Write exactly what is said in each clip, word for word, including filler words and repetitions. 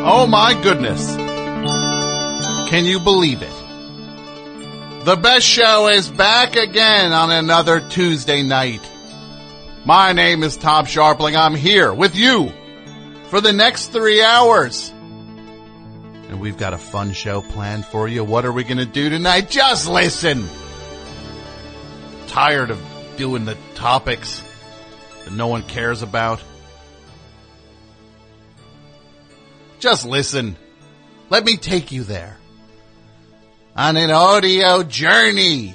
Oh my goodness. Can you believe it? The best show is back again on another Tuesday night. My name is Tom Sharpling. I'm here with you for the next three hours. And we've got a fun show planned for you. What are we going to do tonight? Just listen. Tired of doing the topics that no one cares about. Just listen. Let me take you there. On an audio journey.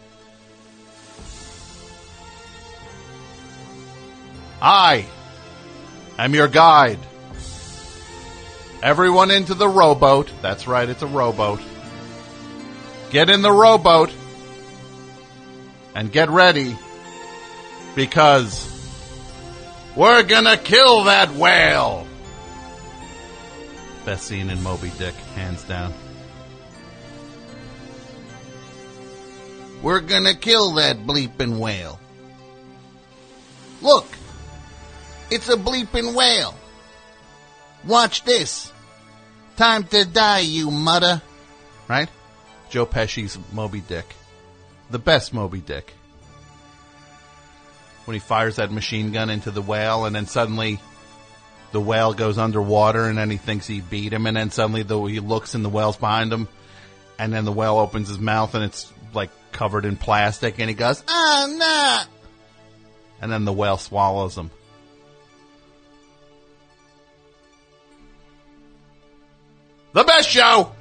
I am your guide. Everyone into the rowboat. That's right, it's a rowboat. Get in the rowboat and get ready because we're gonna kill that whale. Best scene in Moby Dick, hands down. We're gonna kill that bleeping whale. Look, it's a bleeping whale. Watch this. Time to die, you mudder. Right? Joe Pesci's Moby Dick. The best Moby Dick. When he fires that machine gun into the whale and then suddenly the whale goes underwater and then he thinks he beat him and then suddenly the, he looks and the whale's behind him and then the whale opens his mouth and it's like covered in plastic and he goes, oh no! And then the whale swallows him. The best show!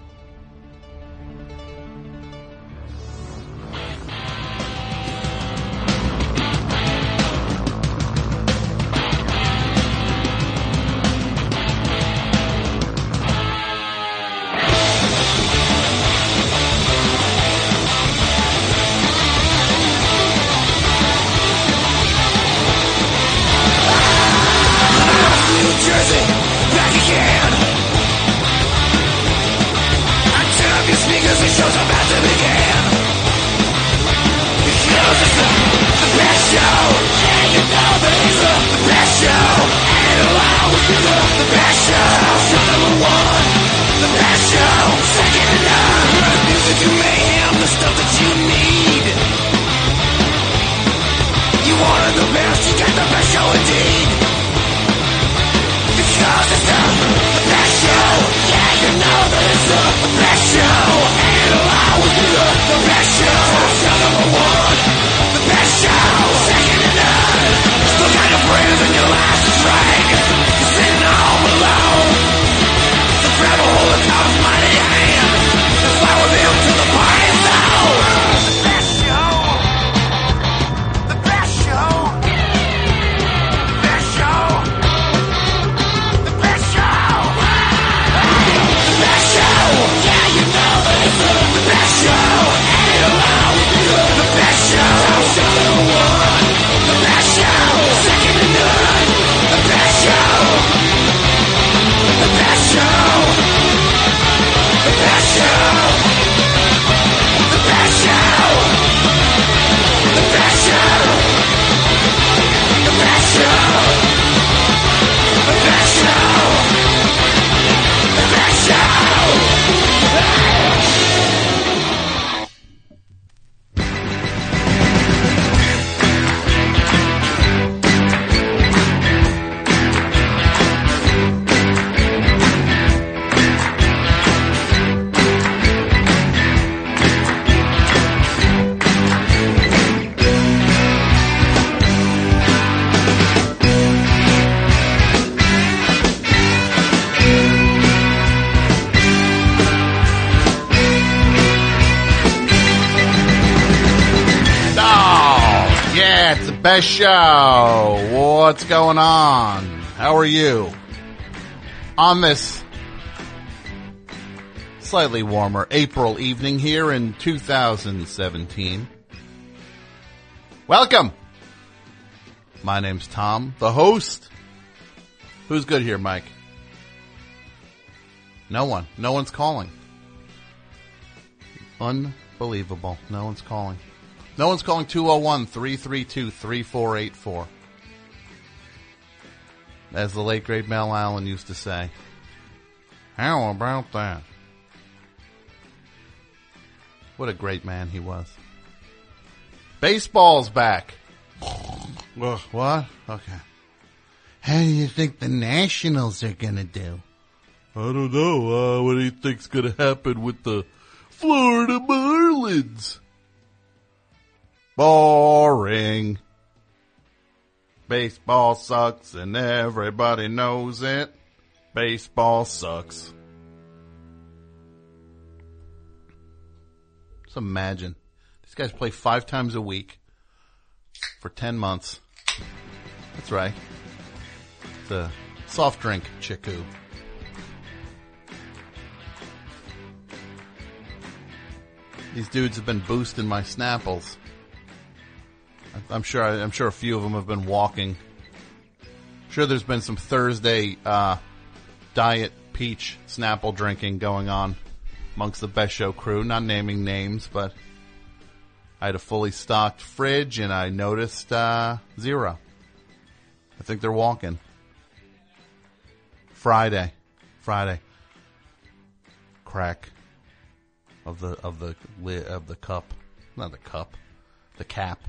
Best show. What's going on? How are you? On this slightly warmer April evening here in two thousand seventeen. Welcome. My name's Tom, the host. Who's good here, Mike? No one. No one's calling. Unbelievable. No one's calling. No one's calling two oh one, three three two, three four eight four. As the late great Mel Allen used to say. How about that? What a great man he was. Baseball's back. Well, what? Okay. How do you think the Nationals are going to do? I don't know. Uh, what do you think's going to happen with the Florida Marlins? Boring. Baseball sucks and everybody knows it. Baseball sucks. Just imagine. These guys play five times a week for ten months. That's right. It's a soft drink, Chiku. These dudes have been boosting my Snapples. I'm sure. I'm sure a few of them have been walking. I'm sure, there's been some Thursday uh, Diet Peach Snapple drinking going on amongst the Best Show crew. Not naming names, but I had a fully stocked fridge, and I noticed uh, zero. I think they're walking. Friday, Friday. Crack of the of the of the cup, not the cup, the cap.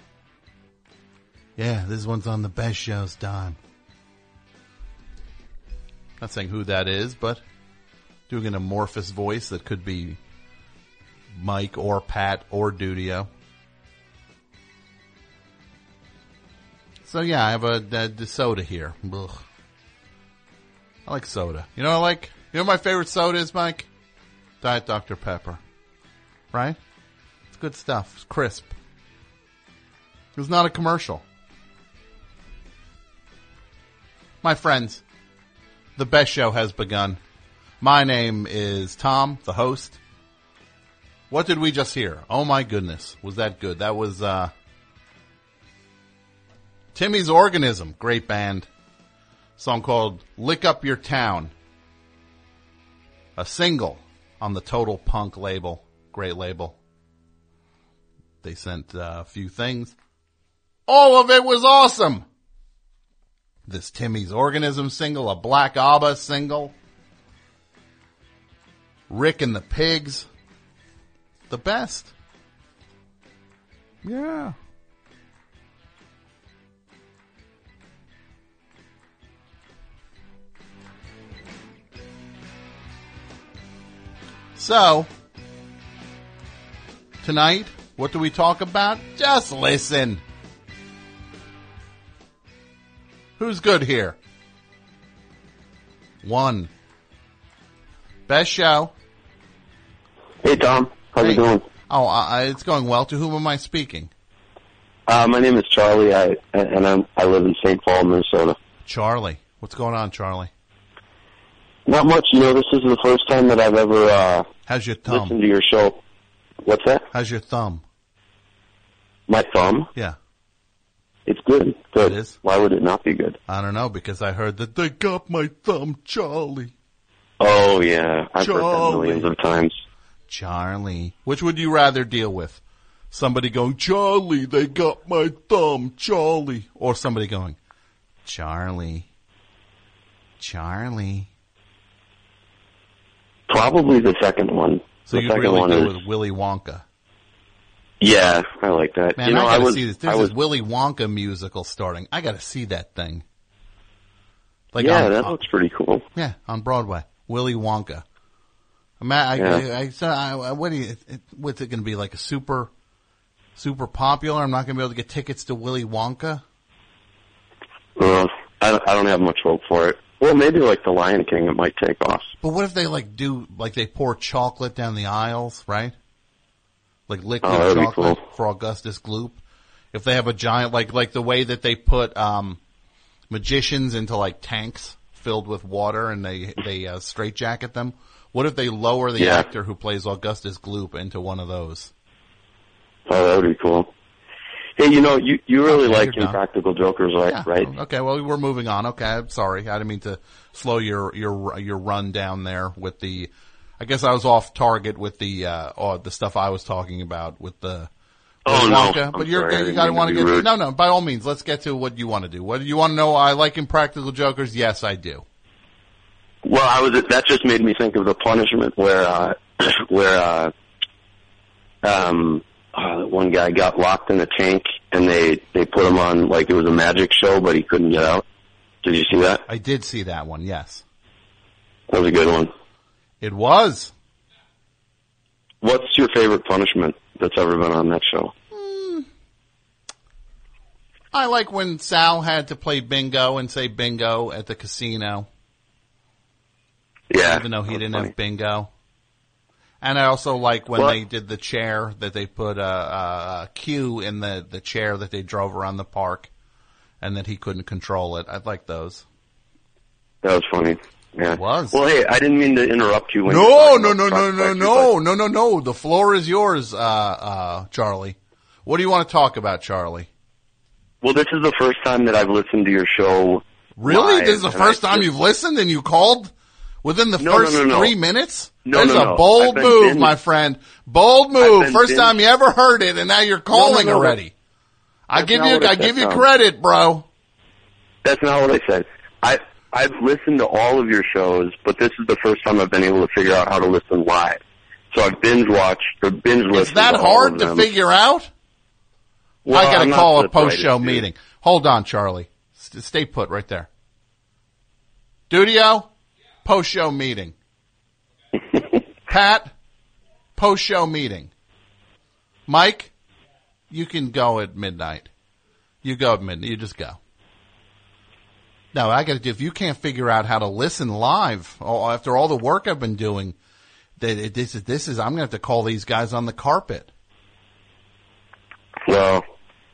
Yeah, this one's on the Best Show's dime. Not saying who that is, but doing an amorphous voice that could be Mike or Pat or Dudio. So yeah, I have a, a, a soda here. Ugh. I like soda. You know what I like? You know what my favorite soda is, Mike? Diet Doctor Pepper. Right? It's good stuff. It's crisp. It was not a commercial. My friends, the Best Show has begun. My name is Tom, the host. What did we just hear? Oh my goodness, was that good? That was uh, Timmy's Organism, great band. Song called Lick Up Your Town. A single on the Total Punk label, great label. They sent uh, a few things. All of it was awesome. This Timmy's Organism single, a Black Abba single, Rick and the Pigs, the best. Yeah. So, tonight, what do we talk about? Just listen. Who's good here? One. Best Show. Hey, Tom. How's hey. it going? Oh, uh, it's going well. To whom am I speaking? Uh, my name is Charlie, I, and I'm, I live in Saint Paul, Minnesota. Charlie. What's going on, Charlie? Not much. You know, this is the first time that I've ever uh, How's your thumb? listened to your show. What's that? How's your thumb? My thumb? Yeah. It's good. Good. It is? Why would it not be good? I don't know, because I heard that they got my thumb, Charlie. Oh, yeah. I've Charlie. heard that millions of times. Charlie. Which would you rather deal with? Somebody going, Charlie, they got my thumb, Charlie. Or somebody going, Charlie. Charlie. Probably the second one. So the you second really one deal is, with Willy Wonka. Yeah, I like that. Man, you know, I gotta I was, see this. There's I was, this Willy Wonka musical starting. I gotta see that thing. Like yeah, on, that on, looks pretty cool. Yeah, on Broadway. Willy Wonka. Matt, I, Yeah. I, I, so I, what do you, it, what's it going to be, like a super, super popular? I'm not going to be able to get tickets to Willy Wonka? Uh, I, I don't have much hope for it. Well, maybe like The Lion King, it might take off. But what if they like do, like they pour chocolate down the aisles, right? Like liquid Oh, that'd be chocolate cool. for Augustus Gloop. If they have a giant, like, like the way that they put, um, magicians into like tanks filled with water and they, they, uh, straitjacket them. What if they lower the Yeah. actor who plays Augustus Gloop into one of those? Oh, that would be cool. Hey, you know, you, you really Okay, like you're done. Impractical Jokers, right? Yeah. right? Okay. Well, we're moving on. Okay. I'm sorry. I didn't mean to slow your, your, your run down there with the, I guess I was off target with the, uh, oh, the stuff I was talking about with the, Oh, with no. Wonka. I'm But you're, sorry, I you didn't gotta mean want to to be get, rude. no, no, by all means, let's get to what you want to do. What do you want to know? I like Impractical Jokers. Yes, I do. Well, I was. That just made me think of the punishment where, uh, where, uh, um, uh, one guy got locked in a tank and they they put him on like it was a magic show, but he couldn't get out. Did you see that? I did see that one. Yes, that was a good one. It was. What's your favorite punishment that's ever been on that show? Mm. I like when Sal had to play bingo and say bingo at the casino. Yeah. Even though he didn't funny. have bingo. And I also like when what? they did the chair, that they put a, a, a cue in the, the chair that they drove around the park and that he couldn't control it. I like those. That was funny. Yeah. It was. Well, hey, I didn't mean to interrupt you. When no, you were no, no, no, talking no, about no, prospects, no, no, no. The floor is yours, uh, uh, Charlie. What do you want to talk about, Charlie? Well, this is the first time that I've listened to your show. Really? live, This is the and first I time just- you've listened and you called within the No, first no, no, no. three minutes? No, That's no, a no. bold I've been move, binge- my friend. Bold I've move. been First binge- time you ever heard it, and now you're calling no, already. I that's give not you, what I I said, give you Tom. credit, bro. That's not what I said. I I've listened to all of your shows, but this is the first time I've been able to figure out how to listen live. So I've binge watched or binge listened. Is that to all hard of to them. figure out? Well, I got I'm to not call a the post-show brightest, dude. meeting. Hold on, Charlie. S- stay put right there. Dudio, post-show meeting. Pat, post-show meeting. Mike, you can go at midnight. You go at midnight. You just go. No, I got to do. If you can't figure out how to listen live oh, after all the work I've been doing, that this is this is. I'm going to have to call these guys on the carpet. Well,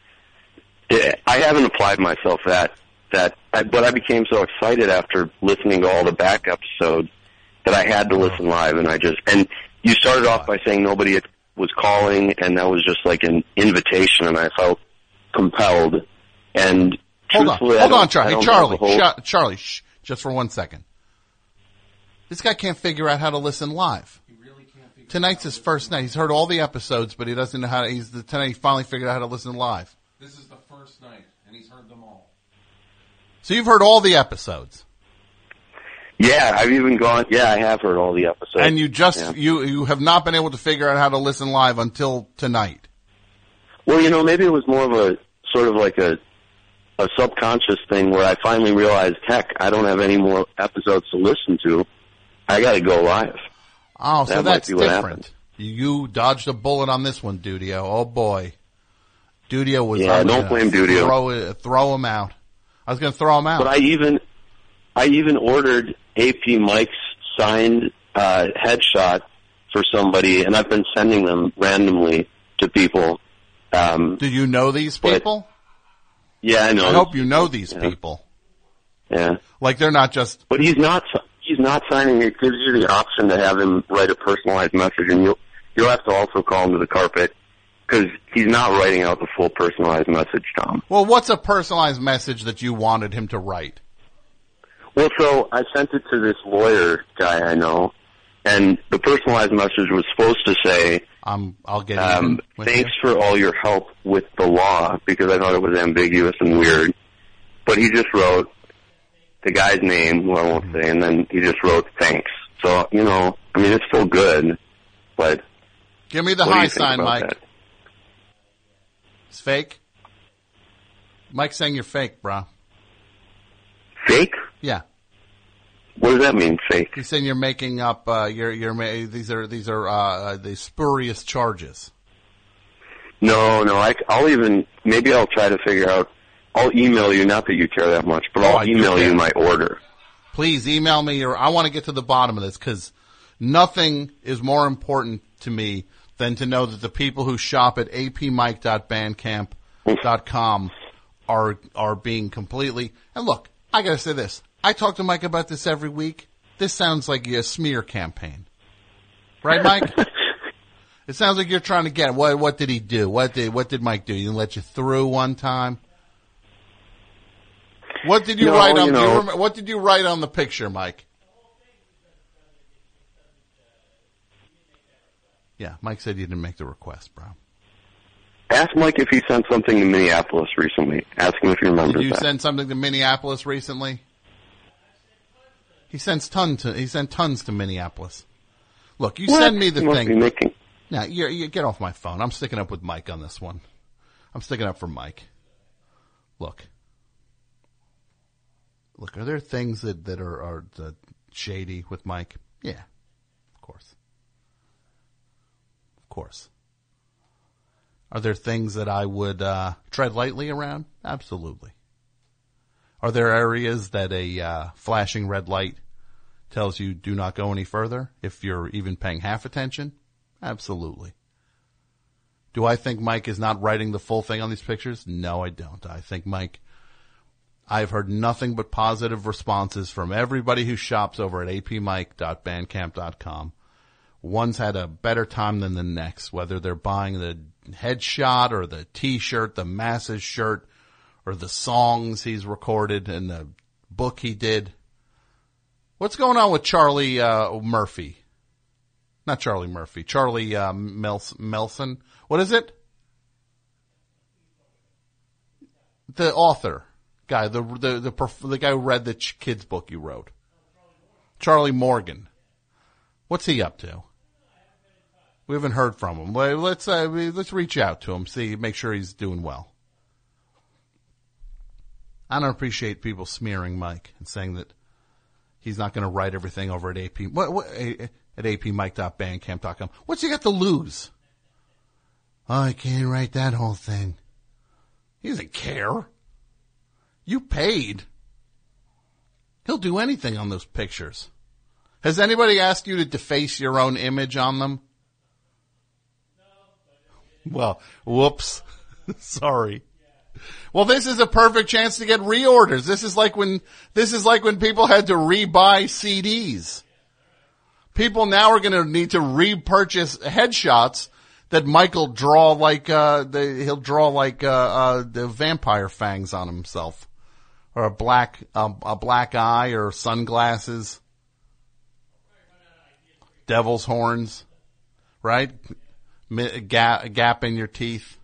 yeah, I haven't applied myself that that, I, but I became so excited after listening to all the back episodes that I had to listen live, and I just and you started off by saying nobody had, was calling, and that was just like an invitation, and I felt compelled. And Hold on, truthfully, I hold don't- on, I Charlie. Hey, don't Charlie, have the whole- Sh- Charlie, shh, just for one second. This guy can't figure out how to listen live. He really can't figure Tonight's his first night. He's heard all the episodes, but he doesn't know how to, he's, tonight he finally figured out how to listen live. This is the first night, and he's heard them all. So you've heard all the episodes. Yeah, I've even gone. Yeah, I have heard all the episodes. And you just, Yeah. you, you have not been able to figure out how to listen live until tonight. Well, you know, maybe it was more of a sort of like a a subconscious thing where I finally realized, heck, I don't have any more episodes to listen to. I got to go live. Oh, so That might that's be what different. happened. You, you dodged a bullet on this one, Dudio. Oh boy. Dudio was, Yeah, I was don't gonna blame Dudio. Throw, it- throw him out. I was going to throw him out. But I even, I even ordered A P Mike's signed uh, headshot for somebody, and I've been sending them randomly to people. Um, Do you know these but- people? yeah, I know. I hope you know these Yeah. people. Yeah, Like they're not just, but he's not. He's not signing. It gives you the option to have him write a personalized message, and you'll you'll have to also call him to the carpet because he's not writing out the full personalized message, Tom. well, what's a personalized message that you wanted him to write? Well, so I sent it to this lawyer guy I know, and the personalized message was supposed to say, Um, I'll get um, even with thanks you. for all your help with the law, because I thought it was ambiguous and weird. But he just wrote the guy's name, who I won't say, and then he just wrote thanks. So, you know, I mean, it's still good, but Give me the what do high you think sign, about Mike. that? It's fake. Mike's saying you're fake, bro. Fake? Yeah. What does that mean, fake? He's saying you're making up, uh, you're, you're, ma- these are, these are, uh, the spurious charges. No, no, I, I'll even, maybe I'll try to figure out, I'll email you, not that you care that much, but Oh, I'll I do email care. you my order. Please email me or I want to get to the bottom of this because nothing is more important to me than to know that the people who shop at a p mike dot bandcamp dot com are, are being completely, and look, I gotta say this. I talk to Mike about this every week. This sounds like a smear campaign. Right, Mike? It sounds like you're trying to get, what, what did he do? What did, what did Mike do? He let you through one time? What did you No, write on, you do you know- remember, what did you write on the picture, Mike? Yeah, Mike said you didn't make the request, bro. Ask Mike if he sent something to Minneapolis recently. Ask him if he remembers Did you that. send something to Minneapolis recently? He sends tons to, he sent tons to Minneapolis. Look, you What? send me the He must thing. be making- Now, you you get off my phone. I'm sticking up with Mike on this one. I'm sticking up for Mike. Look. Look, are there things that, that are, are uh, shady with Mike? Yeah, of course. Of course. Are there things that I would uh, tread lightly around? Absolutely. Are there areas that a uh, flashing red light tells you do not go any further if you're even paying half attention? Absolutely. Do I think Mike is not writing the full thing on these pictures? No, I don't. I think Mike, I've heard nothing but positive responses from everybody who shops over at a p mike dot bandcamp dot com. One's had a better time than the next, whether they're buying the headshot or the t-shirt, the Masses shirt, or the songs he's recorded and the book he did. What's going on with Charlie uh, Murphy? Not Charlie Murphy. Charlie uh, Mels- Melson. What is it? The author guy, the the the, perf- the guy who read the ch- kids book you wrote. Charlie Morgan. What's he up to? We haven't heard from him. Let's uh, let's reach out to him, see, make sure he's doing well. I don't appreciate people smearing Mike and saying that he's not going to write everything over at A P. What, what at a p mike dot bandcamp dot com? What's he got to lose? Oh, I can't write that whole thing. He doesn't care. You paid. He'll do anything on those pictures. Has anybody asked you to deface your own image on them? Well, whoops. Sorry. Well, this is a perfect chance to get reorders. This is like when, this is like when people had to rebuy C Ds. People now are going to need to repurchase headshots that Michael draw like, uh, the, he'll draw like, uh, uh, the vampire fangs on himself. Or a black, uh, a black eye or sunglasses. Devil's horns. Right? A gap, a gap in your teeth.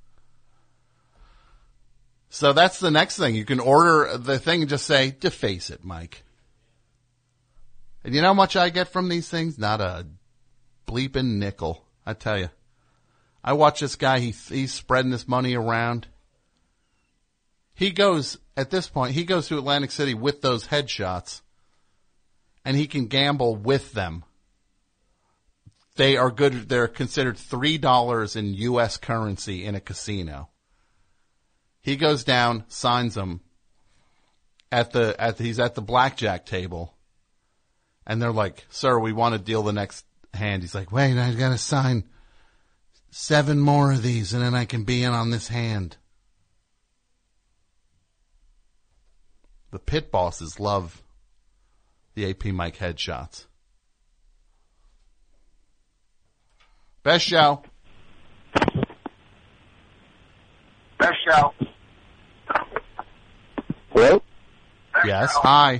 So that's the next thing. You can order the thing and just say, deface it, Mike. And you know how much I get from these things? Not a bleeping nickel. I tell you. I watch this guy. He he's spreading this money around. He goes, at this point, he goes to Atlantic City with those headshots, and he can gamble with them. They are good. They're considered three dollars in U S currency in a casino. He goes down, signs them at the, at the, he's at the blackjack table. And they're like, sir, we want to deal the next hand. He's like, wait, I got to sign seven more of these and then I can be in on this hand. The pit bosses love the A P Mike headshots. Best show. Best show. Hello? Yes. Hi.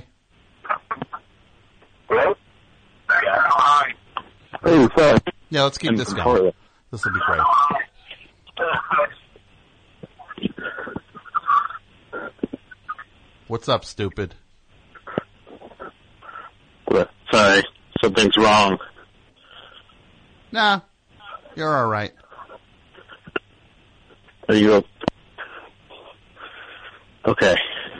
Hello? Yeah, hi. Hey, sorry. Yeah, let's keep I'm this from going. Florida. This will be great. What's up, stupid? What? Sorry, something's wrong. Nah, you're all right. Are you okay?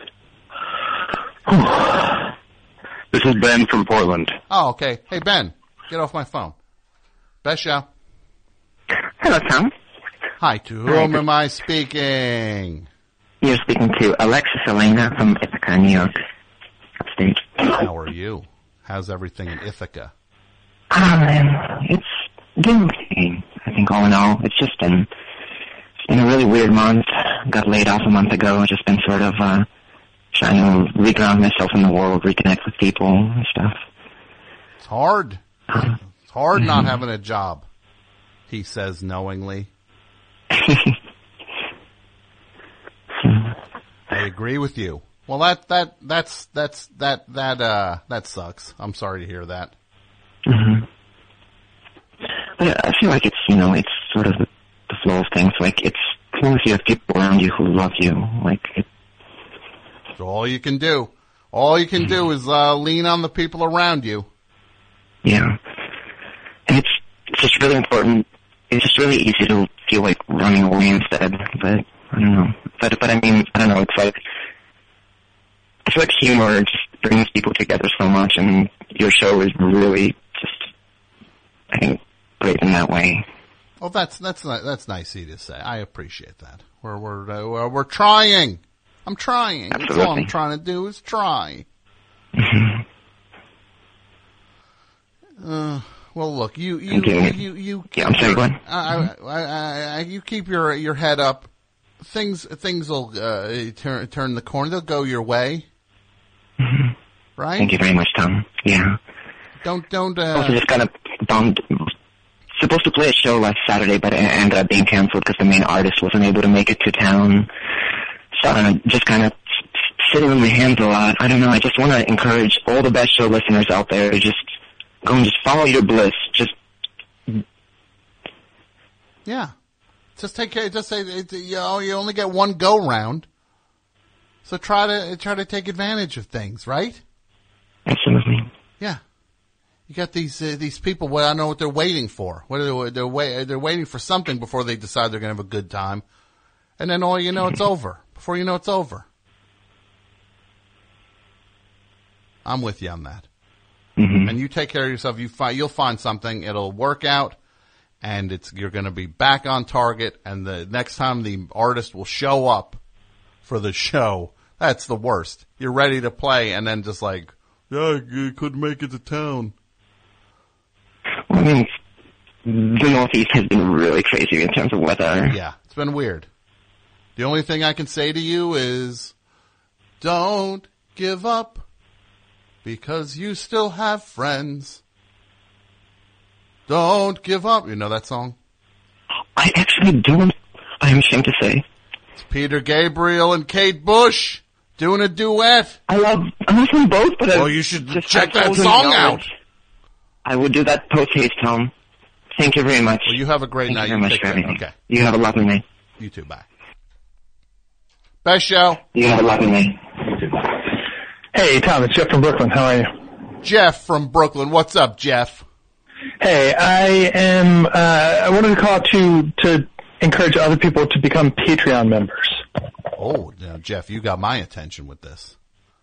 This is Ben from Portland. Oh, okay. Hey, Ben, get off my phone. Best show. Hello, Tom. Hi, to whom am I speaking? You're speaking to Alexis Elena from Ithaca, New York, upstate. How are you? How's everything in Ithaca? Um, it's doing okay. I think all in all, it's just been, it's been a really weird month. Got laid off a month ago. I've just been sort of, uh, trying to reground myself in the world, reconnect with people and stuff. It's hard. Um, It's hard mm-hmm. not having a job, he says knowingly. I agree with you. Well, that, that, that's, that's, that, that, uh, that sucks. I'm sorry to hear that. Mm-hmm. But I feel like it's, you know, it's sort of the, the flow of things. Like, it's cool if you have people around you who love you. Like, it, It's all you can do. All you can do is uh, lean on the people around you. Yeah. And it's, it's just really important. It's just really easy to feel like running away instead. But, I don't know. But, but I mean, I don't know. It's like, I feel like humor just brings people together so much, and your show is really just, I think, great in that way. Oh, that's that's that's nice of you to say. I appreciate that. We're we're uh, we're, we're trying. I'm trying. Absolutely. That's all I'm trying to do is try. Mm-hmm. Uh, well, look, you you you, you you. Yeah, I'm sorry, go ahead. I, I, I, I, you keep your your head up. Things things will uh, turn turn the corner. They'll go your way. Mm-hmm. Right. Thank you very much, Tom. Yeah. Don't don't. Uh, Also, just kind of bummed. Supposed to play a show last Saturday, but it ended up being canceled because the main artist wasn't able to make it to town. So I don't know, just kind of sitting on my hands a lot. I don't know. I just want to encourage all the Best Show listeners out there to just go and just follow your bliss. Just yeah, just take care. Just say it, you know, you only get one go round, so try to try to take advantage of things, right? Absolutely. Yeah. You got these uh, these people. Well, I don't know what they're waiting for. What are they, they're wait, they're waiting for something before they decide they're going to have a good time, and then all you know, it's over. Before you know, it's over. I'm with you on that. Mm-hmm. And you take care of yourself. You find you'll find something. It'll work out, and it's you're going to be back on target. And the next time the artist will show up for the show, that's the worst. You're ready to play, and then just like, yeah, I couldn't make it to town. Well, I mean, the Northeast has been really crazy in terms of weather. Yeah, it's been weird. The only thing I can say to you is, don't give up, because you still have friends. Don't give up. You know that song? I actually don't. I am ashamed to say. It's Peter Gabriel and Kate Bush doing a duet. I love, I love them both, but I Well, you should just check I that told them song no. out. I will do that post-haste, Tom. Thank you very much. Well, you have a great Thank night. you very much take for care. everything. Okay. You have a lovely night. You too. Bye. Best show. You have a lovely night. Hey, Tom, it's Jeff from Brooklyn. How are you? Jeff from Brooklyn. What's up, Jeff? Hey, I am, uh, I wanted to call to, to encourage other people to become Patreon members. Oh, now, Jeff, you got my attention with this.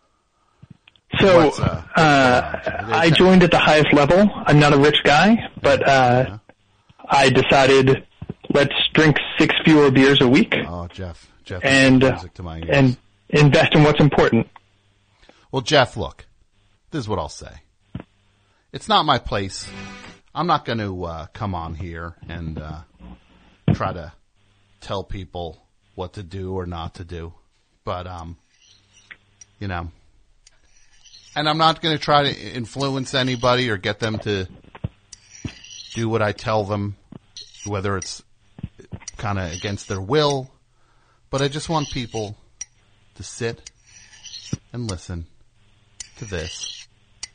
So, What's, uh, uh, I joined at the highest level. I'm not a rich guy, but, uh, Yeah. I decided let's drink six fewer beers a week Oh, Jeff. Jeff. and, uh, music to my ears. and invest in what's important. Well, Jeff, look, this is what I'll say. It's not my place. I'm not going to uh, come on here and uh, try to tell people what to do or not to do. But, um, you know, and I'm not going to try to influence anybody or get them to do what I tell them, whether it's kind of against their will. But I just want people to sit and listen to this.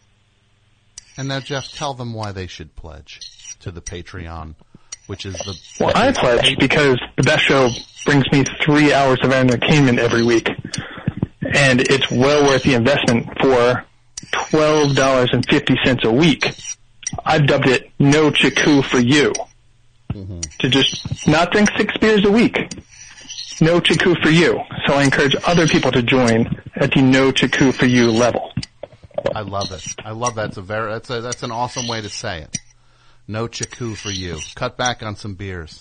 And now, Jeff, tell them why they should pledge to the Patreon, which is the... Well, I pledge because the Best Show brings me three hours of entertainment every week. And it's well worth the investment for twelve dollars and fifty cents a week. I've dubbed it No Chiku for You. Mm-hmm. To just not drink six beers a week. No Chiku for You. So I encourage other people to join at the No Chiku for You level. I love it. I love that. That's a very, that's a, that's an awesome way to say it. No Chiku for you. Cut back on some beers.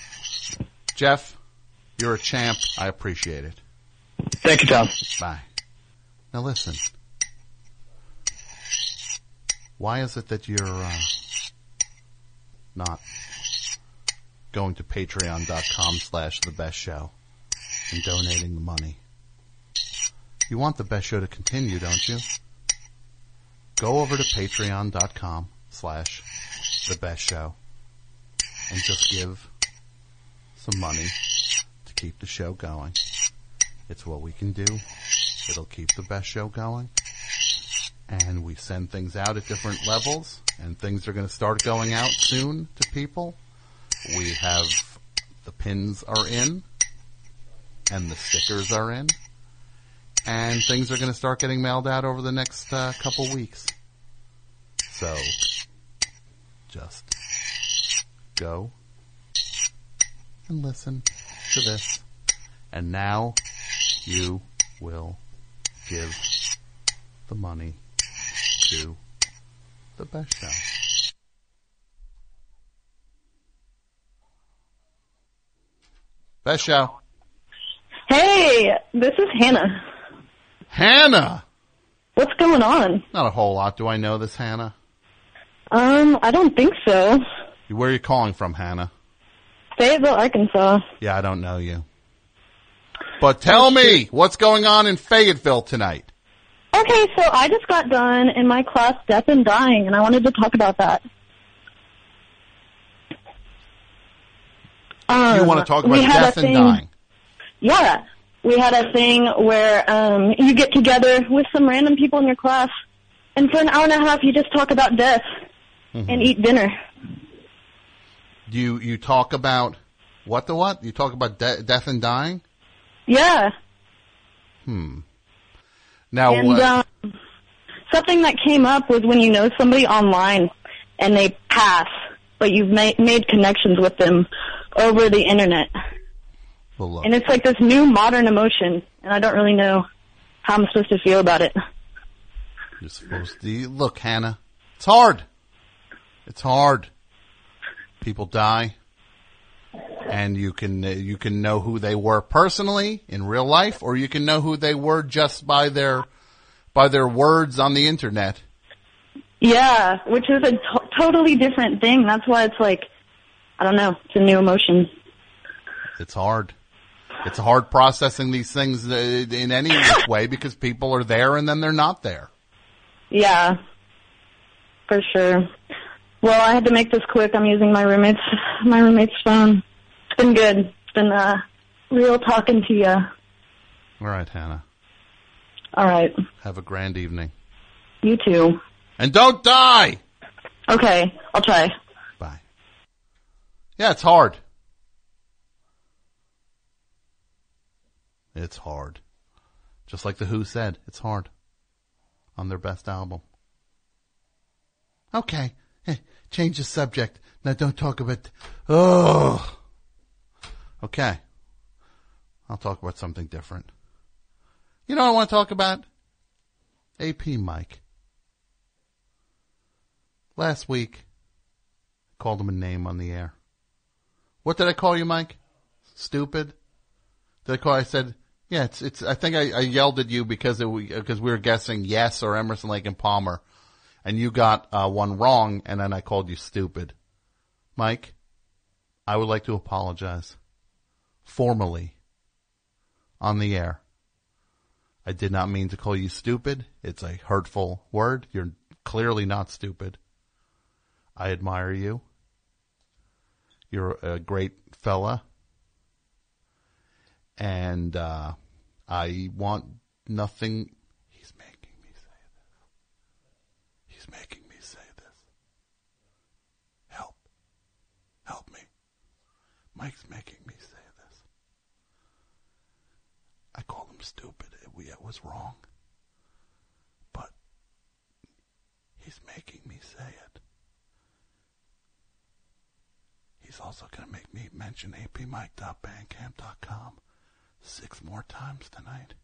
Jeff, you're a champ. I appreciate it. Thank you, Tom. Bye. Now listen. Why is it that you're, uh, not going to patreon.com slash the best show and donating the money? You want the best show to continue, don't you? Go over to patreon.com slash the best show and just give some money to keep the show going. It's what we can do. It'll keep the best show going. And we send things out at different levels, and things are going to start going out soon to people. We have the pins are in, and the stickers are in, and things are going to start getting mailed out over the next uh, couple weeks. So, just go and listen to this. And now you will give the money to the Best Show. Best Show. Hey, this is Hannah. Hannah! What's going on? Not a whole lot. Do I know this, Hannah? Um, I don't think so. Where are you calling from, Hannah? Fayetteville, Arkansas. Yeah, I don't know you. But tell me, what's going on in Fayetteville tonight? Okay, so I just got done in my class, Death and Dying, and I wanted to talk about that. Um, You want to talk about we had death a and thing- dying? Yeah. We had a thing where um, you get together with some random people in your class, and for an hour and a half you just talk about death Mm-hmm. and eat dinner. You you talk about what the what? You talk about de- death and dying? Yeah. Hmm. Now And what? um, something that came up was when you know somebody online and they pass, but you've made, made connections with them over the internet. Well, look, And it's like this new modern emotion, and I don't really know how I'm supposed to feel about it. you're supposed to look, Hannah. It's hard. It's hard. People die, and you can uh, you can know who they were personally in real life, or you can know who they were just by their by their words on the internet. Yeah, which is a to- totally different thing. That's why it's like, I don't know, it's a new emotion. It's hard. It's hard processing these things uh, in any way because people are there and then they're not there. Yeah, for sure. Well, I had to make this quick. I'm using my roommate's my roommate's phone. It's been good. It's been uh, real talking to you. All right, Hannah. All right. Have a grand evening. You too. And don't die! Okay, I'll try. Bye. Yeah, it's hard. It's hard. Just like The Who said, it's hard. On their best album. Okay. Hey, change the subject. Now don't talk about... Oh. Okay. I'll talk about something different. You know what I want to talk about? A P Mike. Last week, I called him a name on the air. What did I call you, Mike? Stupid? Did I call? I said, yeah, it's, it's, I think I, I yelled at you because it, because we were guessing yes or Emerson, Lake and Palmer. And you got, uh, one wrong and then I called you stupid. Mike, I would like to apologize. Formally. On the air. I did not mean to call you stupid. It's a hurtful word. You're clearly not stupid. I admire you. You're a great fella. And, uh, I want nothing. He's making me say this. He's making me say this. Help. Help me. Mike's making me say this. I called him stupid. It, it was wrong. But he's making me say it. He's also going to make me mention a p mike dot bandcamp dot com six more times tonight.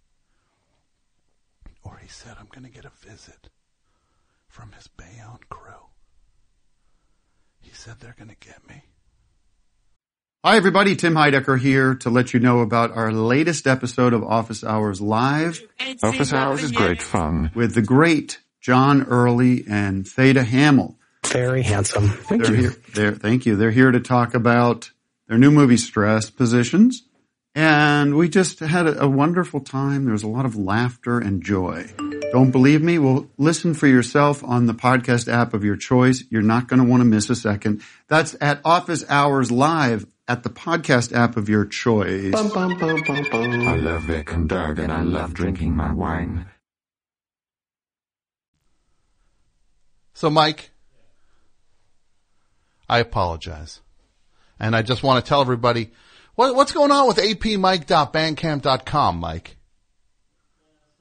Or he said I'm going to get a visit from his Bayonne crew. He said they're going to get me. Hi, everybody. Tim Heidecker here to let you know about our latest episode of Office Hours Live. Office Hours is great fun. With the great John Early and Theda Hamill. Very handsome. Thank They're you. Here, they're, thank you. They're here to talk about their new movie, Stress Positions. And we just had a, a wonderful time. There was a lot of laughter and joy. Don't believe me? Well, listen for yourself on the podcast app of your choice. You're not going to want to miss a second. That's at Office Hours Live at the podcast app of your choice. Bum, bum, bum, bum, bum. I love Vic and Doug and I love drinking my wine. So, Mike, I apologize. And I just want to tell everybody, what, what's going on with a p mike dot bandcamp dot com, Mike?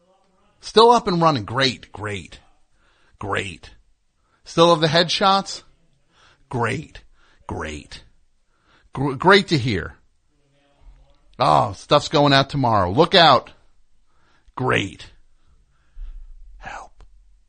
Still up and running. Great, great, great. Still have the headshots? Great, great. Gr- great to hear. Oh, stuff's going out tomorrow. Look out. Great. Help.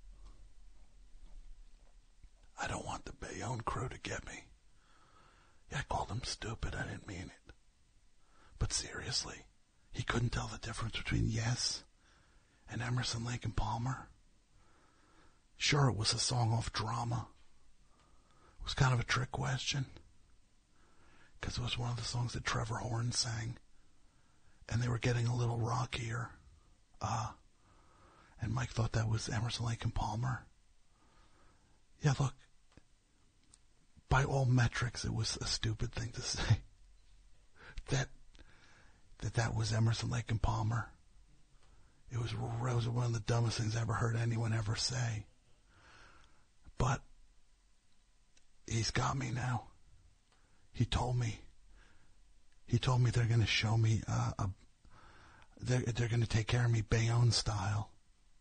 I don't want the Bayonne crew to get me. Yeah, I called him stupid. I didn't mean it. But seriously, he couldn't tell the difference between Yes and Emerson, Lake and Palmer. Sure, it was a song off Drama. It was kind of a trick question. Because it was one of the songs that Trevor Horn sang. And they were getting a little rockier. Uh, and Mike thought that was Emerson, Lake and Palmer. Yeah, look. By all metrics, it was a stupid thing to say. That that, that was Emerson, Lake and Palmer. It was, it was one of the dumbest things I ever heard anyone ever say. But he's got me now. He told me. He told me they're going to show me, uh, a, they're, they're going to take care of me Bayonne style.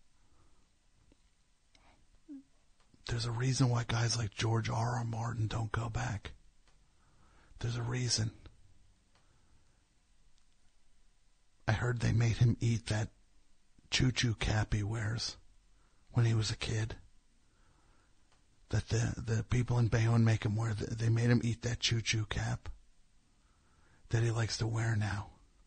There's a reason why guys like George R. R. Martin don't go back. There's a reason. I heard they made him eat that choo-choo cap he wears when he was a kid. That the, the people in Bayonne make him wear, they made him eat that choo-choo cap that he likes to wear now.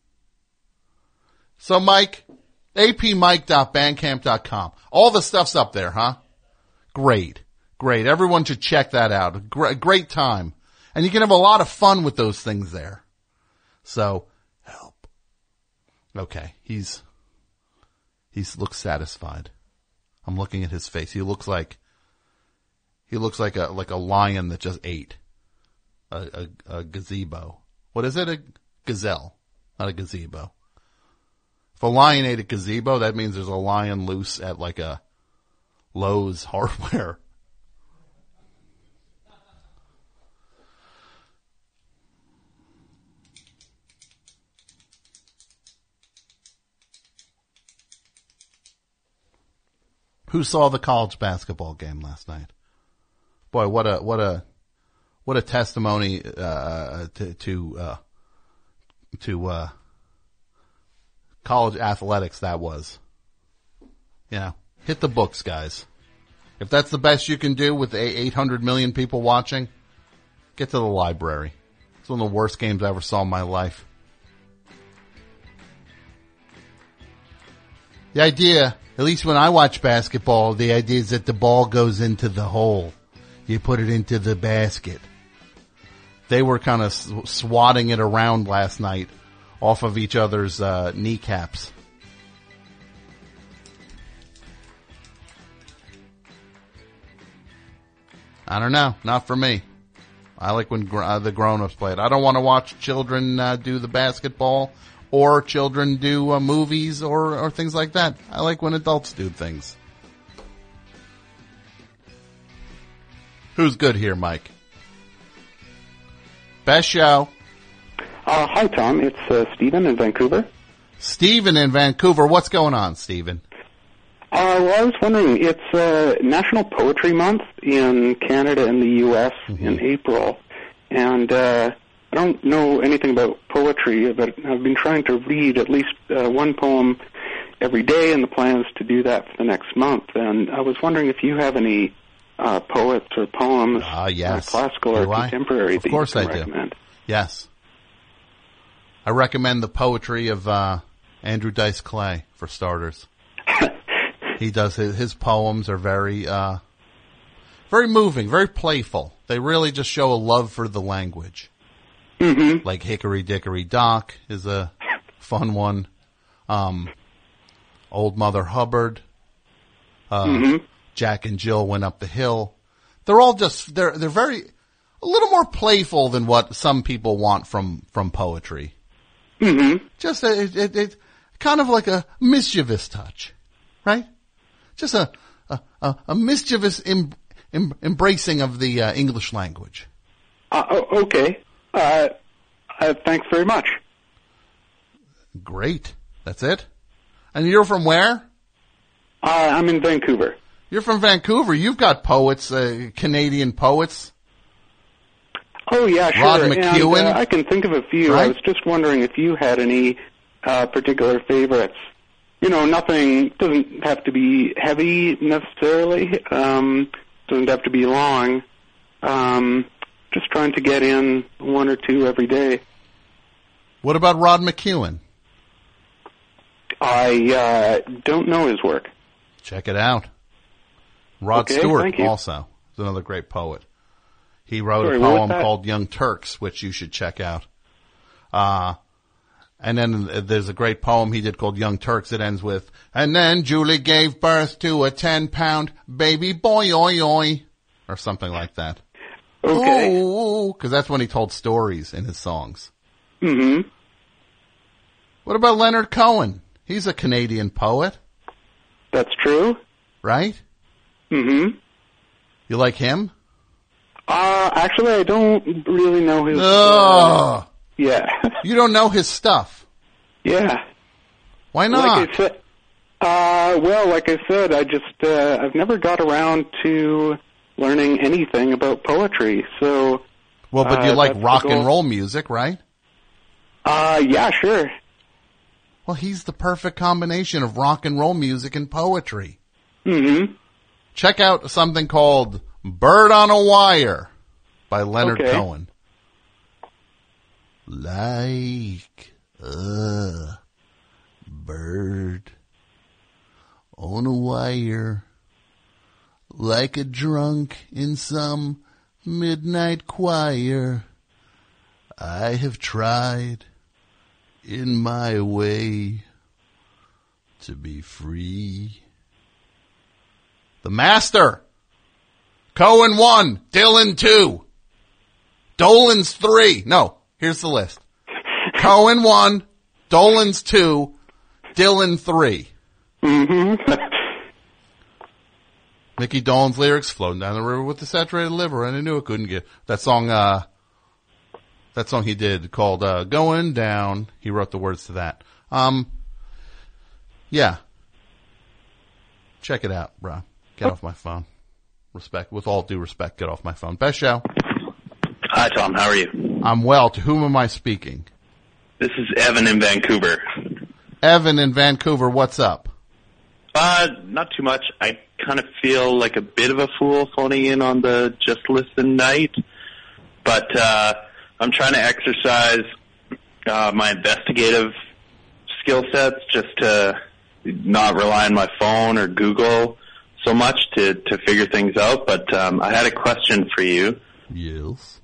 So, Mike, a p mike dot bandcamp dot com. All the stuff's up there, huh? Great. Great. Everyone should check that out. Great, great time. And you can have a lot of fun with those things there. So, help. Okay. He's, he looks satisfied. I'm looking at his face. He looks like, he looks like a, like a lion that just ate a, a, a gazebo. What is it? A gazelle, not a gazebo. If a lion ate a gazebo, that means there's a lion loose at like a Lowe's Hardware. Who saw the college basketball game last night? Boy, what a what a what a testimony uh, to to uh, to uh, college athletics that was. You know, hit the books, guys. If that's the best you can do with eight hundred million people watching, get to the library. It's one of the worst games I ever saw in my life. The idea, at least when I watch basketball, the idea is that the ball goes into the hole. You put it into the basket. They were kind of swatting it around last night off of each other's uh, kneecaps. I don't know. Not for me. I like when gr- uh, the grown-ups play it. I don't want to watch children uh, do the basketball or children do uh, movies or, or things like that. I like when adults do things. Who's good here, Mike? Best show. Uh, hi, Tom. It's uh, Stephen in Vancouver. Stephen in Vancouver. What's going on, Stephen? Uh, well, I was wondering, it's uh, National Poetry Month in Canada and the U S Mm-hmm. in April, and uh, I don't know anything about poetry, but I've been trying to read at least uh, one poem every day, and the plan is to do that for the next month. And I was wondering if you have any uh, poets or poems, uh, yes. uh, classical or do I? contemporary, of that course you can I recommend. Do. Yes. I recommend the poetry of uh, Andrew Dice Clay, for starters. He does his, his poems are very, uh, very moving, very playful. They really just show a love for the language. Mm-hmm. Like Hickory Dickory Dock is a fun one. Um, Old Mother Hubbard. Uh, mm-hmm. Jack and Jill Went Up the Hill. They're all just, they're, they're very, a little more playful than what some people want from, from poetry. Mm-hmm. Just a, it, it, it, kind of like a mischievous touch, right? Just a, a, a, a mischievous em, em, embracing of the uh, English language. Uh, okay. Uh, uh, thanks very much. Great. That's it? And you're from where? Uh, I'm in Vancouver. You're from Vancouver. You've got poets, uh, Canadian poets. Oh, yeah, sure. Rod McEwen. And, uh, I can think of a few. Right? I was just wondering if you had any uh, particular favorites. You know, nothing doesn't have to be heavy necessarily. Um, doesn't have to be long. Um, just trying to get in one or two every day. What about Rod McEwen? I uh, don't know his work. Check it out. Rod Okay, Stewart thank you. also is another great poet. He wrote Sorry, a what was poem that? called Young Turks, which you should check out. Uh, and then there's a great poem he did called Young Turks. It ends with, and then Julie gave birth to a ten-pound baby boy, oi, oi, or something like that. Okay. Ooh, because that's when he told stories in his songs. Mm-hmm. What about Leonard Cohen? He's a Canadian poet. That's true. Right? Mm-hmm. You like him? Uh, actually, I don't really know his... Ugh. Uh, yeah. You don't know his stuff? Yeah. Why not? Like I said, uh, well, like I said, I just, uh, I've never got around to learning anything about poetry, so... Well, but you uh, like that's rock the and goal. roll music, right? Uh, yeah, sure. Well, he's the perfect combination of rock and roll music and poetry. Mm-hmm. Check out something called Bird on a Wire by Leonard Okay. Cohen. Like a bird on a wire, like a drunk in some midnight choir, I have tried in my way to be free. The Master. Cohen one, Dylan two, Dolan's three. No, here's the list. Cohen one, Dolan's two, Dylan three. Mm-hmm. Mickey Dolan's lyrics, floating down the river with the saturated liver, and I knew it couldn't get that song. Uh, that song he did called uh, "Going Down." He wrote the words to that. Um, yeah, check it out, bro. Get off my phone. Respect, with all due respect, get off my phone. Best show. Hi, Tom. How are you? I'm well. To whom am I speaking? This is Evan in Vancouver. Evan in Vancouver. What's up? Uh, not too much. I kind of feel like a bit of a fool phoning in on the Just Listen night, but uh, I'm trying to exercise uh, my investigative skill sets just to not rely on my phone or Google so much to, to figure things out. But um, I had a question for you. Yes.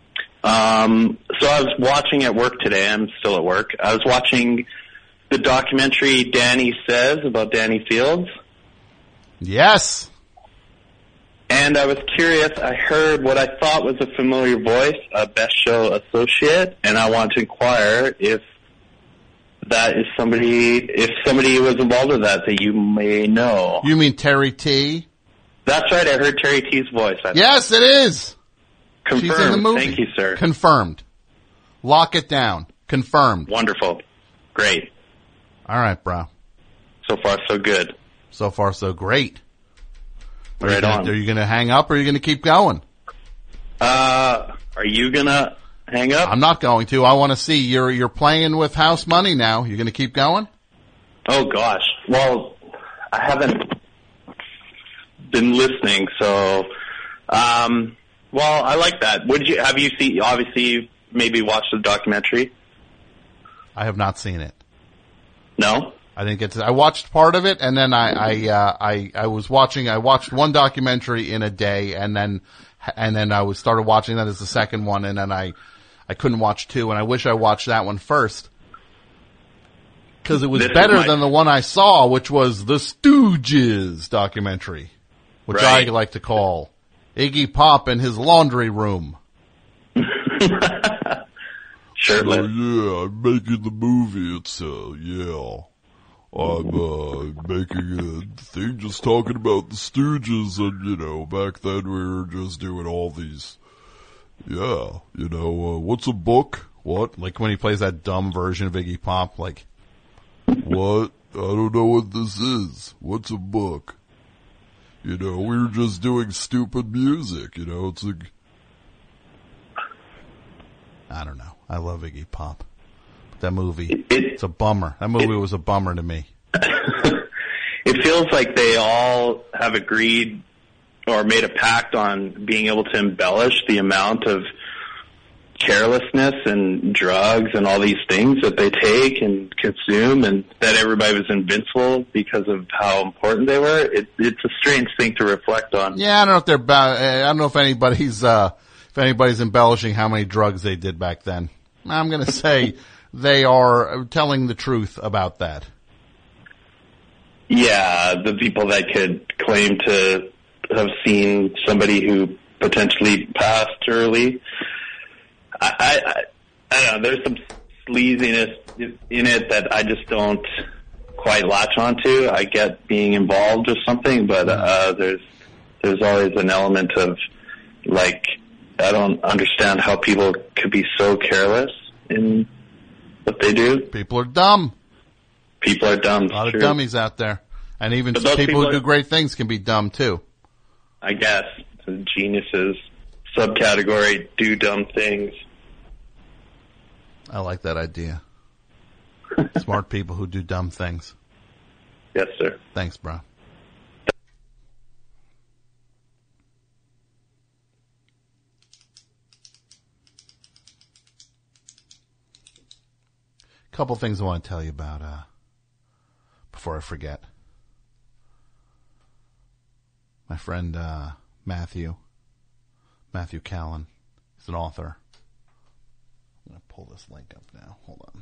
Um, so I was watching at work today. I'm still at work. I was watching the documentary Danny Says about Danny Fields. Yes. And I was curious. I heard what I thought was a familiar voice, a Best Show associate, and I want to inquire if that is somebody, if somebody was involved with that that you may know. You mean Terry T? That's right. I heard Terry T's voice. I Yes, it is. Confirmed. She's in the movie. Thank you, sir. Confirmed. Lock it down. Confirmed. Wonderful. Great. All right, bro. So far, so good. So far, so great. Are Right you gonna, on. Are you going to hang up or are you going to keep going? Uh, are you gonna hang up? I'm not going to. I want to see. You're you're playing with house money now. You're going to keep going? Oh gosh. Well, I haven't been listening, so um, well, I like that. Would you have you seen? Obviously, you maybe watched the documentary. I have not seen it. No. I didn't get to. I watched part of it, and then I I uh, I I was watching. I watched one documentary in a day, and then and then I was started watching that as the second one, and then I I couldn't watch two, and I wish I watched that one first because it was This is better my- than the one I saw, which was the Stooges documentary, which Right. I like to call Iggy Pop in his laundry room. Shirtless. So, yeah, I'm making the movie. It's, uh, yeah. I'm, uh, making a thing just talking about the Stooges, and, you know, back then we were just doing all these, yeah, you know, uh, what's a book? What? Like when he plays that dumb version of Iggy Pop, like, What? I don't know what this is. What's a book? You know, we were just doing stupid music, you know, it's like... I don't know. I love Iggy Pop. That movie, it, it's a bummer. That movie it, was a bummer to me. It feels like they all have agreed or made a pact on being able to embellish the amount of carelessness and drugs and all these things that they take and consume, and that everybody was invincible because of how important they were. It, it's a strange thing to reflect on. Yeah, I don't know if they're. Ba- I don't know if anybody's. Uh, if anybody's embellishing how many drugs they did back then. I'm going to say they are telling the truth about that. Yeah, the people that could claim to have seen somebody who potentially passed early. I, I, I don't know, there's some sleaziness in it that I just don't quite latch onto. I get being involved with something, but uh, there's there's always an element of, like, I don't understand how people could be so careless in what they do. People are dumb. People are dumb. A lot true. of dummies out there. And even people, people who do great things can be dumb, too. I guess. Geniuses. Subcategory, do dumb things. I like that idea. Smart people who do dumb things. Yes, sir. Thanks, bro. Couple things I want to tell you about uh, before I forget. My friend uh, Matthew, Matthew Callan, he's an author. I'm going to pull this link up now. Hold on.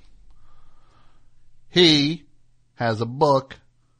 He has a book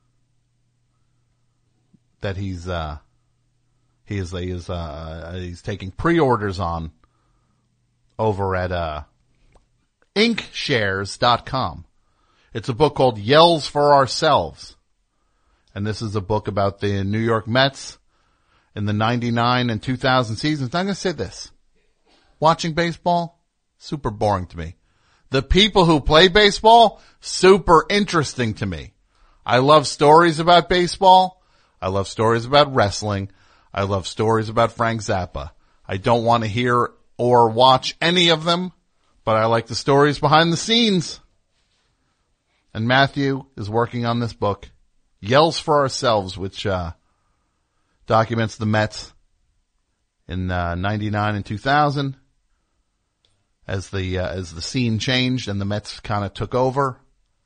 that he's uh, he is he is uh, he's taking pre-orders on over at uh. ink shares dot com. It's a book called Yells for Ourselves. And this is a book about the New York Mets in the ninety-nine and two thousand seasons. I'm going to say this. Watching baseball, super boring to me. The people who play baseball, super interesting to me. I love stories about baseball. I love stories about wrestling. I love stories about Frank Zappa. I don't want to hear or watch any of them, but I like the stories behind the scenes. And Matthew is working on this book, Yells for Ourselves, which uh, documents the Mets in uh, ninety-nine and two thousand as the uh, as the scene changed and the Mets kind of took over.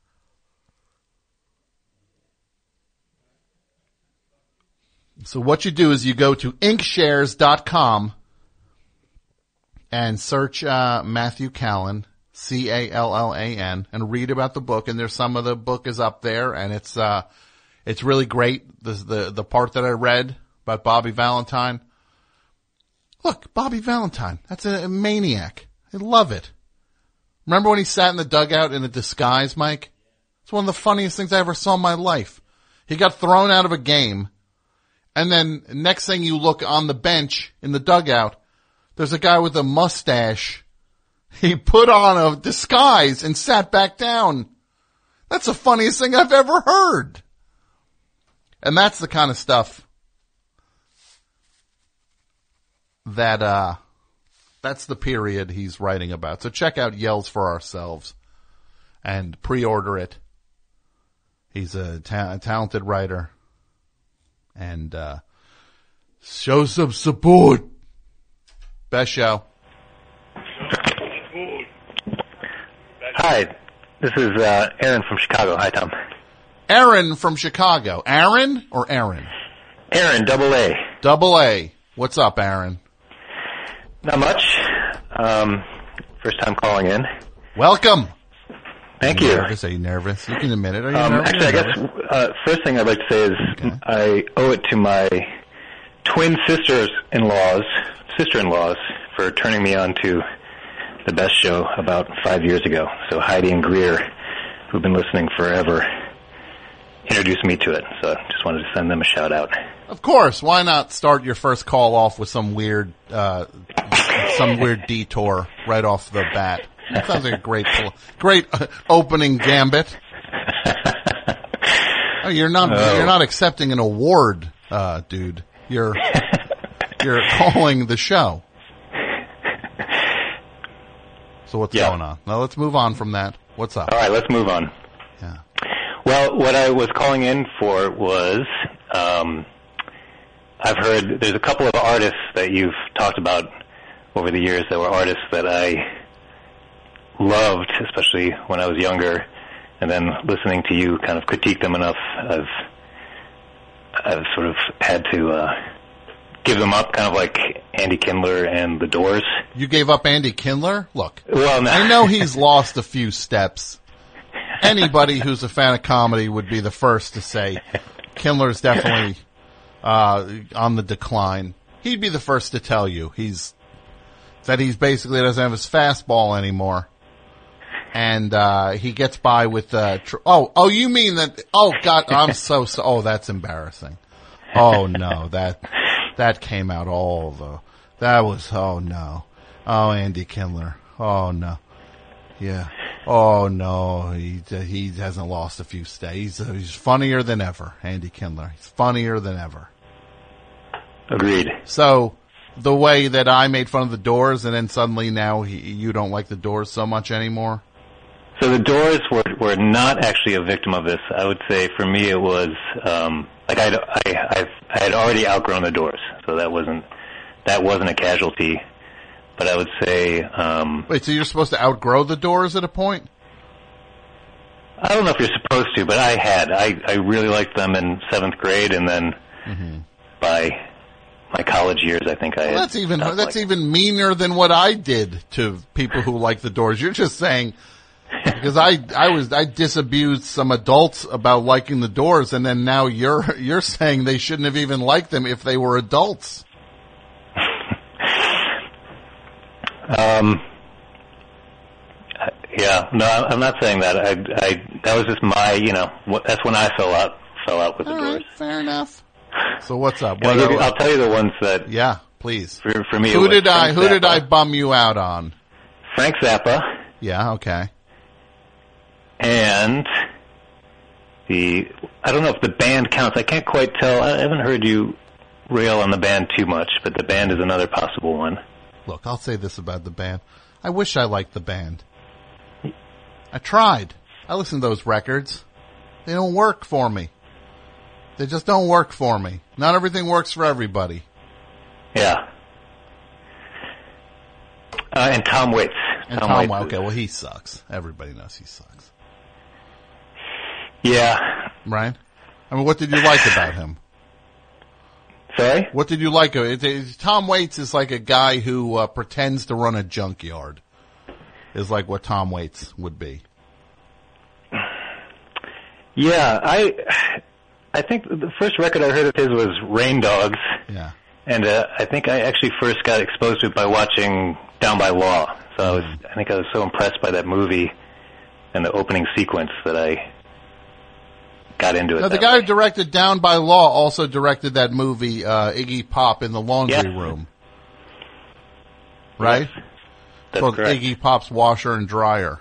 So what you do is you go to ink shares dot com and search uh, Matthew Callan, C A L L A N, and read about the book. And there's some of the book is up there, and it's uh, it's really great. The the the part that I read about Bobby Valentine. Look, Bobby Valentine, that's a, a maniac. I love it. Remember when he sat in the dugout in a disguise, Mike? It's one of the funniest things I ever saw in my life. He got thrown out of a game, and then next thing you look on the bench in the dugout, there's a guy with a mustache. He put on a disguise and sat back down. That's the funniest thing I've ever heard. And that's the kind of stuff that, uh, that's the period he's writing about. So check out Yells for Ourselves and pre-order it. He's a, ta- a talented writer. And, uh, show some support. Best show. Hi, this is uh, Aaron from Chicago. Hi, Tom. Aaron from Chicago. Aaron or Aaron? Aaron, double A. Double A. What's up, Aaron? Not much. Um, first time calling in. Welcome. Thank Are you. you. Nervous? Are you nervous? You can admit it. Are you Um, nervous? actually, I guess uh, first thing I'd like to say is Okay. I owe it to my twin sisters-in-laws, sister-in-laws, for turning me on to the Best Show about five years ago. So Heidi and Greer, who've been listening forever, introduced me to it. So I just wanted to send them a shout out. Of course. Why not start your first call off with some weird, uh, some weird detour right off the bat? That sounds like a great, great uh, opening gambit. No, you're not. Oh. You're not accepting an award, uh, dude. You're you're calling the show. So what's Yeah. going on? Now let's move on from that. What's up? All right, let's move on. Yeah. Well, what I was calling in for was, um, I've heard there's a couple of artists that you've talked about over the years that were artists that I loved, especially when I was younger, and then listening to you kind of critique them enough, I've I've sort of had to uh, give them up, kind of like Andy Kindler and The Doors. You gave up Andy Kindler? Look, well, no. I know he's lost a few steps. Anybody who's a fan of comedy would be the first to say Kindler's definitely uh, on the decline. He'd be the first to tell you he's that he's basically doesn't have his fastball anymore, and uh, he gets by with uh, tr- oh oh you mean that oh God I'm so so oh that's embarrassing. Oh no, that that came out all the that was oh no oh Andy Kindler oh no yeah. Oh no, he he hasn't lost a few stays. He's, he's funnier than ever, Andy Kindler. He's funnier than ever. Agreed. So the way that I made fun of the Doors, and then suddenly now he, you don't like the Doors so much anymore. So the Doors were were not actually a victim of this. I would say for me it was um, like I'd, I I I had already outgrown the Doors, so that wasn't that wasn't a casualty. But I would say... Um, Wait, so you're supposed to outgrow the Doors at a point? I don't know if you're supposed to, but I had. I, I really liked them in seventh grade, and then mm-hmm. by my college years, I think I well, had... That's even that's even meaner than what I did to people who like the Doors. You're just saying... Because I, I was I disabused some adults about liking the Doors, and then now you're you're saying they shouldn't have even liked them if they were adults. Um. Yeah, no, I'm not saying that. I, I, that was just my, you know, what, that's when I fell out, fell out with All the right, Doors. fair enough. So what's up? I'll, What give you, are- I'll tell you the ones that. Yeah, please. For, for me, it Who was did I Frank who did Zappa. I bum you out on? Frank Zappa. Yeah, okay. And the, I don't know if the band counts. I can't quite tell. I haven't heard you rail on the band too much, but the band is another possible one. Look, I'll say this about the band. I wish I liked the band. I tried. I listened to those records. They don't work for me. They just don't work for me. Not everything works for everybody. Yeah. Uh, and Tom Waits. And Tom Tom, Waits okay, is- well, he sucks. Everybody knows he sucks. Yeah. Right? I mean, what did you like about him? Sorry? What did you like? It, it, Tom Waits is like a guy who uh, pretends to run a junkyard. Is like what Tom Waits would be. Yeah, I I think the first record I heard of his was Rain Dogs. Yeah. And uh, I think I actually first got exposed to it by watching Down by Law. So I was I think I was so impressed by that movie and the opening sequence that I got into it. Now, the that guy way. who directed Down by Law also directed that movie, uh, Iggy Pop in the Laundry Yeah. Room. Right? Yes, that's Called correct. Iggy Pop's Washer and Dryer.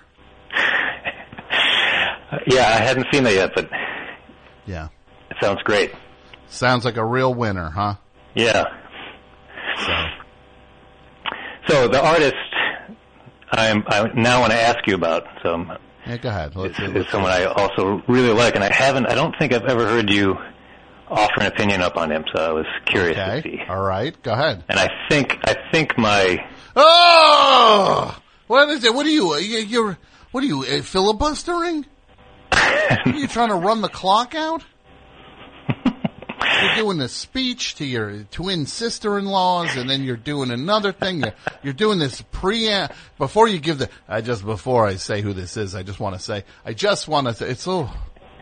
Yeah, I hadn't seen that yet, but Yeah. it sounds great. Sounds like a real winner, huh? Yeah. So, So the artist I'm, I now want to ask you about, so um, yeah, go ahead. Let's, is, let's is someone I also really like, and I haven't, I don't think I've ever heard you offer an opinion up on him, so I was curious okay. to see. All right. Go ahead. And I think, I think my, Oh! What is it? What are you, you you're, what are you, uh, filibustering? Are you trying to run the clock out? You're doing a speech to your twin sister-in-laws, and then you're doing another thing. You're, you're doing this pre before you give the. I just before I say who this is, I just want to say. I just want to. Say, it's so.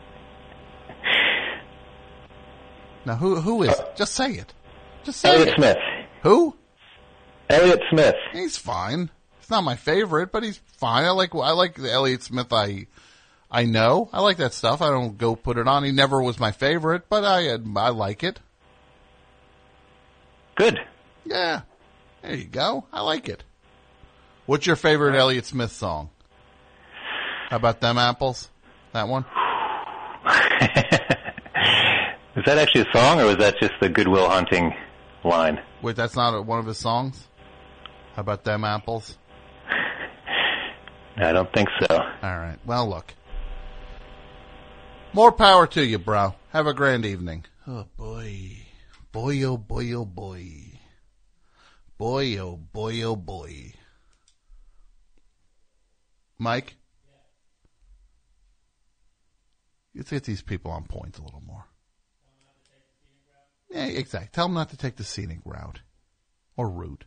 Now who who is it? Just say it. Just say Elliott it. Smith. Who? Elliott Smith. He's fine. He's not my favorite, but he's fine. I like I like the Elliott Smith. I. I know. I like that stuff. I don't go put it on. He never was my favorite, but I I like it. Good. Yeah. There you go. I like it. What's your favorite Elliott Smith song? How about Them Apples? That one? Is that actually a song, or was that just the Goodwill Hunting line? Wait, that's not a, one of his songs? How about them apples? I don't think so. All right. Well, look. More power to you, bro. Have a grand evening. Oh, boy. Boy, oh, boy, oh, boy. Boy, oh, boy, oh, boy. Mike? Let's get these people on point a little more. Yeah, exactly. Tell them not to take the scenic route. Or route.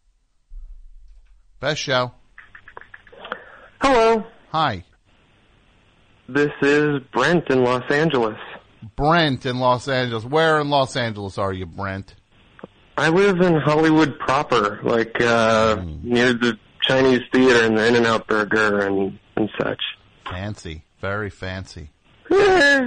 Best show. Hello. Hi. This is Brent in Los Angeles. Brent in Los Angeles. Where in Los Angeles are you, Brent? I live in Hollywood proper, like uh, mm. near the Chinese Theater and the In-N-Out Burger and, and such. Fancy. Very fancy. Yeah.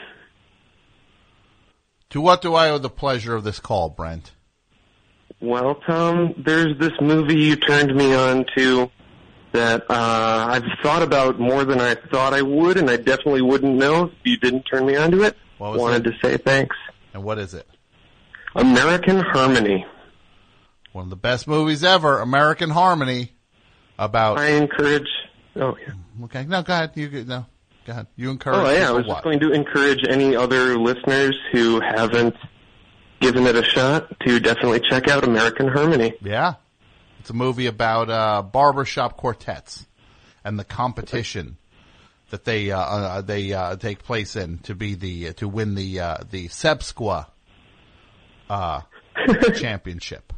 To what do I owe the pleasure of this call, Brent? Well, Tom, there's this movie you turned me on to that uh, I've thought about more than I thought I would, and I definitely wouldn't know if you didn't turn me on to it. What was Wanted it? to say thanks. And what is it? American Harmony. One of the best movies ever, American Harmony. About. I encourage. Oh yeah. Okay. No, go ahead. You no. Go ahead. You encourage. Oh yeah. I was what? just going to encourage any other listeners who haven't given it a shot to definitely check out American Harmony. Yeah. It's a movie about uh, barbershop quartets and the competition that they uh, uh, they uh, take place in to be the uh, to win the uh, the Sebsqua uh, championship.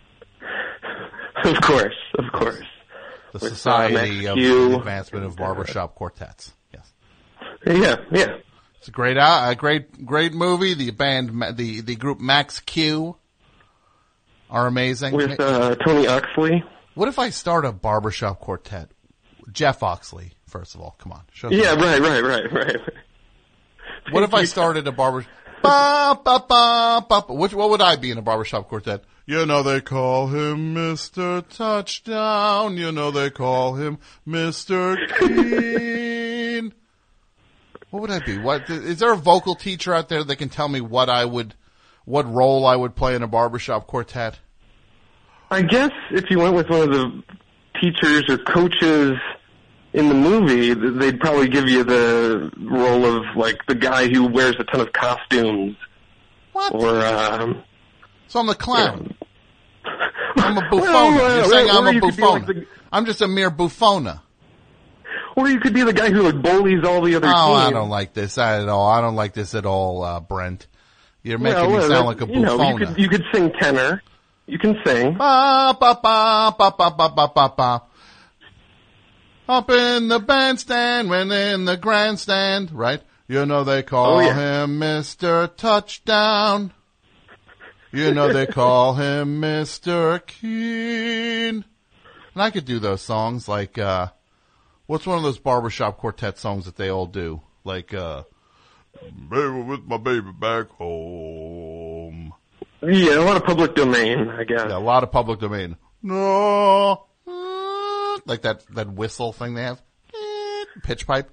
Of course, of course. The With, Society uh, of the Advancement of Barbershop Quartets. Yes. Yeah, yeah. It's a great, uh, a great, great movie. The band, the the group Max Q, are amazing. With uh, Tony Oxley. What if I start a barbershop quartet? Jeff Oxley, first of all. Come on. Show yeah, right, right, right, right. What if I started a barber? Ba, ba, ba, ba, ba. Which, what would I be in a barbershop quartet? You know they call him Mister Touchdown. You know they call him Mister Keen. What would I be? What is there a vocal teacher out there that can tell me what I would, what role I would play in a barbershop quartet? I guess if you went with one of the teachers or coaches in the movie, they'd probably give you the role of like the guy who wears a ton of costumes. What? Or um, so I'm the clown. Yeah. I'm a buffona. Well, well, You're saying well, I'm a you buffona. like the, I'm just a mere buffona. Or you could be the guy who like bullies all the other oh, teams. I don't like this at all. I don't like this at all, uh, Brent. You're making well, me well, sound like a buffona. You know, you could, you could sing tenor. You can sing. Ba, ba, ba, ba, ba, ba, ba, ba, ba. Up in the bandstand, when in the grandstand, right? You know they call oh, yeah. him Mister Touchdown. You know they call him Mister Keen. And I could do those songs like, uh, what's one of those barbershop quartet songs that they all do? Like, uh, baby with my baby back home. Yeah, a lot of public domain, I guess. Yeah, a lot of public domain. No. Like that, that whistle thing they have. Pitch pipe.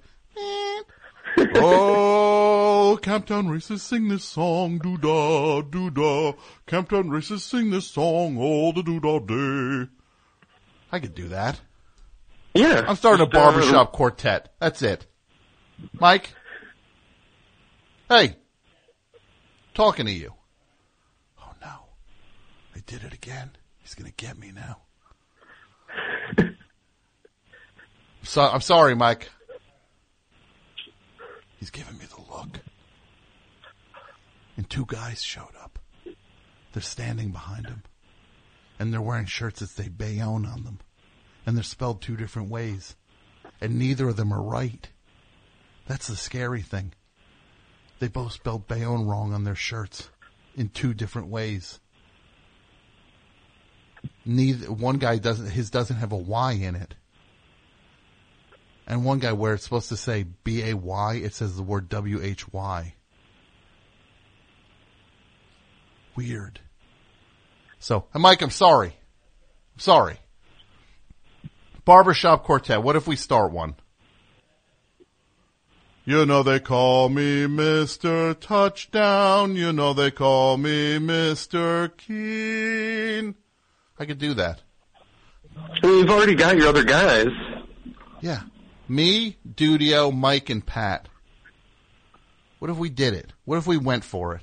Oh, Camptown Racers sing this song, doo-da, doo-da. Camptown Racers sing this song all the doo-da day. I could do that. Yeah. I'm starting a barbershop uh, quartet. That's it. Mike? Hey. Talking to you. Oh no. I did it again. He's gonna get me now. So, I'm sorry, Mike. He's giving me the look. And two guys showed up. They're standing behind him. And they're wearing shirts that say Bayonne on them. And they're spelled two different ways. And neither of them are right. That's the scary thing. They both spelled Bayonne wrong on their shirts. In two different ways. Neither, one guy doesn't, his doesn't have a Y in it. And one guy where it's supposed to say B A Y, it says the word W H Y. Weird. So, and Mike, I'm sorry. I'm sorry. Barbershop quartet, what if we start one? You know they call me Mister Touchdown. You know they call me Mister Keen. I could do that. Well, you've already got your other guys. Yeah. Me, Dudio, Mike, and Pat. What if we did it? What if we went for it?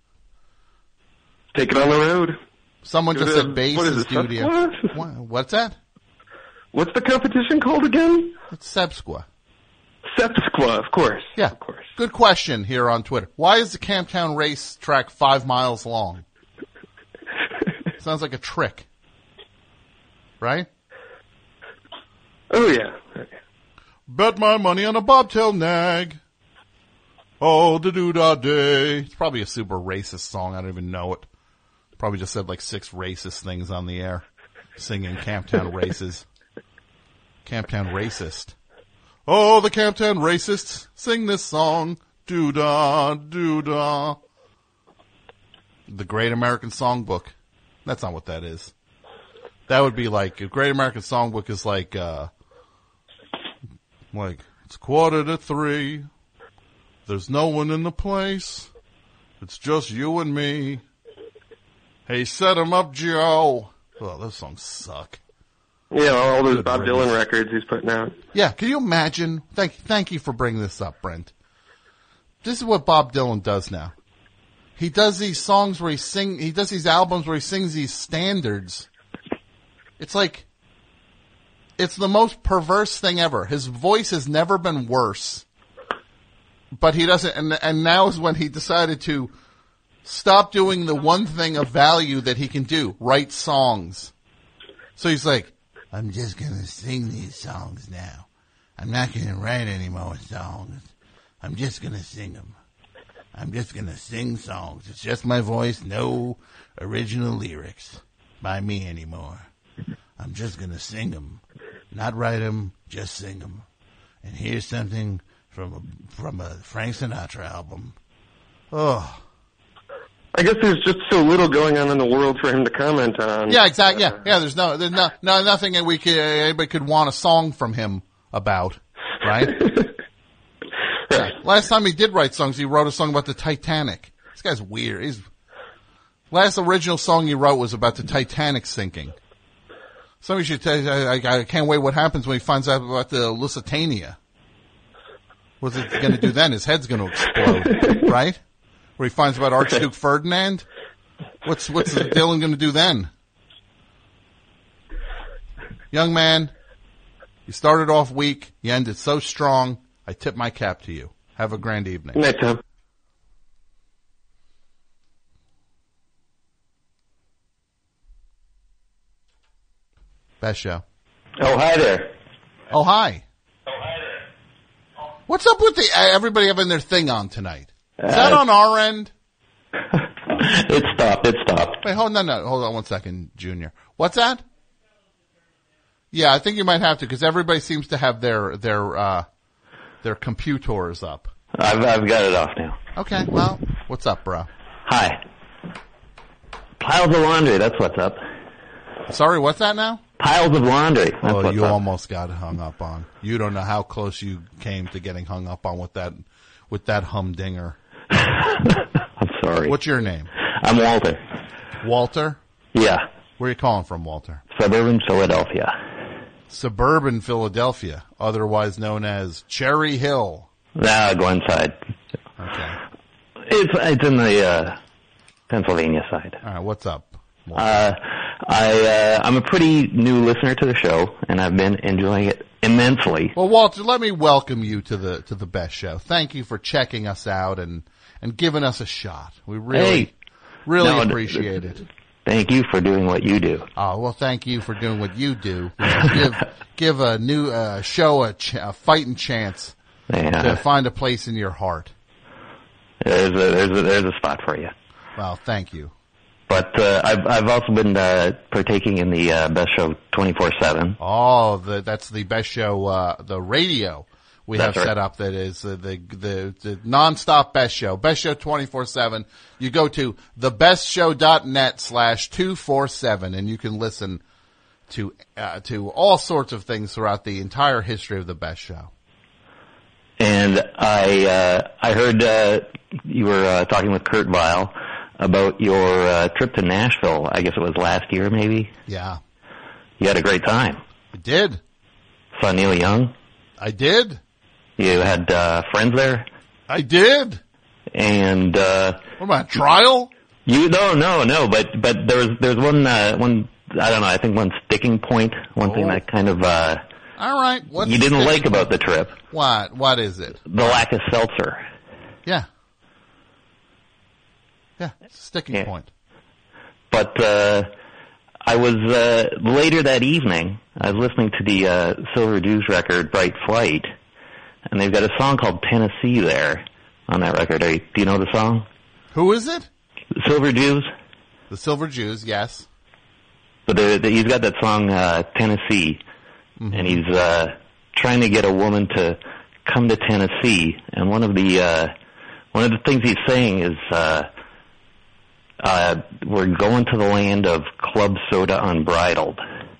Take it on the road. Someone just Go to- said bass what is is it, Dudio. Subsqua? What? What's that? What's the competition called again? It's Sebsqua. Sebsqua, of course. Yeah. Of course. Good question here on Twitter. Why is the Camptown race track five miles long? Sounds like a trick. Right? Oh, yeah. Bet my money on a bobtail nag. Oh, da doo da day. It's probably a super racist song. I don't even know it. Probably just said like six racist things on the air. Singing Camptown races. Camptown racist. Oh, the Camptown racists sing this song. Doo da, doo da. The Great American Songbook. That's not what that is. That would be like, a Great American Songbook is like, uh, like, it's quarter to three. There's no one in the place. It's just you and me. Hey, set 'em up, Joe. Oh, those songs suck. Yeah, all those Good Bob riddance. Dylan records he's putting out. Yeah, can you imagine? Thank, thank you for bringing this up, Brent. This is what Bob Dylan does now. He does these songs where he sing, he does these albums where he sings these standards. It's like, it's the most perverse thing ever. His voice has never been worse. But he doesn't, and, and now is when he decided to stop doing the one thing of value that he can do, write songs. So he's like, I'm just gonna sing these songs now. I'm not gonna write any more songs. I'm just gonna sing them. I'm just gonna sing songs. It's just my voice, no original lyrics by me anymore. I'm just gonna sing them. Not write them, just sing them. And here's something from a, from a Frank Sinatra album. Oh. I guess there's just so little going on in the world for him to comment on. Yeah, exactly. Yeah, yeah. There's no, there's no, no, nothing that we could, anybody could want a song from him about, right? Yeah. Last time he did write songs, he wrote a song about the Titanic. This guy's weird. He's last original song he wrote was about the Titanic sinking. Somebody should tell you, I, I, I can't wait what happens when he finds out about the Lusitania. What's it going to do then? His head's going to explode, right? Where he finds about Archduke Ferdinand. What's what's Dylan going to do then? Young man, you started off weak. You ended so strong. I tip my cap to you. Have a grand evening. Night, Tom. Best show. Oh, hi there. Oh, hi. What's up with the uh, everybody having their thing on tonight? Is that Uh, on our end? It stopped. It stopped. Wait, hold on, no, hold on one second, Junior. What's that? Yeah, I think you might have to because everybody seems to have their their uh, their computers up. I've I've got it off now. Okay, well, what's up, bro? Hi. Piles of laundry. That's what's up. Sorry, what's that now? Piles of laundry. That's Oh, what's you up. almost got hung up on. You don't know how close you came to getting hung up on with that with that humdinger. I'm sorry. What's your name? I'm Walter. Walter? Yeah. Where are you calling from, Walter? Suburban Philadelphia. Suburban Philadelphia, otherwise known as Cherry Hill. Nah, Glenside. Okay. It's it's in the uh, Pennsylvania side. All right, what's up, Walter? Uh, I uh, I'm a pretty new listener to the show, and I've been enjoying it immensely. Well, Walter, let me welcome you to the to the best show. Thank you for checking us out and and giving us a shot. We really Hey. really No, appreciate it. Thank you for doing what you do. Oh, well, thank you for doing what you do. give give a new uh, show a, ch- a fighting chance Yeah. to find a place in your heart. There's a there's a there's a spot for you. Well, thank you. But uh, I've I've also been uh, partaking in the uh, Best Show twenty-four seven. Oh, the, that's the best show, uh, the radio we That's have right. set up that is uh, the, the, the nonstop best show. Best show twenty-four seven. You go to thebestshow.net slash 247 and you can listen to, uh, to all sorts of things throughout the entire history of the best show. And I uh, I heard uh, you were uh, talking with Kurt Vile about your uh, trip to Nashville. I guess it was last year, maybe. Yeah. You had a great time. I did. Saw Neil Young. I did. You had uh, friends there. I did. And uh, what about trial? You no no no, but but there was there's one uh, one I don't know. I think one sticking point, one oh. thing that kind of uh, all right. What's you didn't like about the trip. What what is it? The lack of seltzer. Yeah. Yeah, it's a sticking yeah. point. But uh, I was uh, later that evening. I was listening to the uh, Silver Jews record, Bright Flight, and they've got a song called Tennessee there on that record. Are you, do you know the song? Who is it? Silver Jews. The Silver Jews, yes. But the, the, he's got that song uh, Tennessee, mm-hmm. and he's uh, trying to get a woman to come to Tennessee. And one of the uh, one of the things he's saying is, uh, uh, "We're going to the land of club soda unbridled."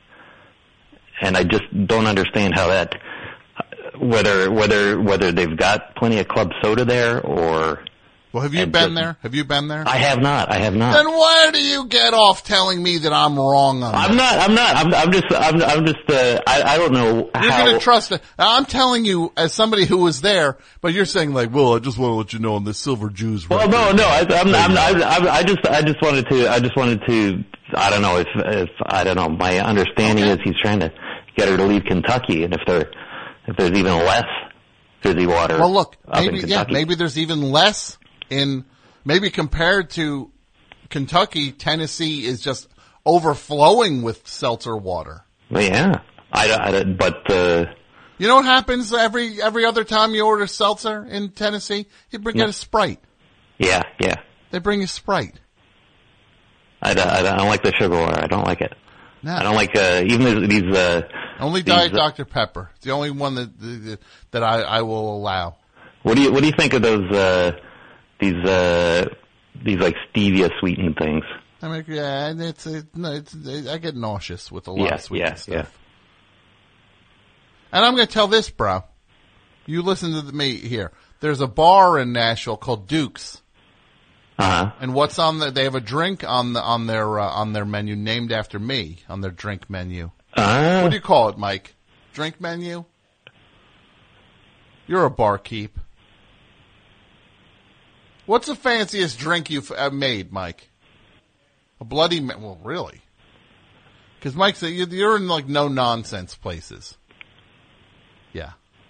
And I just don't understand how that, whether whether whether they've got plenty of club soda there or. Well, have you been there? Have you been there? I have not. I have not. Then why do you get off telling me that I'm wrong on I'm that? not. I'm not. I'm, I'm just. I'm, I'm just. Uh, I, I don't know you're how. You're going to trust it. I'm telling you as somebody who was there, but you're saying like, well, I just want to let you know on the Silver Jews. Well, no, no. I, I'm, I'm, I'm, I'm, I just. I just wanted to. I just wanted to. I don't know if. If I don't know. My understanding okay. is he's trying to get her to leave Kentucky, and if there, if there's even less fizzy water. Well, look. Up maybe in yeah. Maybe there's even less in. Maybe compared to Kentucky, Tennessee is just overflowing with seltzer water. Well, yeah, I, I, but uh, you know what happens every every other time you order seltzer in Tennessee? You bring yeah. out a Sprite. Yeah, yeah. They bring you Sprite. I, I, I don't like the sugar water. I don't like it. No. I don't like uh, even these. Uh, only these, Diet Doctor Pepper. It's the only one that that I, I will allow. What do you What do you think of those? Uh, These uh, these like stevia sweetened things. I mean, yeah, it's, it's, it's I get nauseous with a lot yeah, of sweetened yeah, stuff. Yeah. And I'm going to tell this, bro. You listen to me here. There's a bar in Nashville called Duke's. Uh huh. And what's on the? They have a drink on the on their uh, on their menu named after me on their drink menu. Uh, what do you call it, Mike? Drink menu? You're a barkeep. What's the fanciest drink you've made, Mike? A Bloody Mary? Well, really? Because Mike said you're in like no nonsense places. Yeah.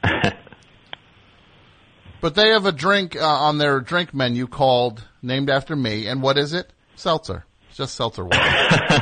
But they have a drink uh, on their drink menu called, named after me, and what is it? Seltzer. It's just seltzer water.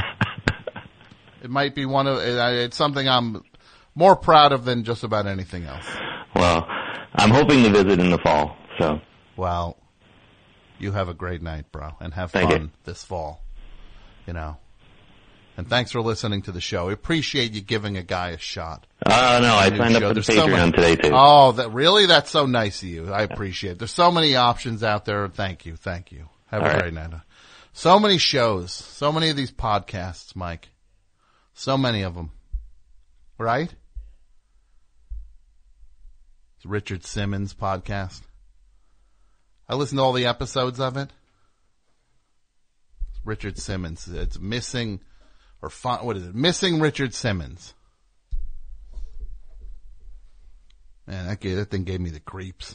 It might be one of, it's something I'm more proud of than just about anything else. Well, I'm hoping to visit in the fall, so. Well, you have a great night, bro, and have Thank fun you. this fall, you know. And thanks for listening to the show. I appreciate you giving a guy a shot. Oh, uh, no, I signed up for the Patreon so many, today, too. Oh, that really? That's so nice of you. I appreciate it. There's so many options out there. Thank you. Thank you. Have All a right. great night. So many shows. So many of these podcasts, Mike. So many of them. Right? It's Richard Simmons podcast. I listened to all the episodes of it. It's Richard Simmons. It's missing, or fi- what is it? Missing Richard Simmons. Man, that, gave, that thing gave me the creeps.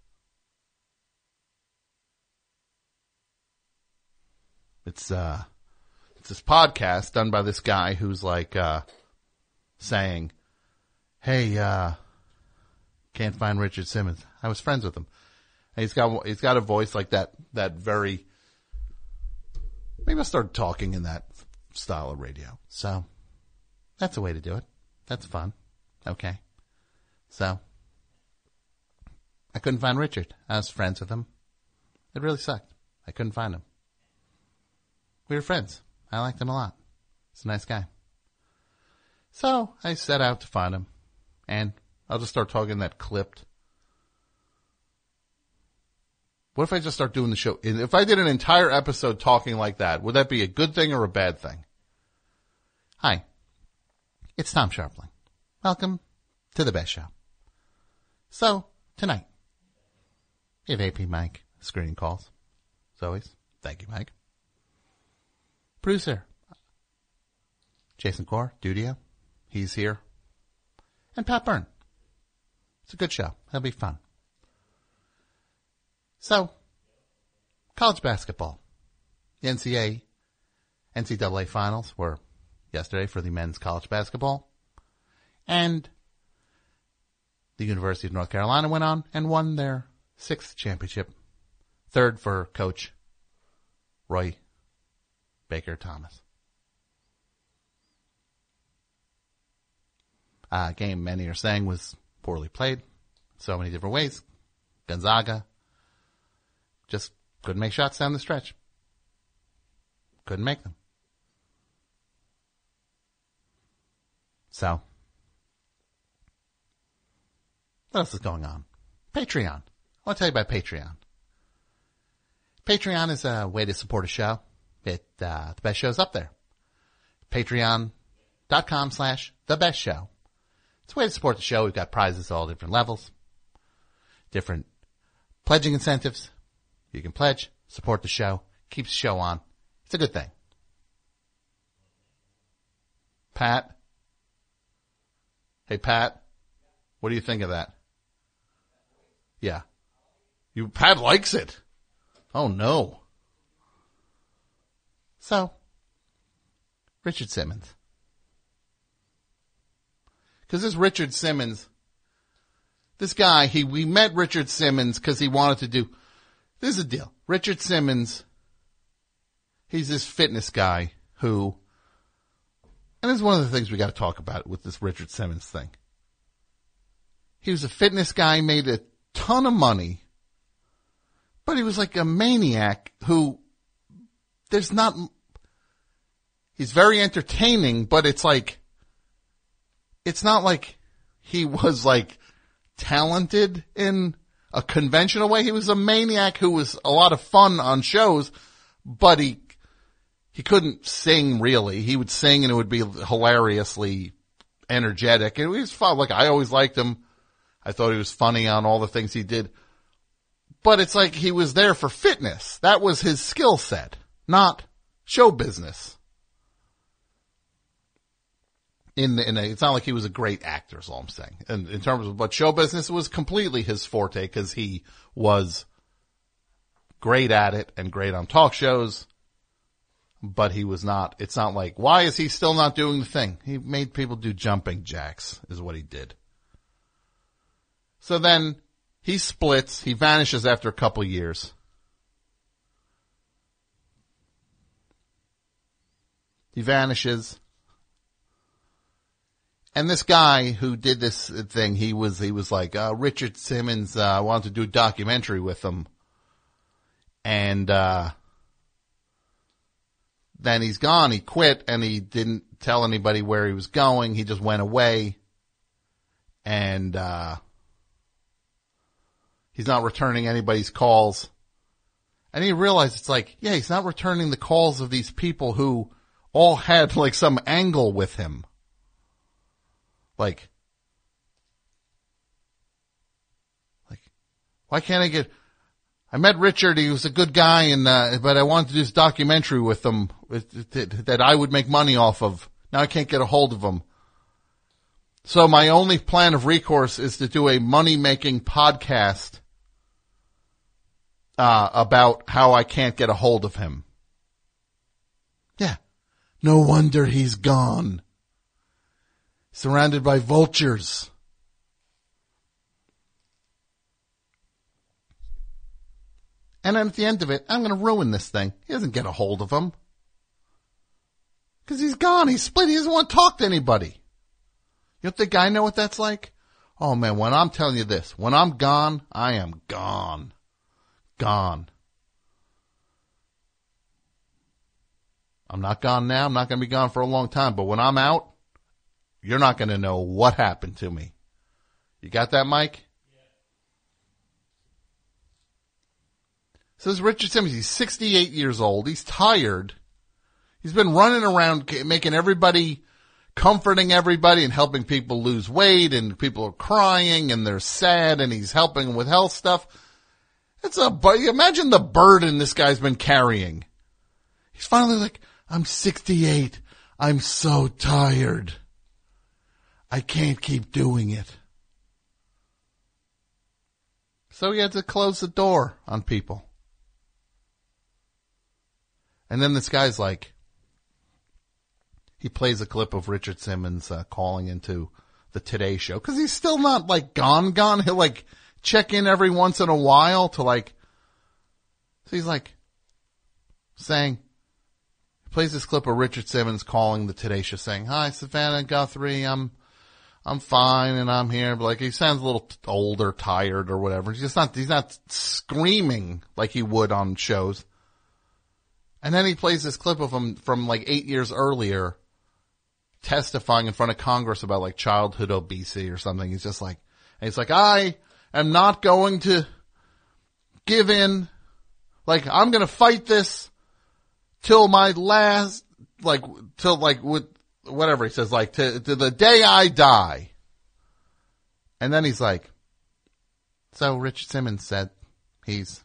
It's uh, it's this podcast done by this guy who's like uh, saying, "Hey, uh, can't find Richard Simmons." I was friends with him. And he's got he's got a voice like that. That very. Maybe I'll start talking in that style of radio. So that's a way to do it. That's fun. Okay. So I couldn't find Richard. I was friends with him. It really sucked. I couldn't find him. We were friends. I liked him a lot. He's a nice guy. So I set out to find him. And I'll just start talking that clipped. What if I just start doing the show? If I did an entire episode talking like that, would that be a good thing or a bad thing? Hi. It's Tom Sharpling. Welcome to the best show. So, tonight, we have A P Mike screening calls. As always, thank you, Mike. Producer, Jason Core, Dudio, he's here. And Pat Byrne. It's a good show. It'll be fun. So, college basketball. The N C A A, N C double A finals were yesterday for the men's college basketball. And the University of North Carolina went on and won their sixth championship. Third for Coach Roy Baker Thomas. Uh, game many are saying was poorly played. So many different ways. Gonzaga just couldn't make shots down the stretch. Couldn't make them. So, what else is going on? Patreon. I want to tell you about Patreon. Patreon is a way to support a show. It, uh, the best show's up there. Patreon.com slash the best show. It's a way to support the show. We've got prizes at all different levels. Different pledging incentives. You can pledge, support the show, keeps the show on. It's a good thing. Pat? Hey, Pat? What do you think of that? Yeah. You, Pat likes it. Oh, no. So, Richard Simmons. Because this Richard Simmons, this guy, he we met Richard Simmons because he wanted to do, this is the deal. Richard Simmons, he's this fitness guy who, and this is one of the things we got to talk about with this Richard Simmons thing. He was a fitness guy, made a ton of money, but he was like a maniac who, there's not, he's very entertaining, but it's like, it's not like he was like talented in a conventional way. He was a maniac who was a lot of fun on shows, but he, he couldn't sing really. He would sing and it would be hilariously energetic. And it was fun. Like, I always liked him. I thought he was funny on all the things he did. But it's like he was there for fitness. That was his skill set, not show business. In, the, in a, it's not like he was a great actor, is all I'm saying. And in terms of, but show business was completely his forte because he was great at it and great on talk shows. But he was not, it's not like, why is he still not doing the thing? He made people do jumping jacks, is what he did. So then he splits, he vanishes after a couple years. He vanishes. And this guy who did this thing, he was, he was like, uh, Richard Simmons, uh, I wanted to do a documentary with him. And, uh, then he's gone. He quit and he didn't tell anybody where he was going. He just went away. And, uh, he's not returning anybody's calls. And he realized it's like, yeah, he's not returning the calls of these people who all had like some angle with him. Like, like, why can't I get, I met Richard, he was a good guy and, uh, but I wanted to do this documentary with him with, that, that I would make money off of. Now I can't get a hold of him. So my only plan of recourse is to do a money-making podcast, uh, about how I can't get a hold of him. Yeah. No wonder he's gone. Surrounded by vultures. And then at the end of it, I'm going to ruin this thing. He doesn't get a hold of him. Because he's gone. He's split. He doesn't want to talk to anybody. You don't think I know what that's like? Oh man, when I'm telling you this, when I'm gone, I am gone. Gone. I'm not gone now. I'm not going to be gone for a long time. But when I'm out, you're not going to know what happened to me. You got that, Mike? Yeah. So this is Richard Simmons. He's sixty-eight years old. He's tired. He's been running around making everybody comforting everybody and helping people lose weight, and people are crying and they're sad, and he's helping them with health stuff. It's a, imagine the burden this guy's been carrying. He's finally like, I'm sixty-eight. I'm so tired. I can't keep doing it. So he had to close the door on people. And then this guy's like, he plays a clip of Richard Simmons uh, calling into the Today Show. Because he's still not, like, gone, gone. He'll, like, check in every once in a while to, like... So he's, like, saying... He plays this clip of Richard Simmons calling the Today Show, saying, "Hi, Savannah Guthrie, I'm I'm fine, and I'm here." But, like, he sounds a little old or tired or whatever. He's just not... He's not screaming like he would on shows. And then he plays this clip of him from, like, eight years earlier... testifying in front of Congress about like childhood obesity or something. He's just like, and he's like, I am not going to give in. Like, I'm going to fight this till my last, like, till like with whatever he says, like to, to the day I die. And then he's like, so Richard Simmons said he's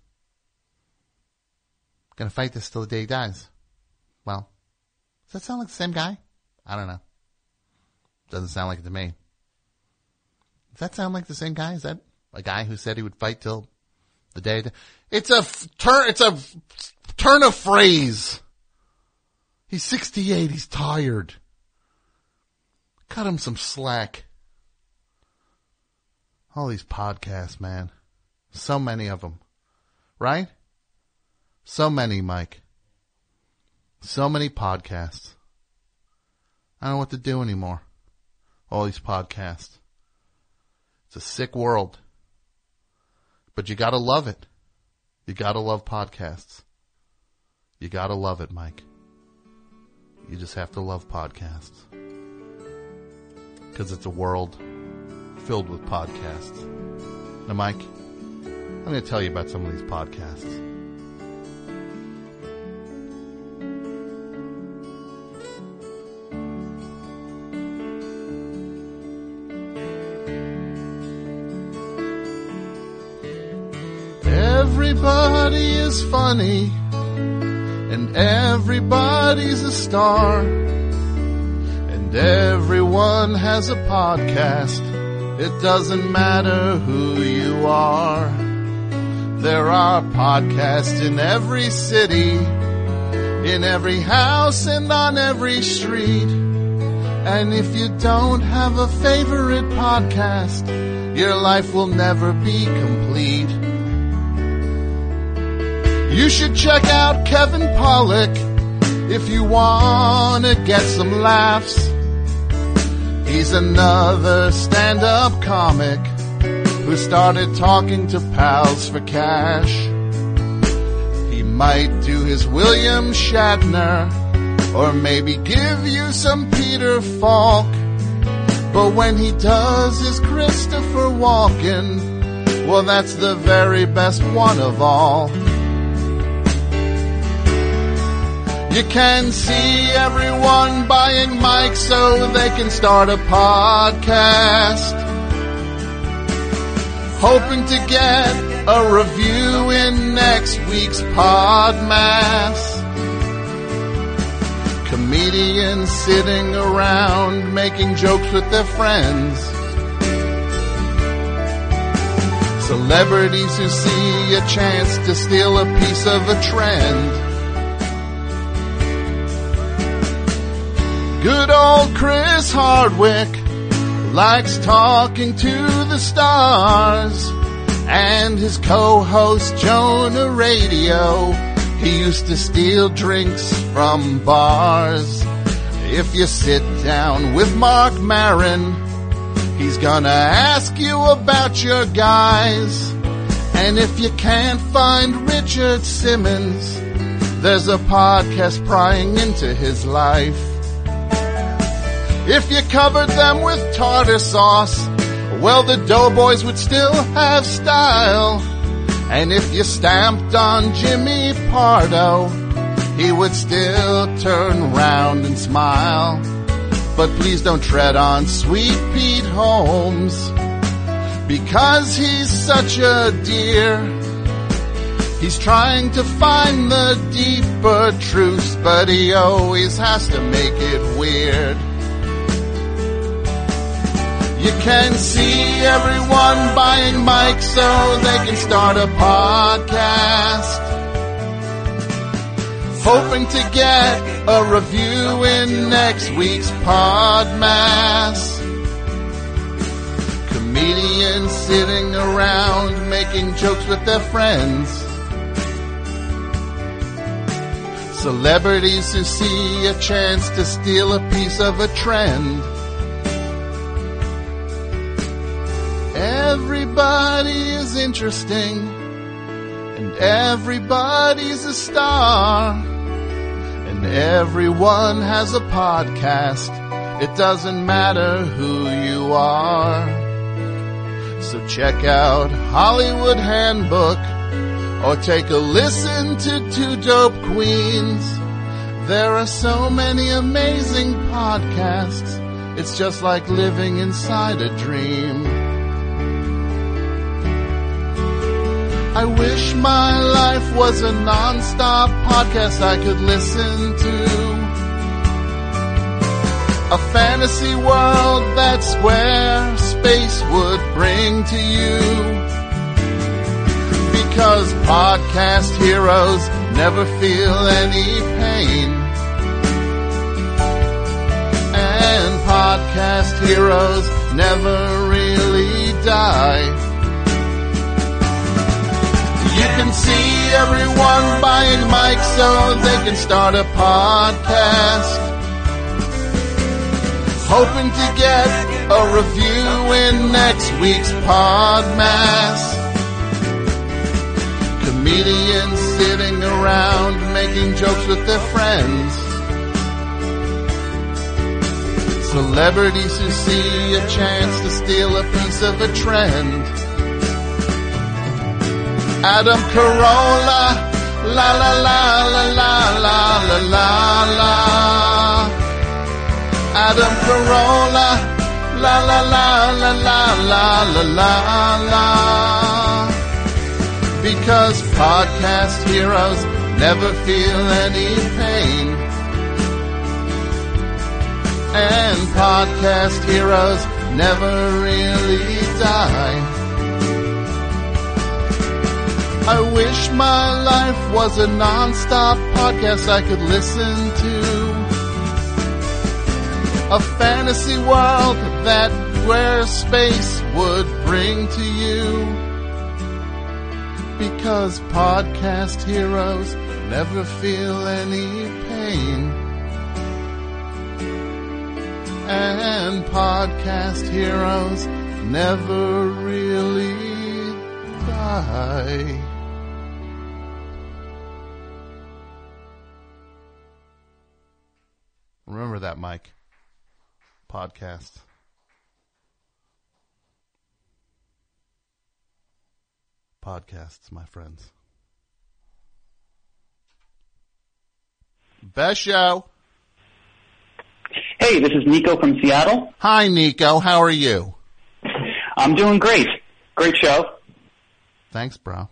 going to fight this till the day he dies. Well, does that sound like the same guy? I don't know. Doesn't sound like it to me. Does that sound like the same guy? Is that a guy who said he would fight till the day? It's a f- turn. It's a f- turn of phrase. He's sixty-eight. He's tired. Cut him some slack. All these podcasts, man. So many of them. Right? So many, Mike. So many podcasts. I don't know what to do anymore. All these podcasts. It's a sick world. But you gotta love it. You gotta love podcasts. You gotta love it, Mike. You just have to love podcasts. Because it's a world filled with podcasts. Now, Mike, I'm going to tell you about some of these podcasts. Everybody is funny, and everybody's a star, and everyone has a podcast. It doesn't matter who you are. There are podcasts in every city, in every house and on every street. And if you don't have a favorite podcast, your life will never be complete. You should check out Kevin Pollak if you want to get some laughs. He's another stand-up comic who started talking to pals for cash. He might do his William Shatner, or maybe give you some Peter Falk. But when he does his Christopher Walken, well, that's the very best one of all. You can see everyone buying mics so they can start a podcast, hoping to get a review in next week's Podmas. Comedians sitting around making jokes with their friends. Celebrities who see a chance to steal a piece of a trend. Good old Chris Hardwick likes talking to the stars, and his co-host Jonah Radio, he used to steal drinks from bars. If you sit down with Mark Maron, he's gonna ask you about your guys. And if you can't find Richard Simmons, there's a podcast prying into his life. If you covered them with tartar sauce, well, the Doughboys would still have style. And if you stamped on Jimmy Pardo, he would still turn round and smile. But please don't tread on Sweet Pete Holmes, because he's such a dear. He's trying to find the deeper truths, but he always has to make it weird. You can see everyone buying mics so they can start a podcast, hoping to get a review in next week's Podmas. Comedians sitting around making jokes with their friends. Celebrities who see a chance to steal a piece of a trend. Everybody is interesting, and everybody's a star, and everyone has a podcast. It doesn't matter who you are. So check out Hollywood Handbook, or take a listen to Two Dope Queens. There are so many amazing podcasts. It's just like living inside a dream. I wish my life was a non-stop podcast I could listen to. A fantasy world that Squarespace would bring to you. Because podcast heroes never feel any pain. And podcast heroes never really die. You can see everyone buying mics so they can start a podcast, hoping to get a review in next week's Podmas. Comedians sitting around making jokes with their friends. Celebrities who see a chance to steal a piece of a trend. Adam Carolla, la la la la la la la la la. Adam Carolla, la la la la la la la la la. Because podcast heroes never feel any pain, and podcast heroes never really die. I wish my life was a non-stop podcast I could listen to. A fantasy world that Squarespace would bring to you. Because podcast heroes never feel any pain. And podcast heroes never really die. Remember that, Mike. Podcast. Podcasts, my friends. Best show. Hey, this is Nico from Seattle. Hi, Nico. How are you? I'm doing great. Great show. Thanks, bro.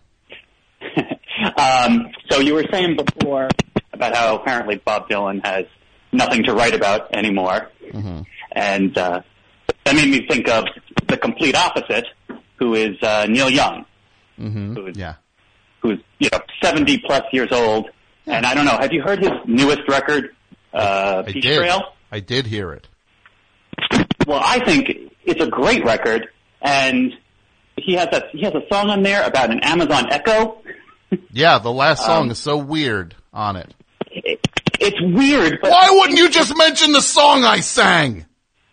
um, so you were saying before about how apparently Bob Dylan has nothing to write about anymore. Mm-hmm. And uh, that made me think of the complete opposite, who is uh, Neil Young. Mm-hmm. Who is, yeah. Who's, you know, seventy plus years old. Yeah. And I don't know, have you heard his newest record, uh, I Peach did. Trail? I did hear it. Well, I think it's a great record, and he has a, he has a song on there about an Amazon Echo. Yeah, the last song um, is so weird on it. it. It's weird, but... Why wouldn't you just mention the song I sang?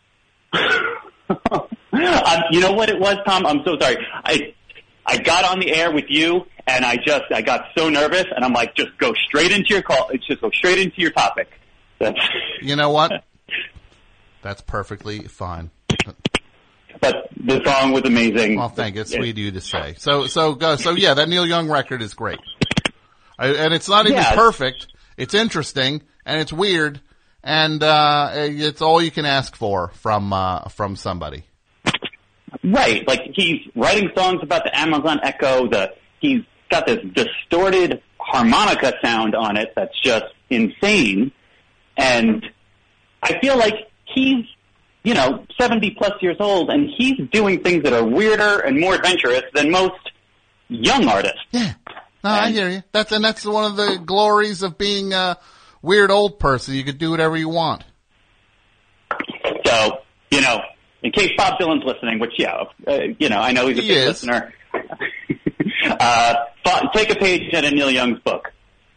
um, you know what it was, Tom? I'm so sorry. I I got on the air with you, and I just, I got so nervous, and I'm like, just go straight into your call. Just go straight into your topic. That's... You know what? That's perfectly fine. But the song was amazing. Well, thank you. It's sweet of you to say. So, so, go. So, yeah, that Neil Young record is great. I, and it's not even yeah. perfect. It's interesting, and it's weird, and uh, it's all you can ask for from uh, from somebody. Right, like he's writing songs about the Amazon Echo. The he's got this distorted harmonica sound on it that's just insane, and I feel like he's, you know, seventy plus years old, and he's doing things that are weirder and more adventurous than most young artists. Yeah, no, and I hear you. That's and that's one of the glories of being a weird old person. You could do whatever you want. So, you know, in case Bob Dylan's listening, which yeah, uh, you know, I know he's a he big is. listener. uh, take a page out of Neil Young's book.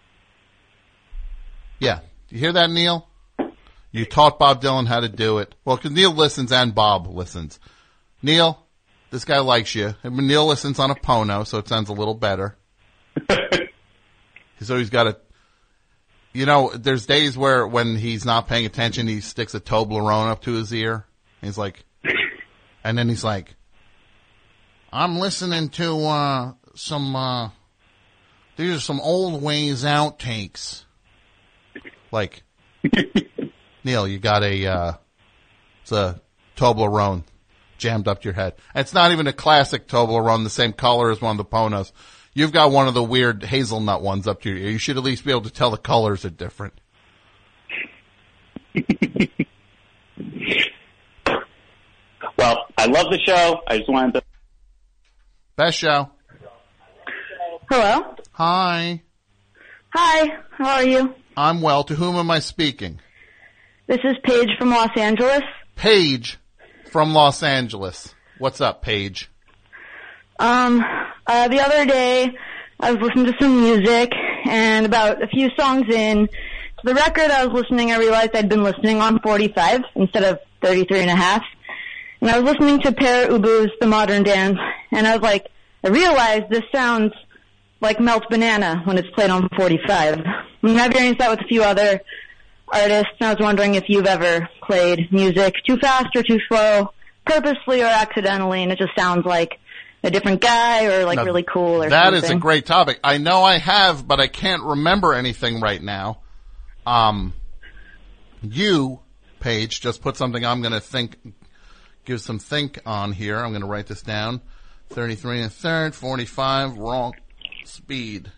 Yeah, you hear that, Neil? You taught Bob Dylan how to do it. Well, because Neil listens and Bob listens. Neil, this guy likes you. And Neil listens on a Pono, so it sounds a little better. So he's got a, you know, there's days where when he's not paying attention, he sticks a Toblerone up to his ear. He's like, and then he's like, I'm listening to uh, some, uh, these are some old ways outtakes. Like, Neil, you got a, uh, it's a Toblerone jammed up to your head. And it's not even a classic Toblerone, the same color as one of the Ponos. You've got one of the weird hazelnut ones up to your ear. You should at least be able to tell the colors are different. Well, I love the show. I just wanted to... Best show. Hello? Hi. Hi, how are you? I'm well. To whom am I speaking? This is Paige from Los Angeles. Paige from Los Angeles. What's up, Paige? Um, uh, the other day, I was listening to some music, and about a few songs in to the record I was listening, I realized I'd been listening on forty-five instead of thirty-three and a half. And I was listening to Pere Ubu's The Modern Dance, and I was like, I realized this sounds like Melt Banana when it's played on forty-five. And I've experienced that with a few other artists, and I was wondering if you've ever played music too fast or too slow, purposely or accidentally, and it just sounds like a different guy or like now, really cool or that something. That is a great topic. I know I have, but I can't remember anything right now. Um, you, Paige, just put something I'm going to think, give some think on here. I'm going to write this down. thirty-three and a third, forty-five, wrong speed.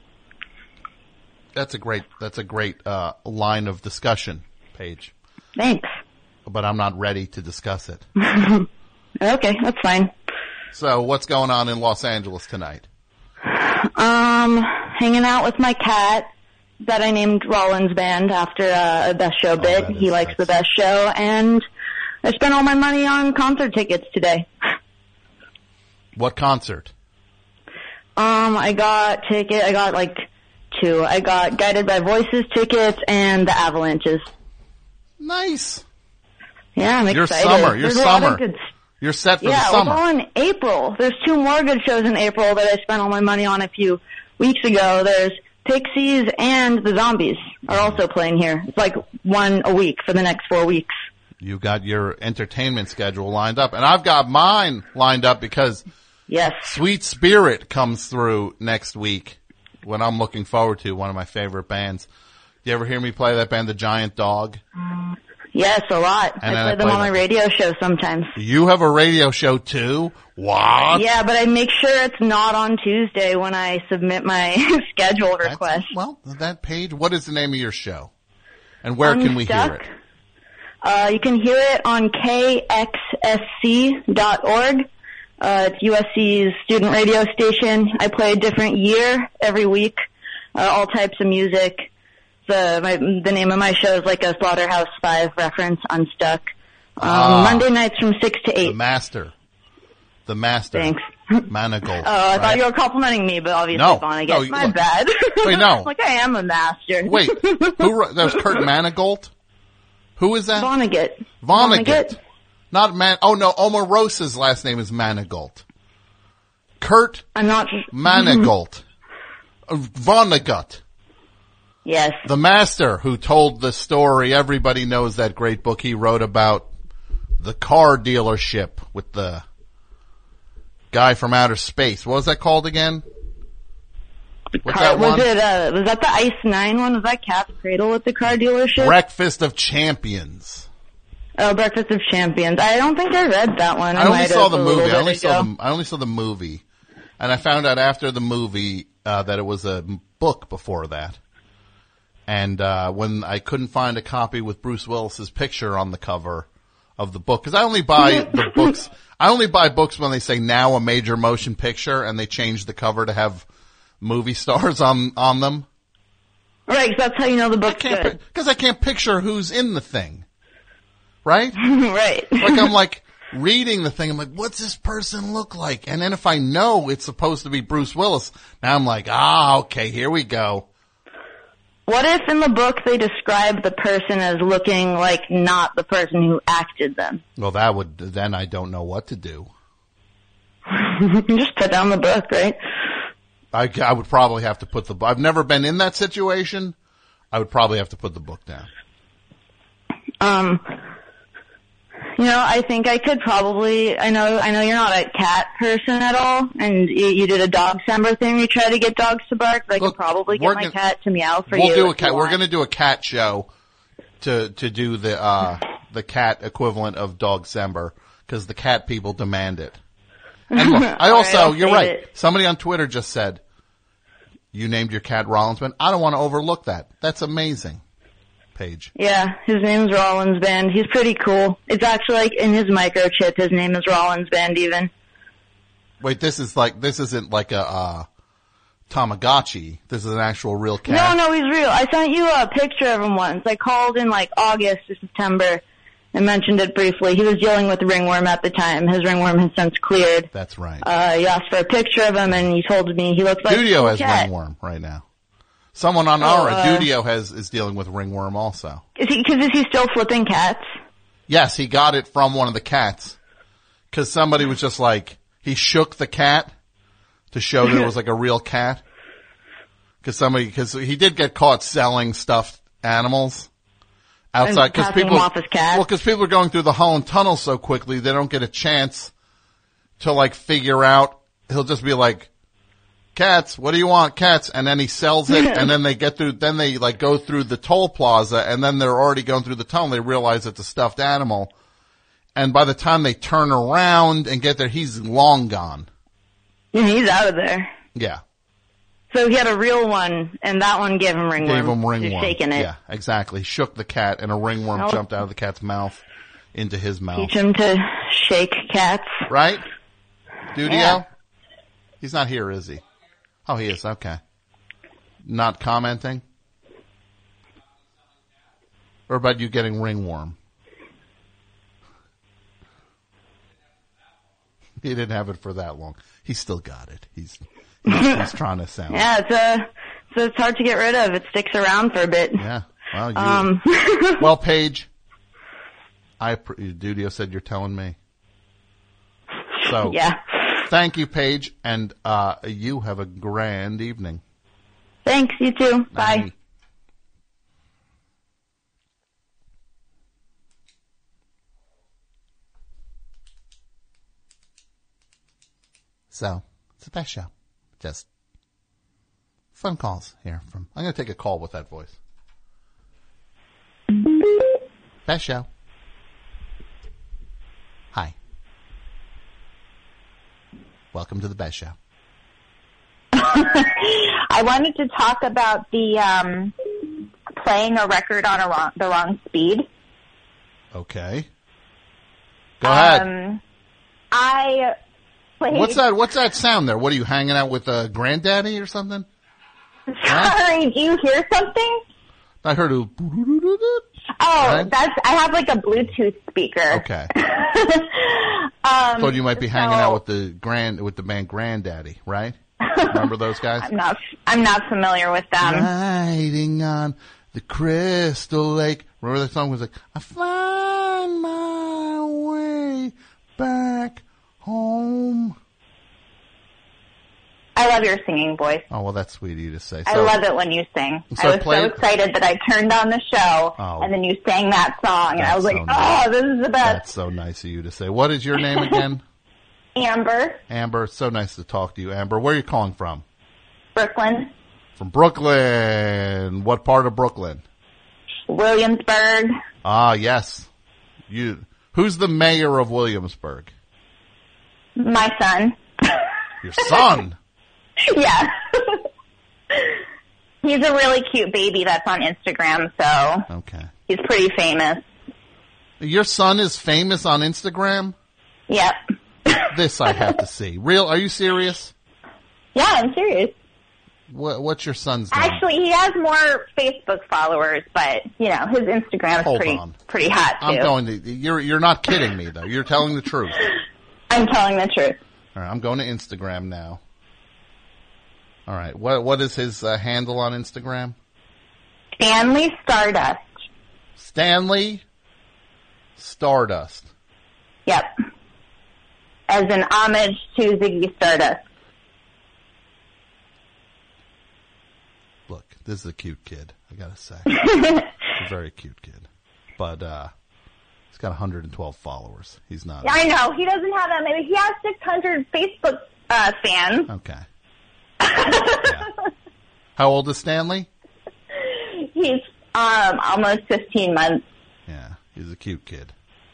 That's a great, that's a great, uh, line of discussion, Paige. Thanks. But I'm not ready to discuss it. Okay, that's fine. So what's going on in Los Angeles tonight? Um, hanging out with my cat that I named Rollins Band after uh, a Best Show bit. Oh, is, he likes the Best Show, and I spent all my money on concert tickets today. What concert? Um, I got ticket. I got like two. I got Guided by Voices tickets and the Avalanches. Nice. Yeah, I'm You're excited. summer. You're There's a summer. lot of good You're set for yeah, the summer. Yeah, well, in April. There's two more good shows in April that I spent all my money on a few weeks ago. There's Pixies and the Zombies are also playing here. It's like one a week for the next four weeks. You got your entertainment schedule lined up, and I've got mine lined up because yes, Sweet Spirit comes through next week, when I'm looking forward to, one of my favorite bands. Do you ever hear me play that band, The Giant Dog? Yes, a lot. And I I play them play on my them. radio show sometimes. You have a radio show too? What? Yeah, but I make sure it's not on Tuesday when I submit my schedule request. Well, that page, what is the name of your show? And where can we hear it? Uh, you can hear it on K X S C dot org. Uh, it's U S C's student radio station. I play a different year every week, uh, all types of music. The, my, the name of my show is like a Slaughterhouse Five reference. I'm stuck. Um, Ah. Monday nights from six to eight. The Master. The Master. Thanks. Manigault. Oh, I right? thought you were complimenting me, but obviously No, Vonnegut. no, My look. bad. Wait, no. Like I am a master. Wait, who wrote, that was Kurt Manigault? Who is that? Vonnegut. Vonnegut. Vonnegut. Not Man, oh no, Omarosa's last name is Manigault. Kurt I'm not. Manigault. Uh, Vonnegut. Yes. The master who told the story. Everybody knows that great book he wrote about the car dealership with the guy from outer space. What was that called again? What's car, that was one? it, uh, was that the Ice Nine one? Was that Cat's Cradle at the car dealership? Breakfast of Champions. Oh, Breakfast of Champions. I don't think I read that one. I, I only might saw have the a little movie. I bit only saw ago. the, I only saw the movie. And I found out after the movie, uh, that it was a book before that. And, uh, when I couldn't find a copy with Bruce Willis's picture on the cover of the book, cause I only buy the books, I only buy books when they say now a major motion picture and they change the cover to have movie stars on, on them. Right, 'cause that's how you know the book's good. Cause I can't picture who's in the thing. Right? Right. Like I'm like reading the thing, I'm like, what's this person look like? And then if I know it's supposed to be Bruce Willis, now I'm like, ah, okay, here we go. What if in the book they describe the person as looking like not the person who acted them? Well, that would, then I don't know what to do. Just put down the book, right? I, I would probably have to put the, I've never been in that situation. I would probably have to put the book down. Um, you know, I think I could probably, I know, I know you're not a cat person at all, and you, you did a dog December thing, you try to get dogs to bark, but I could probably get we're my gonna- cat to meow for We'll you. do a if cat, you we're want. gonna do a cat show to, to do the, uh, the cat equivalent of Dog December, cause the cat people demand it. And look, I All right, also, I'll you're save right. it. Somebody on Twitter just said, you named your cat Rollinsman. I don't want to overlook that. That's amazing. Paige. Yeah, his name's Rollins Band. He's pretty cool. It's actually like in his microchip, his name is Rollins Band even. Wait, this is like, this isn't like a, uh, Tamagotchi. This is an actual real cat. No, no, he's real. I sent you a picture of him once. I called in like August or September and mentioned it briefly. He was dealing with ringworm at the time. His ringworm has since cleared. That's right. Uh, you asked for a picture of him and he told me he looks like Dudio a has cat. ringworm right now. Someone on Oh, our, uh, Dudio has, is dealing with ringworm also. Is he, cause is he still flipping cats? Yes, he got it from one of the cats. Cause somebody was just like, he shook the cat to show that it was like a real cat. Cause somebody, cause he did get caught selling stuffed animals outside. And Cause passing people, them off as cats? well, cause people are going through the Holland Tunnel so quickly, they don't get a chance to like figure out, he'll just be like, cats, what do you want? Cats. And then he sells it and then they get through, then they like go through the toll plaza and then they're already going through the tunnel. They realize it's a stuffed animal. And by the time they turn around and get there, he's long gone. Yeah, he's out of there. Yeah. So he had a real one and that one gave him ringworm. Gave him He's ringworm. shaking it. Yeah, exactly. Shook the cat and a ringworm Oh. jumped out of the cat's mouth into his mouth. Teach him to shake cats. Right? Dudio? Yeah. He's not here, is he? Oh, he is. Okay. Not commenting? Or about you getting ringworm? He didn't have it for that long. He still got it. He's he's, he's trying to sound. Yeah, it's uh so it's hard to get rid of. It sticks around for a bit. Yeah. Well, you, Um, well, Paige, I Dudio said you're telling me. So yeah. Thank you, Paige, and uh you have a grand evening. Thanks, you too. Bye. Bye. So, it's the best show. Just fun calls here from, I'm going to take a call with that voice. Best show. Hi. Welcome to the best show. I wanted to talk about the um, playing a record on a wrong, the wrong speed. Okay. Go ahead. Um, I played. What's that? What's that sound there? What are you hanging out with a granddaddy or something? Sorry, do you hear something? I heard a. Oh, Right? that's. I have like a Bluetooth speaker. Okay. Um, Thought you might be hanging so- out with the grand with the band Granddaddy, right? Remember those guys? I'm not. I'm not familiar with them. Riding on the Crystal Lake. Remember that song was like, I find my way back home. I love your singing voice. Oh, well, that's sweet of you to say. I So- love it when you sing. So I was play so it- excited that I turned on the show Oh. and then you sang that song, and I was That's like, so nice. "Oh, this is the best." That's so nice of you to say. What is your name again? Amber, Amber. So nice to talk to you, Amber. Where are you calling from? Brooklyn. From Brooklyn. What part of Brooklyn? Williamsburg. Ah, yes. You. Who's the mayor of Williamsburg? My son. Your son? Yeah. He's a really cute baby that's on Instagram, so okay. He's pretty famous. Your son is famous on Instagram? Yep. This I have to see. Real? Are you serious? Yeah, I'm serious. What, what's your son's name? Actually, he has more Facebook followers, but, you know, his Instagram is Hold pretty on. pretty hot, too. I'm going to, you're, you're not kidding me, though. You're telling the truth. I'm telling the truth. All right, I'm going to Instagram now. All right, what what is his uh, handle on Instagram? Stanley Stardust. Stanley Stardust. Yep. As an homage to Ziggy Stardust. Look, this is a cute kid, I gotta say. He's a very cute kid. But uh, he's got one hundred twelve followers. He's not... I know, he doesn't have that many. He has six hundred Facebook uh, fans. Okay. Yeah. How old is Stanley? He's um almost fifteen months. Yeah, he's a cute kid.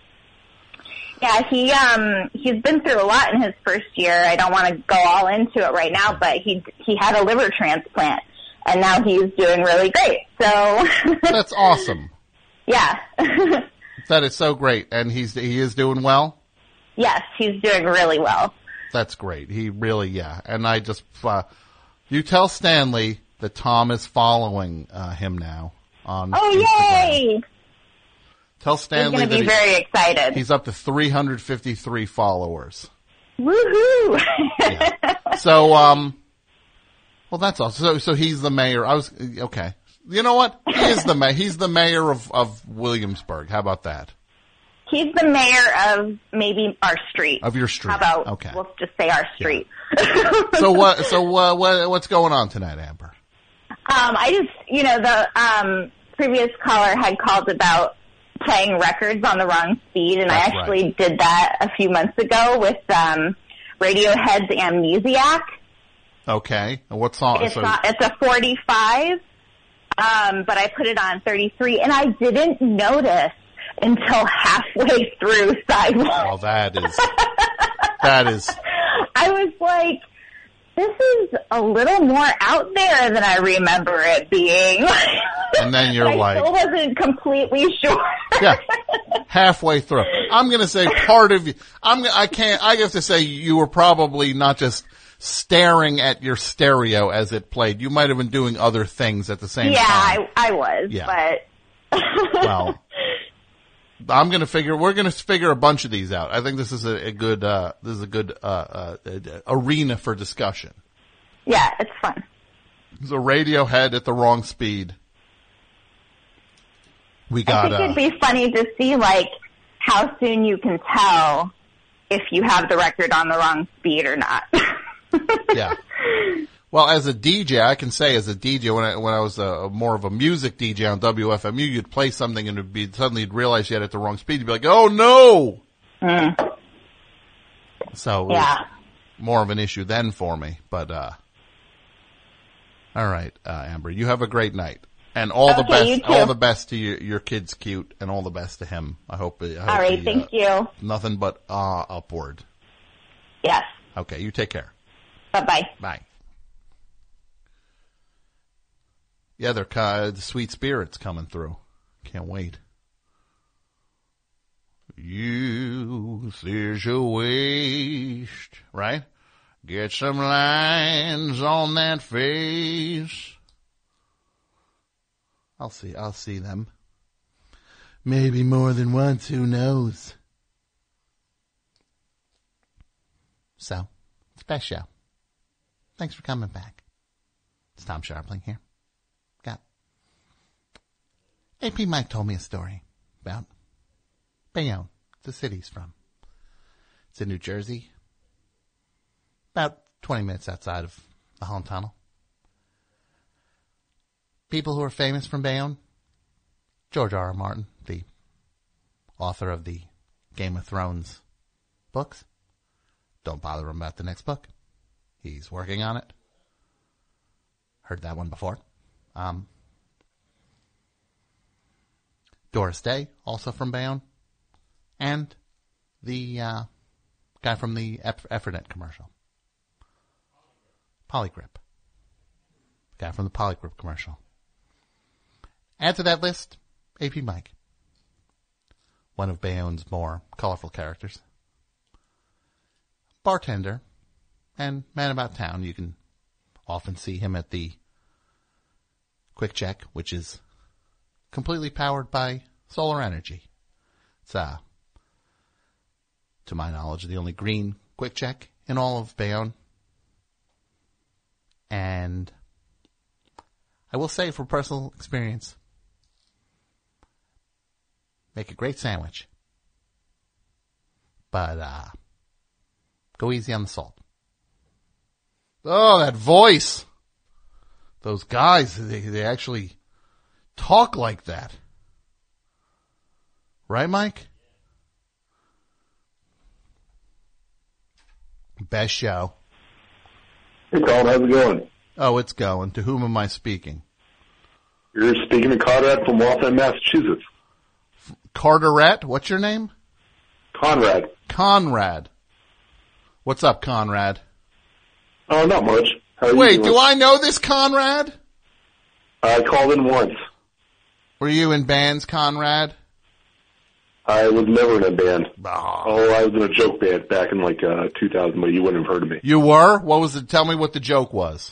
Yeah, he um he's been through a lot in his first year. I don't want to go all into it right now, but he he had a liver transplant, and now he's doing really great. So that's awesome. Yeah. That is so great, and he's he is doing well. Yes, he's doing really well. That's great. He really, yeah. And I just, uh, you tell Stanley that Tom is following uh, him now on Oh, Instagram. yay! Tell Stanley He's going to that be very excited. He's up to three hundred fifty-three followers. Woohoo! Yeah. So, um, well, that's awesome. So, so he's the mayor. I was, okay. You know what? He is the mayor. He's the mayor of, of Williamsburg. How about that? He's the mayor of maybe our street. Of your street. How about, okay. we'll just say our street. So what, so, uh, what, what's going on tonight, Amber? Um, I just, you know, the, um, previous caller had called about playing records on the wrong speed, and That's I actually right. did that a few months ago with, um, Radiohead's Amnesiac. Okay. And what song? It's so, not, it's a forty-five, um, but I put it on thirty-three, and I didn't notice until halfway through Sidewalk. well, that is, that is, I was like, this is a little more out there than I remember it being. and then you're I like, still wasn't completely sure. yeah, halfway through. I'm going to say part of you, I'm, I can't, I have to say you were probably not just staring at your stereo as it played. You might have been doing other things at the same yeah, time. Yeah, I, I was, Yeah. but. Well, I'm going to figure, we're going to figure a bunch of these out. I think this is a, a good, uh, this is a good, uh, uh, arena for discussion. Yeah, it's fun. It's a Radiohead at the wrong speed. We got, I think uh, it'd be funny to see, like, how soon you can tell if you have the record on the wrong speed or not. yeah. Well, as a D J, I can say as a D J, when I, when I was a, more of a music D J on W F M U, you'd play something and it'd be, suddenly you'd realize you had it at the wrong speed. You'd be like, oh no! Mm. So, yeah. it was more of an issue then for me, but, uh, all right, uh, Amber, you have a great night. And all okay, the best, you too. all the best to your, your kid's cute and all the best to him. I hope, I hope All right, he, thank uh, you. Nothing but, uh, upward. Yes. Okay, you take care. Bye-bye. Bye. Yeah, they're uh, the sweet spirits coming through. Can't wait. Youth is a waste, right? Get some lines on that face. I'll see, I'll see them. Maybe more than once, who knows? So, it's Best Show. Thanks for coming back. It's Tom Sharpling here. Got A P Mike told me a story about Bayonne, the city he's from. It's in New Jersey, about twenty minutes outside of the Holland Tunnel. People who are famous from Bayonne: George R. R. Martin, the author of the Game of Thrones books. Don't bother him about the next book. He's working on it. Heard that one before. Um, Doris Day, also from Bayonne. And the uh, guy from the Eff- Effernet commercial. Polygrip. Guy from the Polygrip commercial. Add to that list, A P Mike. One of Bayonne's more colorful characters. Bartender and man about town. You can often see him at the Quick Check, which is completely powered by solar energy. It's, uh, to my knowledge, the only green Quick Check in all of Bayonne. And I will say, from personal experience, make a great sandwich. But, uh, go easy on the salt. Oh, that voice. Those guys, they, they actually talk like that. Right, Mike? Best show. Hey, Colin, how's it going? Oh, it's going. To whom am I speaking? You're speaking to Conrad from Waltham, Massachusetts. Carteret? What's your name? Conrad. Conrad. What's up, Conrad? Oh, not much. How are you Wait, doing? do I know this Conrad? I called in once. Were you in bands, Conrad? I was never in a band. Oh, I was in a joke band back in like uh, two thousand, but you wouldn't have heard of me. You were? What was it? Tell me what the joke was.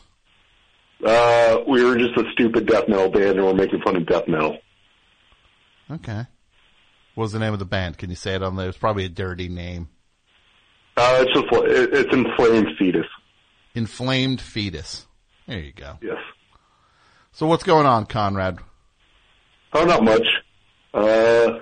Uh, we were just a stupid death metal band, and we're making fun of death metal. Okay. What was the name of the band? Can you say it on there? It's probably a dirty name. Uh, it's just it, it's Inflamed Fetus. Inflamed Fetus. There you go. Yes. So what's going on, Conrad? Oh, not much. Uh,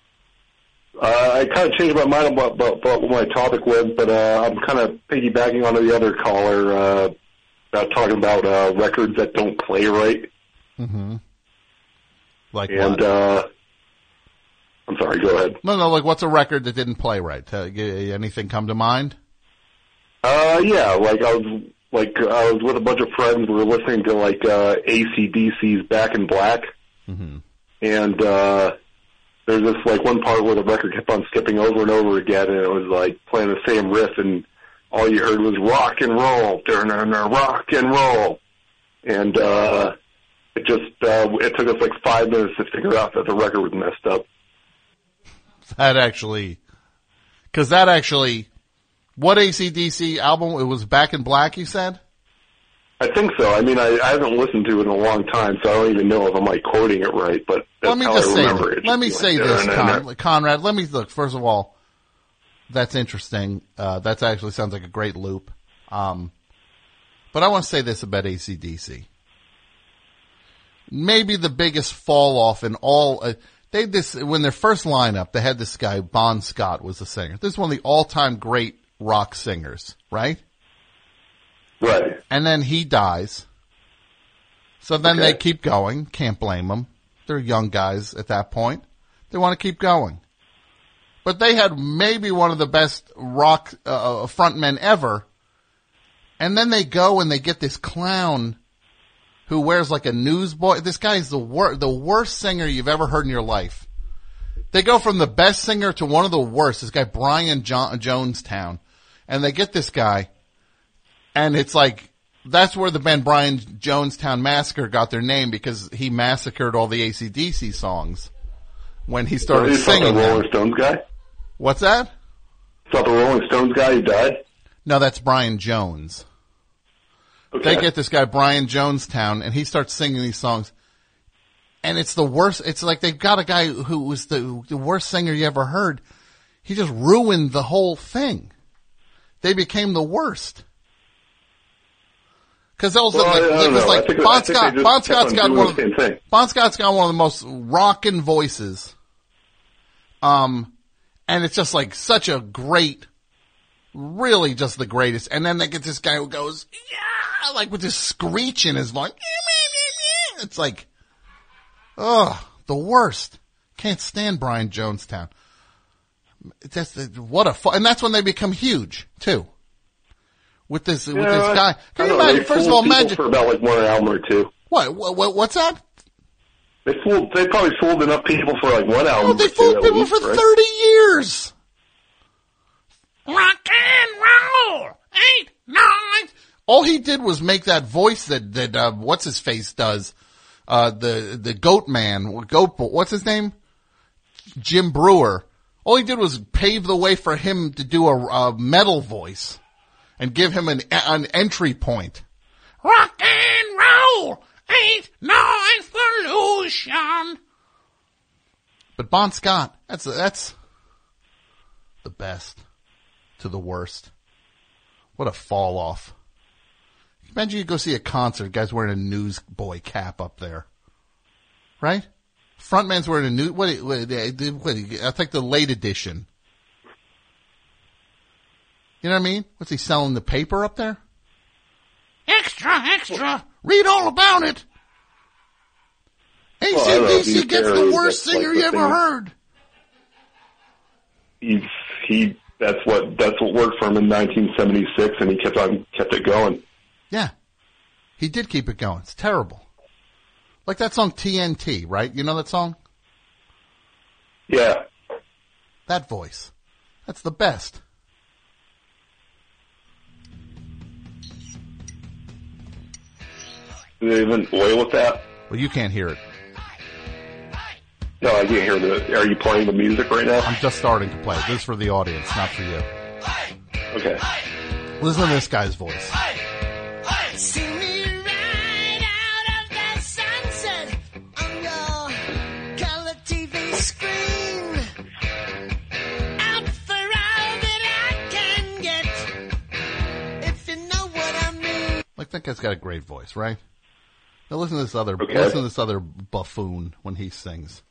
uh I kind of changed my mind about, about, about what my topic was, but uh, I'm kind of piggybacking onto the other caller uh, about talking about uh, records that don't play right. Mm-hmm. Like and, what? Uh, I'm sorry, go ahead. No, no, like what's a record that didn't play right? Uh, anything come to mind? Uh, yeah, like I was, like I was with a bunch of friends. We were listening to like uh, A C D C's Back in Black, mm-hmm. and uh, there's this like one part where the record kept on skipping over and over again, and it was like playing the same riff, and all you heard was rock and roll, rock and roll, and uh, it just uh, it took us like five minutes to figure out that the record was messed up. That actually, because that actually, what A C D C album? It was Back in Black, you said? I think so. I mean, I, I haven't listened to it in a long time, so I don't even know if I'm like quoting it right, but that's let me how just I say remember this. it. Let me Just say like, this, nah, nah, Con- nah. Conrad. Let me look. First of all, that's interesting. Uh, that actually sounds like a great loop. Um, but I want to say this about A C D C. Maybe the biggest fall off in all. Uh, they this when their first lineup, they had this guy Bon Scott was the singer. This is one of the all time great rock singers, right? Right. And then he dies. So then Okay. they keep going. Can't blame them. They're young guys at that point. They want to keep going. But they had maybe one of the best rock uh, frontmen ever. And then they go and they get this clown who wears like a newsboy. This guy is the wor- the worst singer you've ever heard in your life. They go from the best singer to one of the worst. This guy, Brian jo- Jonestown. And they get this guy. And it's like, that's where the band Brian Jonestown Massacre got their name, because he massacred all the A C D C songs when he started Is that singing the them. Rolling Stones guy? What's that? Is that the Rolling Stones guy who died? No, that's Brian Jones. Okay. They get this guy, Brian Jonestown, and he starts singing these songs. And it's the worst. It's like they've got a guy who was the, the worst singer you ever heard. He just ruined the whole thing. They became the worst. Because it was Well, like, I- I it don't was know. like I think- I Bon think they Scott. just Bon kept Scott's on got doing one the of same thing. Bon Scott's got one of the most rockin' voices. Um, and it's just like such a great, really just the greatest. And then they get this guy who goes, yeah, like with this screech in his voice. It's like, ugh, the worst. Can't stand Brian Jonestown. That's the, what a fu- and that's when they become huge too. with this with Yeah, this I- guy. I Can you don't know, imagine? they First of fooled all, people imagine for about like one album or two. what, what what's that? They fooled. They probably fooled enough people for like one album. Oh, they or two fooled at people least, for right? thirty years. Rock and roll, eight, nine. All he did was make that voice that that uh, what's his face does. Uh, the the goat man, goat. What's his name? Jim Brewer. All he did was pave the way for him to do a, a metal voice and give him an an entry point. Rock and roll, eight, nine, solution. But Bon Scott, that's that's the best to the worst. What a fall off. Imagine you go see a concert, guy's wearing a newsboy cap up there. Right? Frontman's wearing a new, what, what, what, I think the late edition. You know what I mean? What's he selling, the paper up there? Extra, extra, read all about it. Well, I don't know if A C D C he's gets there, the worst that's like singer the you ever thing. heard. He's he. That's what that's what worked for him in nineteen seventy-six, and he kept on kept it going. Yeah. He did keep it going. It's terrible. Like that song T N T, right? You know that song? Yeah. That voice. That's the best. Do they even oil with that? Well, you can't hear it. No, I can't hear the. Are you playing the music right now? I'm just starting to play. This is for the audience, not for you. Okay. Listen to this guy's voice. See me right out of that sunset on your color T V screen. Out for all that I can get, if you know what I mean. Like that guy's got a great voice, right? Now listen to this other, Okay. listen to this other buffoon when he sings.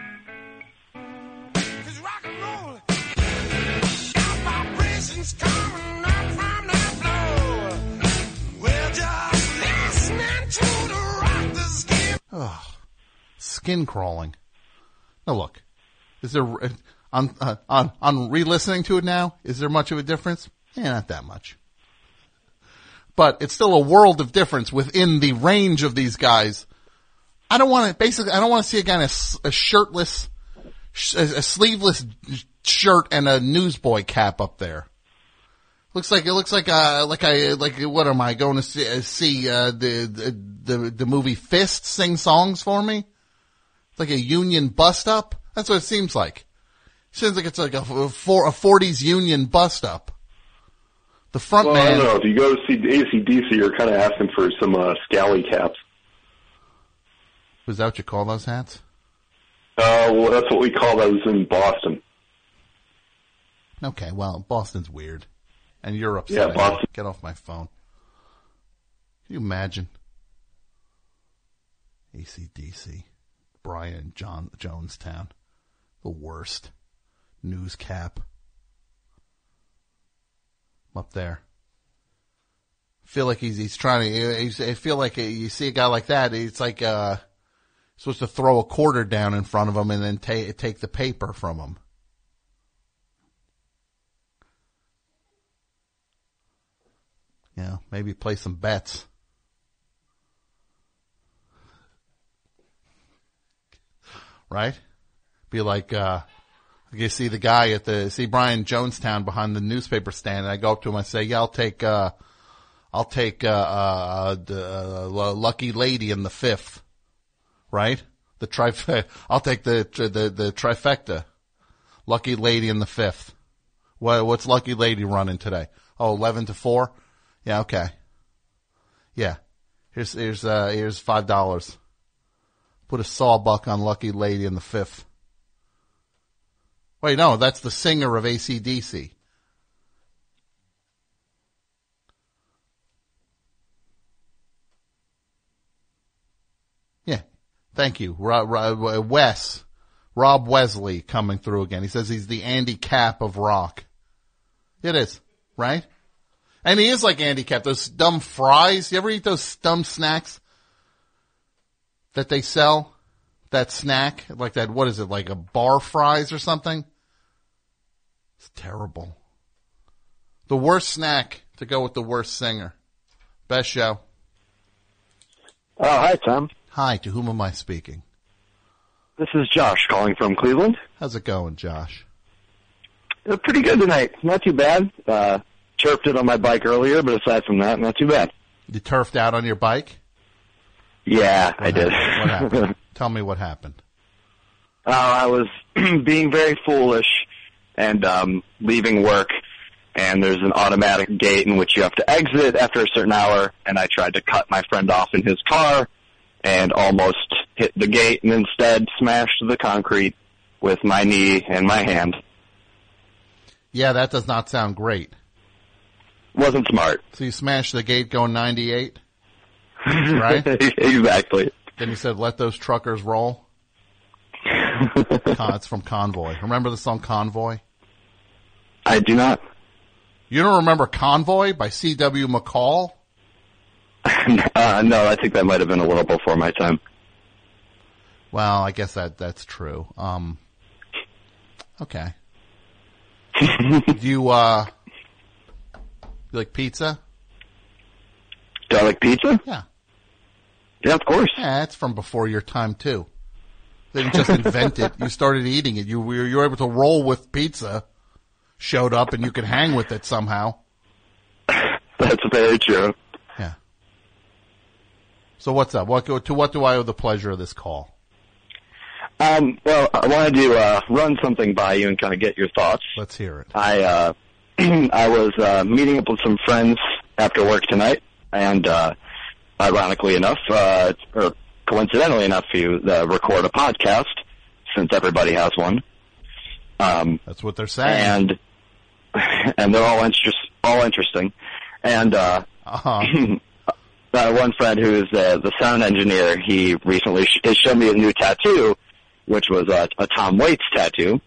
Vibrations coming up from that floor. We're just listening to the rock the skin. Oh, skin crawling. Now look, is there on uh, on on re-listening to it now? Is there much of a difference? Eh, not that much. But it's still a world of difference within the range of these guys. I don't want to basically. I don't want to see a guy in a, s- a shirtless, sh- a, a sleeveless shirt and a newsboy cap up there. Looks like it looks like uh like I like what am I going to see, uh, see uh, the, the the the movie Fist sing songs for me? It's like a union bust up. That's what it seems like. Seems like it's like a for a forties union bust up. The front Well, man. I don't know. If you go to see A C D C, you're kind of asking for some uh, scally caps. Was that what you call those hats? Uh, well, that's what we call those in Boston. Okay, well, Boston's weird. And you're upset. Yeah, Boston. Get off my phone. Can you imagine? A C D C. Brian John Jonestown. The worst. News cap. Up there. Feel like he's he's trying to. He's, I feel like you see a guy like that. It's like uh, supposed to throw a quarter down in front of him and then take take the paper from him. Yeah, maybe play some bets. Right? Be like, uh, you see the guy at the, see Brian Jonestown behind the newspaper stand, and I go up to him and I say, yeah, I'll take, uh, I'll take, uh, uh, the, uh, Lucky Lady in the fifth. Right? The trif, I'll take the, the, the trifecta. Lucky Lady in the fifth. What, what's Lucky Lady running today? Oh, eleven to four? Yeah, okay. Yeah. Here's, here's, uh, here's five dollars. Put a sawbuck on Lucky Lady in the fifth. Wait, no, that's the singer of A C D C. Yeah. Thank you. Rob, Rob, Wes. Rob Wesley coming through again. He says he's the Andy Capp of rock. It is, right? And he is like Andy Capp. Those dumb fries. You ever eat those dumb snacks that they sell? That snack? Like that, what is it, like a bar fries or something? It's terrible. The worst snack to go with the worst singer. Best show. Oh, hi, Tom. Hi, to whom am I speaking? This is Josh calling from Cleveland. How's it going, Josh? Uh, pretty good tonight. Not too bad. Uh, chirped it on my bike earlier, but aside from that, not too bad. You turfed out on your bike? Yeah, What I did. happened? What happened? Tell me what happened. Uh, I was being very foolish and um, leaving work, and there's an automatic gate in which you have to exit after a certain hour, and I tried to cut my friend off in his car and almost hit the gate and instead smashed the concrete with my knee and my hand. Yeah, that does not sound great. Wasn't smart. So you smashed the gate going ninety-eight? Right? Exactly. Then you said, let those truckers roll? Con- it's from Convoy. Remember the song Convoy? I do not. You don't remember Convoy by C W McCall? uh, no, I think that might have been a little before my time. Well, I guess that that's true. Um, okay. Do you, uh, you like pizza? Do I like pizza? Yeah. Yeah, of course. Yeah, it's from before your time, too. They didn't just invent it. You started eating it. You were, you were able to roll with pizza, showed up, and you could hang with it somehow. That's very true. Yeah. So what's up? What, to what do I owe the pleasure of this call? Um, well, I wanted to uh, run something by you and kind of get your thoughts. Let's hear it. I uh, I was uh, meeting up with some friends after work tonight, and uh, ironically enough, uh, or coincidentally enough, you uh, record a podcast since everybody has one. Um, That's what they're saying, and and they're all interest all interesting. And uh, uh-huh. uh, one friend who is uh, the sound engineer, he recently sh- he showed me a new tattoo, which was uh, a Tom Waits tattoo.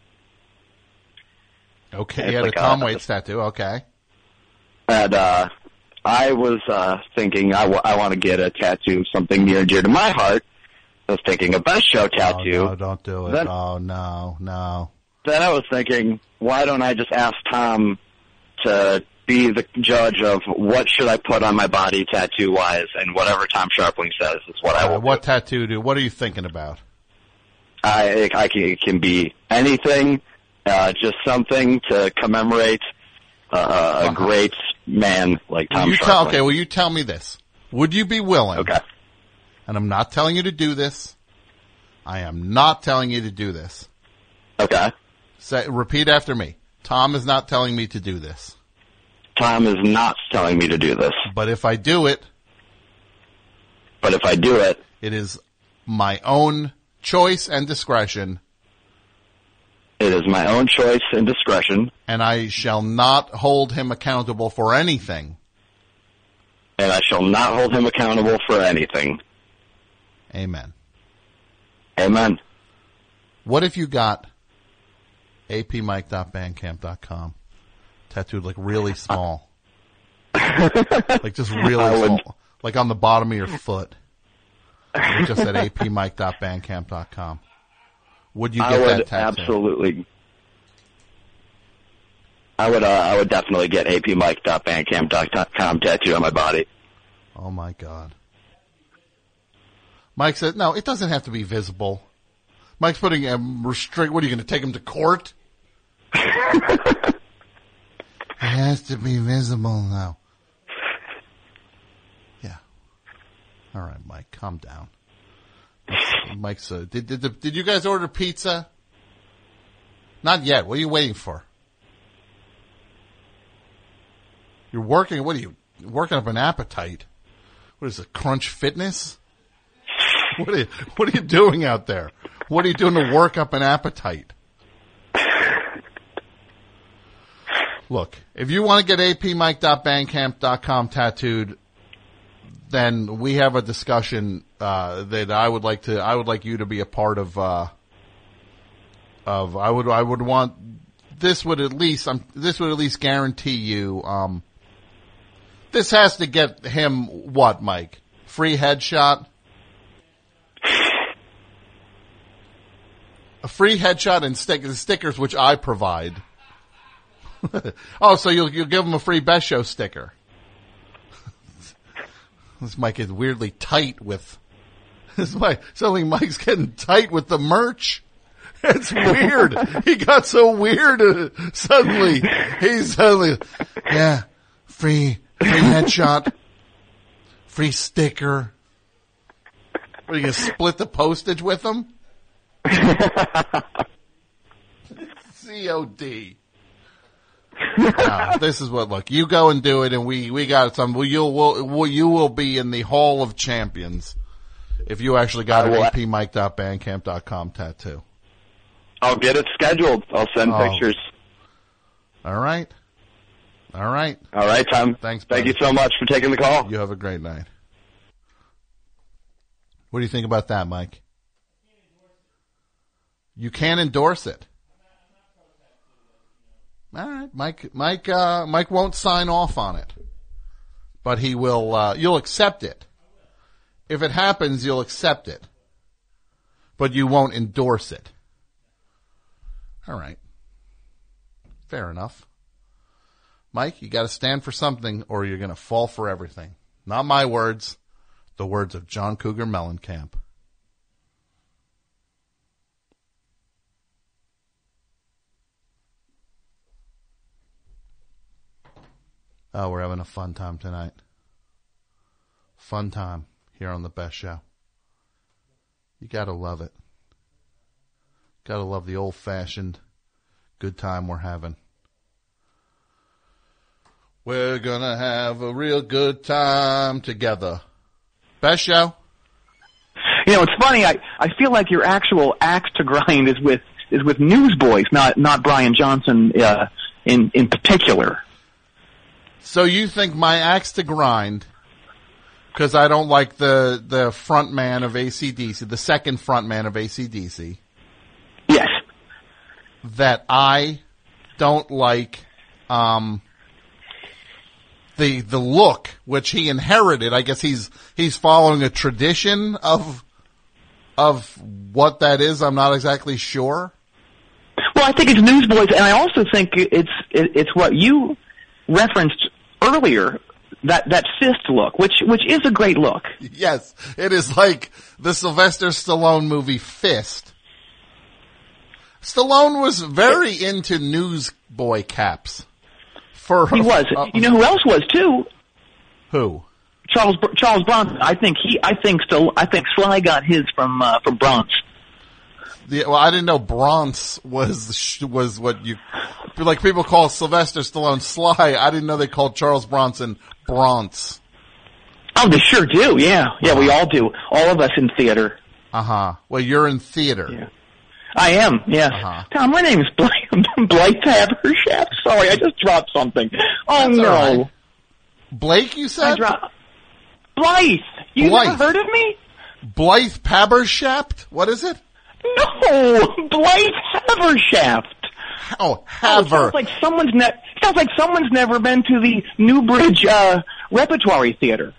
Okay, It's you had like a Tom a- Waits tattoo. Okay. And uh, I was uh, thinking I, w- I want to get a tattoo, something near and dear to my heart. I was thinking a Best Show tattoo. Oh, no, don't do it. Then, oh, no, no. then I was thinking, why don't I just ask Tom to be the judge of what should I put on my body tattoo-wise, and whatever Tom Sharpling says is what I Uh, will what tattoo do? What are you thinking about? I, I can, it can be anything, uh, just something to commemorate uh, a great man like Will Tom you Sharpling. tell, okay, will you tell me this? Would you be willing? Okay. And I'm not telling you to do this. I am not telling you to do this. Okay. Say, repeat after me. Tom is not telling me to do this. Tom is not telling me to do this. But if I do it, But if I do it, it is my own choice and discretion, it is my own choice and discretion, and I shall not hold him accountable for anything. and I shall not hold him accountable for anything. Amen. Amen. What if you got a p mike dot bandcamp dot com tattooed like really small? Like just really I would- small. Like on the bottom of your foot. It just at a p mike dot bandcamp dot com. Would you I get would that tattoo? absolutely. I would. Uh, I would definitely get a p mike dot bandcamp dot com tattoo on my body. Oh my God. Mike said, no, it doesn't have to be visible. Mike's putting a restrict, what are you going to take him to court? It has to be visible now. Yeah. All right, Mike, calm down. Mike's, uh, did, did, did you guys order pizza? Not yet. What are you waiting for? You're working, what are you, working up an appetite? What is it, Crunch Fitness? What are you, what are you doing out there? What are you doing to work up an appetite? Look, if you want to get a p mike dot bandcamp dot com tattooed, then we have a discussion uh, that I would like to. I would like you to be a part of. Uh, of I would. I would want. This would at least. Um, this would at least guarantee you. Um, this has to get him what, Mike? Free headshot. A free headshot and stick, stickers, which I provide. Oh, so you'll you'll give him a free Best Show sticker. This mic is weirdly tight with. This mic, suddenly Mike's getting tight with the merch. It's weird. He got so weird uh, suddenly. He's suddenly, yeah, free free headshot, free sticker. What, are you gonna split the postage with him? C O D. No, this is what. Look, you go and do it, and we we got some. Well, you'll will will you will be in the Hall of Champions if you actually got an a p mike dot bandcamp dot com tattoo. I'll get it scheduled. I'll send Oh. pictures. All right, all right, All right, Tom. Thanks. Thank buddy. you so much for taking the call. You have a great night. What do you think about that, Mike? You can't endorse it. All right, Mike. Mike. Uh, Mike won't sign off on it, but he will. Uh, you'll accept it. If it happens, you'll accept it, but you won't endorse it. All right. Fair enough. Mike, you got to stand for something, or you're going to fall for everything. Not my words. The words of John Cougar Mellencamp. Oh, we're having a fun time tonight. Fun time here on the Best Show. You gotta love it. Gotta love the old-fashioned good time we're having. We're gonna have a real good time together. Best Show? You know, it's funny. I I feel like your actual axe to grind is with is with Newsboys, not not Brian Johnson uh, in in particular. So you think my axe to grind, because I don't like the the front man of A C D C, the second front man of A C D C. Yes. That I don't like um, the the look which he inherited. I guess he's he's following a tradition of of what that is. I'm not exactly sure. Well, I think it's Newsboys, and I also think it's it, it's what you referenced earlier, that that fist look, which which is a great look. Yes, it is like the Sylvester Stallone movie Fist. Stallone was very into newsboy caps. For he was. Uh, you know who else was too? Who? Charles Charles Bronson. I think he. I think still. I think Sly got his from uh, from Bronx. The, well, I didn't know Bronx was was what you like. People call Sylvester Stallone Sly. I didn't know they called Charles Bronson Bronx. Oh, they sure do. Yeah, yeah, we all do. All of us in theater. Uh huh. Well, you're in theater. Yeah. I am. Yes. Uh-huh. Tom, my name is Blythe, Blythe Habershaft. Sorry, I just dropped something. Oh That's no. all right. Blake, you said? I dro- Blythe. You Blythe. never heard of me? Blythe Habershaft? What is it? No, Blythe Habershaft. Oh, Oh, Haver. sounds like someone's ne- sounds like someone's never been to the Newbridge uh, Repertory Theater.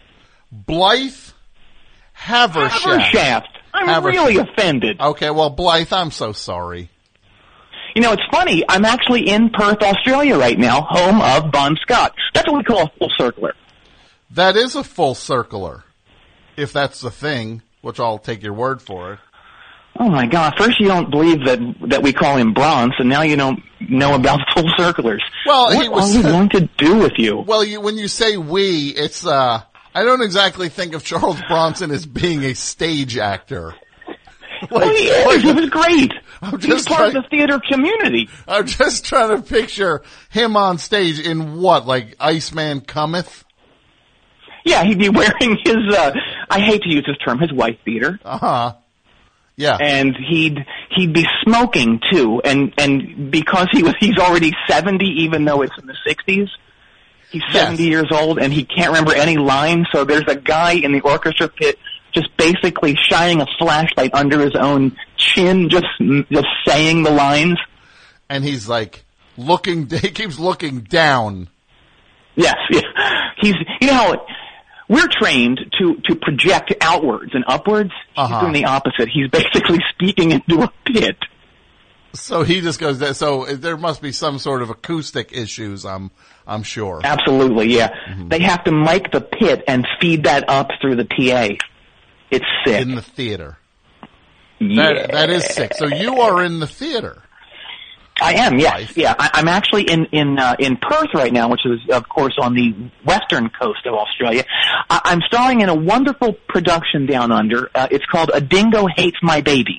Blythe Havershaft. Habershaft. I'm Havershaft. really offended. Okay, well, Blythe, I'm so sorry. You know, it's funny. I'm actually in Perth, Australia right now, home of Bon Scott. That's what we call a full circler. That is a full circler, if that's the thing, which I'll take your word for it. Oh my God! First you don't believe that that we call him Bronx, and now you don't know about full circlers. Well, what he was, are we going to do with you? Well, you, when you say we, it's uh, I don't exactly think of Charles Bronson as being a stage actor. Like, well, he is. Like, he was great. I'm just He's part trying, of the theater community. I'm just trying to picture him on stage in what, like Iceman Cometh? Yeah, he'd be wearing his. uh I hate to use this term, his wife beater. Uh huh. Yeah. And he'd he'd be smoking too, and and because he was he's already seventy, even though it's in the sixties, he's yes. seventy years old, and he can't remember any lines. So there's a guy in the orchestra pit just basically shining a flashlight under his own chin, just just saying the lines. And he's like looking. He keeps looking down. Yes, yeah. He's you know how. We're trained to, to project outwards and upwards. He's uh-huh. doing the opposite. He's basically speaking into a pit. So he just goes there. So there must be some sort of acoustic issues, I'm I'm sure. Absolutely, yeah. Mm-hmm. They have to mic the pit and feed that up through the P A. It's sick. In the theater. Yeah. That, that is sick. So you are in the theater. I am, yes. Yeah, I, I'm actually in in uh, in Perth right now, which is, of course, on the western coast of Australia. I, I'm starring in a wonderful production down under. Uh, it's called A Dingo Hates My Baby.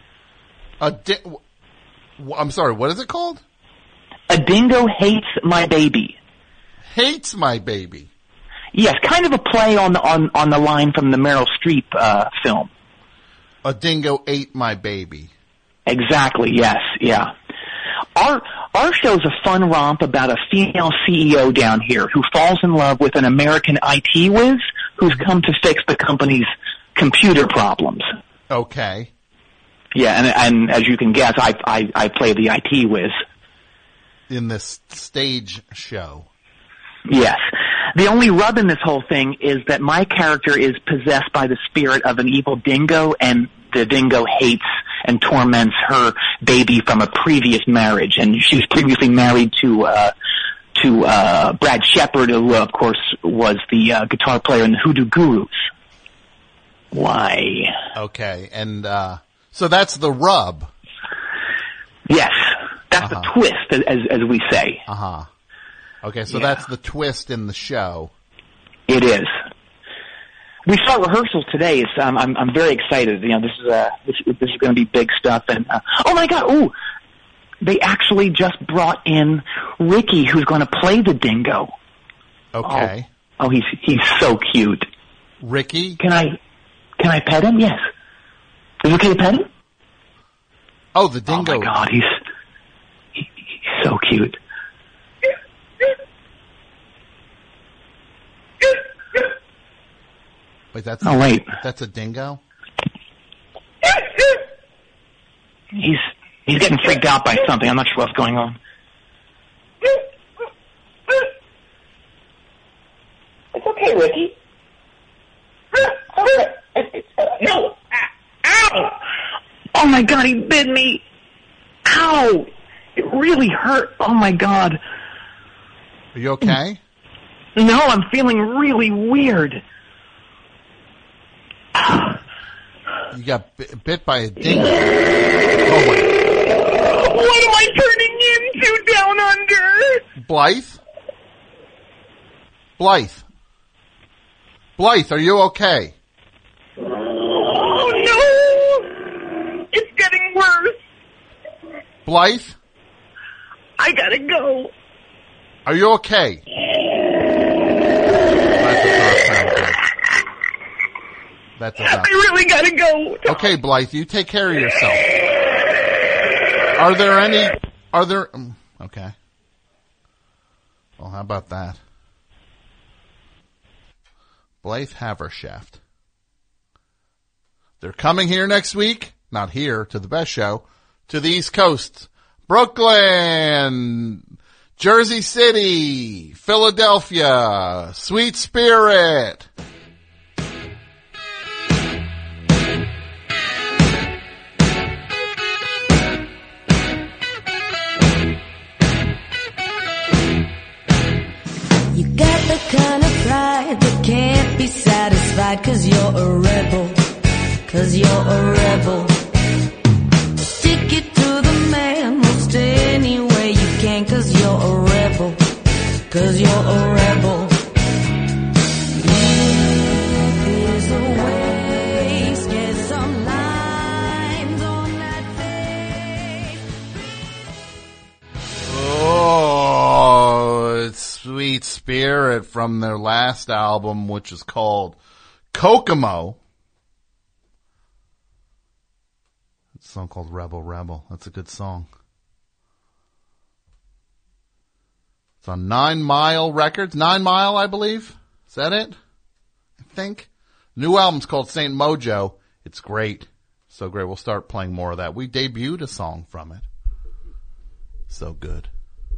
A di- I'm sorry, what is it called? A Dingo Hates My Baby. Hates My Baby. Yes, kind of a play on the, on, on the line from the Meryl Streep uh, film. A dingo ate my baby. Exactly, yes, yeah. Our our show's a fun romp about a female C E O down here who falls in love with an American I T whiz who's come to fix the company's computer problems. Okay. Yeah, and and as you can guess, I I, I play the I T whiz. In this stage show. Yes. The only rub in this whole thing is that my character is possessed by the spirit of an evil dingo, and the dingo hates and torments her baby from a previous marriage. And she was previously married to uh to uh Brad Shepard, who of course was the uh, guitar player in the Hoodoo Gurus. Why? Okay, and uh so that's the rub. Yes, that's uh-huh. the twist, as as we say. Uh-huh. Okay, so Yeah. that's the twist in the show. It is. We start rehearsal today. It's, um, I'm I'm very excited. You know, this is uh this, this is going to be big stuff. And uh, oh my God! Ooh, they actually just brought in Ricky, who's going to play the dingo. Okay. Oh, oh, he's he's so cute. Ricky? Can I can I pet him? Yes. Is it okay to pet him? Oh, the dingo. Oh my God, he's he, he's so cute. Wait, that's Oh, wait. That's a dingo? He's he's getting freaked out by something. I'm not sure what's going on. It's okay, Ricky. Okay. No. Ow! Oh my God, he bit me. Ow! It really hurt. Oh my God. Are you okay? No, I'm feeling really weird. You got b- bit by a dingo. Oh, wait. What am I turning into down under? Blythe? Blythe? Blythe, are you okay? Oh, no! It's getting worse. Blythe? I gotta go. Are you okay? That does not. I really gotta go. Okay, Blythe, you take care of yourself. Are there any, are there, um, okay. Well, how about that? Blythe Havershaft. They're coming here next week. Not here, to the best show. To the East Coast. Brooklyn. Jersey City. Philadelphia. Sweet Spirit. You got the kind of pride that can't be satisfied, 'cause you're a rebel, 'cause you're a rebel. Stick it to the man most any way you can, 'cause you're a rebel, 'cause you're a rebel. Life is a waste, get some lines on that face. Oh, it's Sweet Spirit from their last album, which is called Kokomo. It's a song called Rebel Rebel. That's a good song. It's on Nine Mile Records. Nine Mile, I believe. Is that it? I think. New album's called Saint Mojo. It's great. So great. We'll start playing more of that. We debuted a song from it. So good.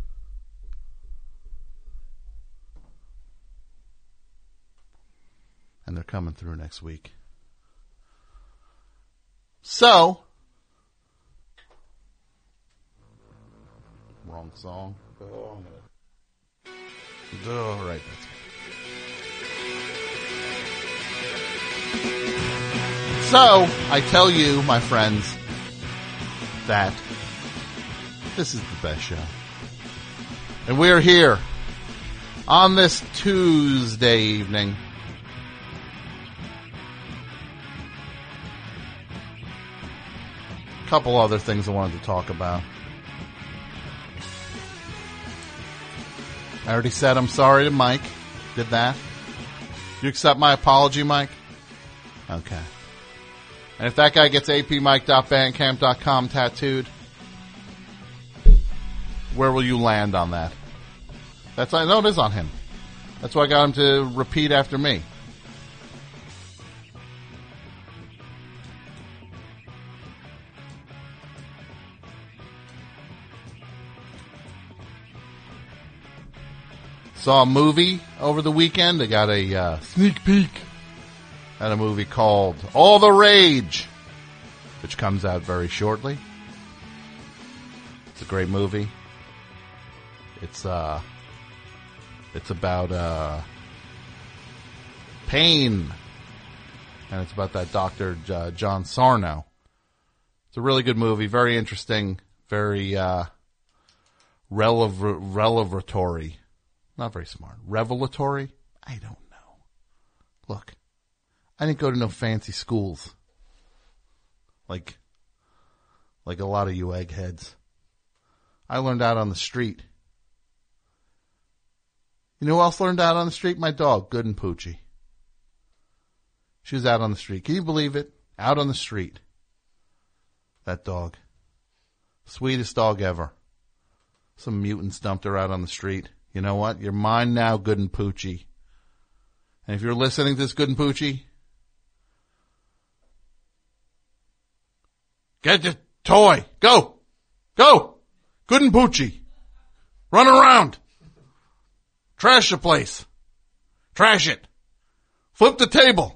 And they're coming through next week. So, wrong song. Oh, I'm gonna... All right, that's good. So, I tell you, my friends, that this is the best show. And we're here on this Tuesday evening. A couple other things I wanted to talk about. I already said I'm sorry to Mike. Did that? You accept my apology, Mike? Okay. And if that guy gets a p mike dot bandcamp dot com tattooed, where will you land on that? That's I know it is on him. That's why I got him to repeat after me. Saw a movie over the weekend. I got a uh, sneak peek at a movie called All the Rage, which comes out very shortly. It's a great movie. It's uh, it's about uh, pain, and it's about that Doctor Uh, John Sarno. It's a really good movie, very interesting, very uh, relev- revelatory. Not very smart. Revelatory? I don't know. Look, I didn't go to no fancy schools. Like, like a lot of you eggheads. I learned out on the street. You know who else learned out on the street? My dog, Good and Poochie. She was out on the street. Can you believe it? Out on the street. That dog. Sweetest dog ever. Some mutants dumped her out on the street. You know what? You're mine now, Good and Poochie. And if you're listening to this, Good and Poochie, get your toy. Go. Go. Good and Poochie. Run around. Trash the place. Trash it. Flip the table.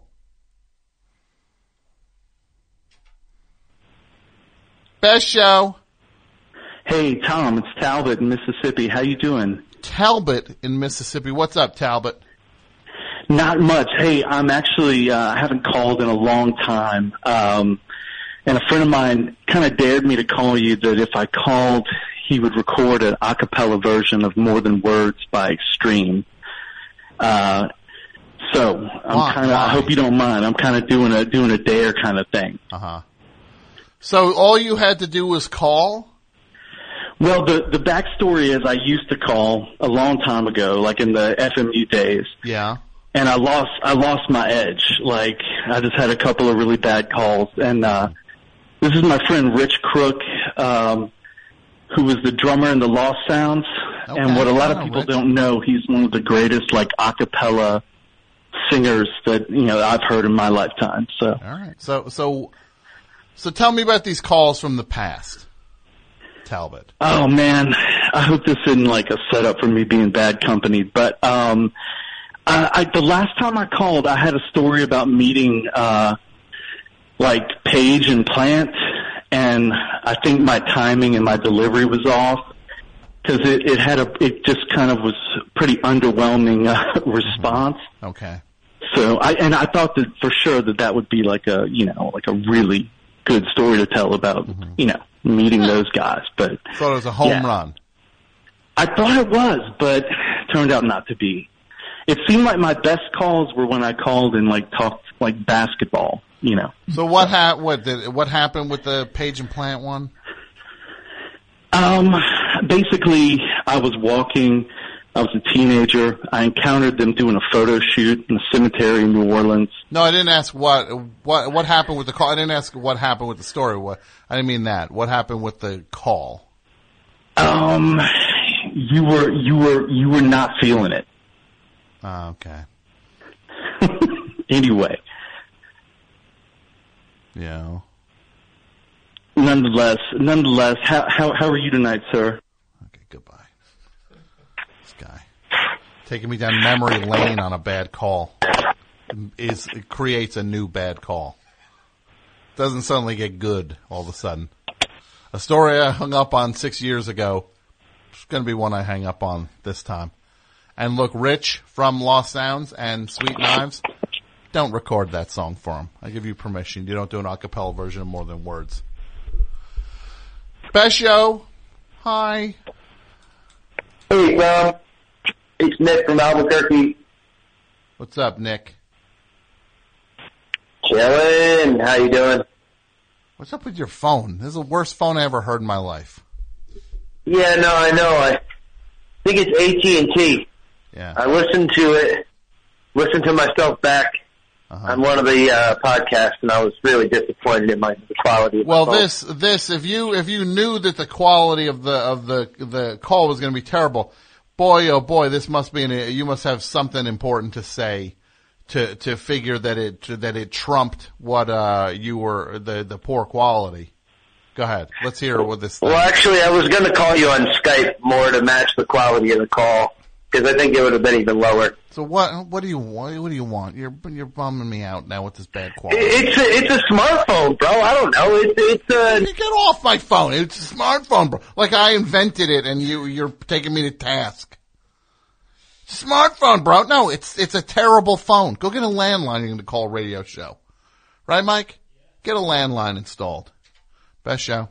Best show. Hey, Tom, it's Talbot in Mississippi. How you doing? Talbot in Mississippi. What's up, Talbot? Not much. Hey, I'm actually, uh, I haven't called in a long time. Um, and a friend of mine kind of dared me to call you that if I called, he would record an a cappella version of More Than Words by Extreme. Uh, so I'm kind of, I hope you don't mind. I'm kind of doing a, doing a dare kind of thing. Uh-huh. So all you had to do was call? Well, the the backstory is I used to call a long time ago, like in the F M U days. Yeah. And I lost I lost my edge. Like I just had a couple of really bad calls. And uh this is my friend Rich Crook, um, who was the drummer in the Lost Sounds. Okay. And what a lot of people Rich. don't know, he's one of the greatest like a cappella singers that, you know, I've heard in my lifetime. So all right. So so so tell me about these calls from the past. Talbot. Oh man, I hope this isn't like a setup for me being bad company, but um I, I the last time I called I had a story about meeting uh like Paige and Plant, and I think my timing and my delivery was off because it, it had a it just kind of was pretty underwhelming uh, response. Okay. So I and I thought that for sure that that would be like a you know like a really good story to tell about mm-hmm. you know meeting those guys, but thought it was a home yeah. run. I thought it was, but turned out not to be. It seemed like my best calls were when I called and like talked like basketball, you know. So what ha- what did what happened with the Page and Plant one? Um, basically, I was walking. I was a teenager. I encountered them doing a photo shoot in a cemetery in New Orleans. No, I didn't ask what what what happened with the call. I didn't ask what happened with the story. What I didn't mean that. What happened with the call? Um, you were you were you were not feeling it. Oh, okay. Anyway. Yeah. Nonetheless, nonetheless, how how how are you tonight, sir? Okay, goodbye. Taking me down memory lane on a bad call is it creates a new bad call. Doesn't suddenly get good all of a sudden. A story I hung up on six years ago It's going to be one I hang up on this time. And look, Rich from Lost Sounds and Sweet Knives, don't record that song for him. I give you permission. You don't do an a cappella version of More Than Words. Best show. Hi. Hey, Rob. It's Nick from Albuquerque. What's up, Nick? Chillin'. How you doing? What's up with your phone? This is the worst phone I ever heard in my life. Yeah, no, I know. I think it's A T and T. Yeah. I listened to it, listened to myself back uh-huh. on one of the uh, podcasts, and I was really disappointed in my the quality of Well, my phone. this this if you if you knew that the quality of the of the the call was going to be terrible, boy oh boy, this must be an, you must have something important to say to to figure that it that it trumped what uh you were the the poor quality. Go ahead. Let's hear what this thing. Well, actually, I was going to call you on Skype more to match the quality of the call, because I think it would have been even lower. So what? What do you want? What do you want? You're you're bumming me out now with this bad quality. It's a, it's a smartphone, bro. I don't know. It's it's a. You get off my phone. It's a smartphone, bro. Like I invented it, and you you're taking me to task. Smartphone, bro. No, it's it's a terrible phone. Go get a landline. You're going to call a radio show, right, Mike? Get a landline installed. Best show.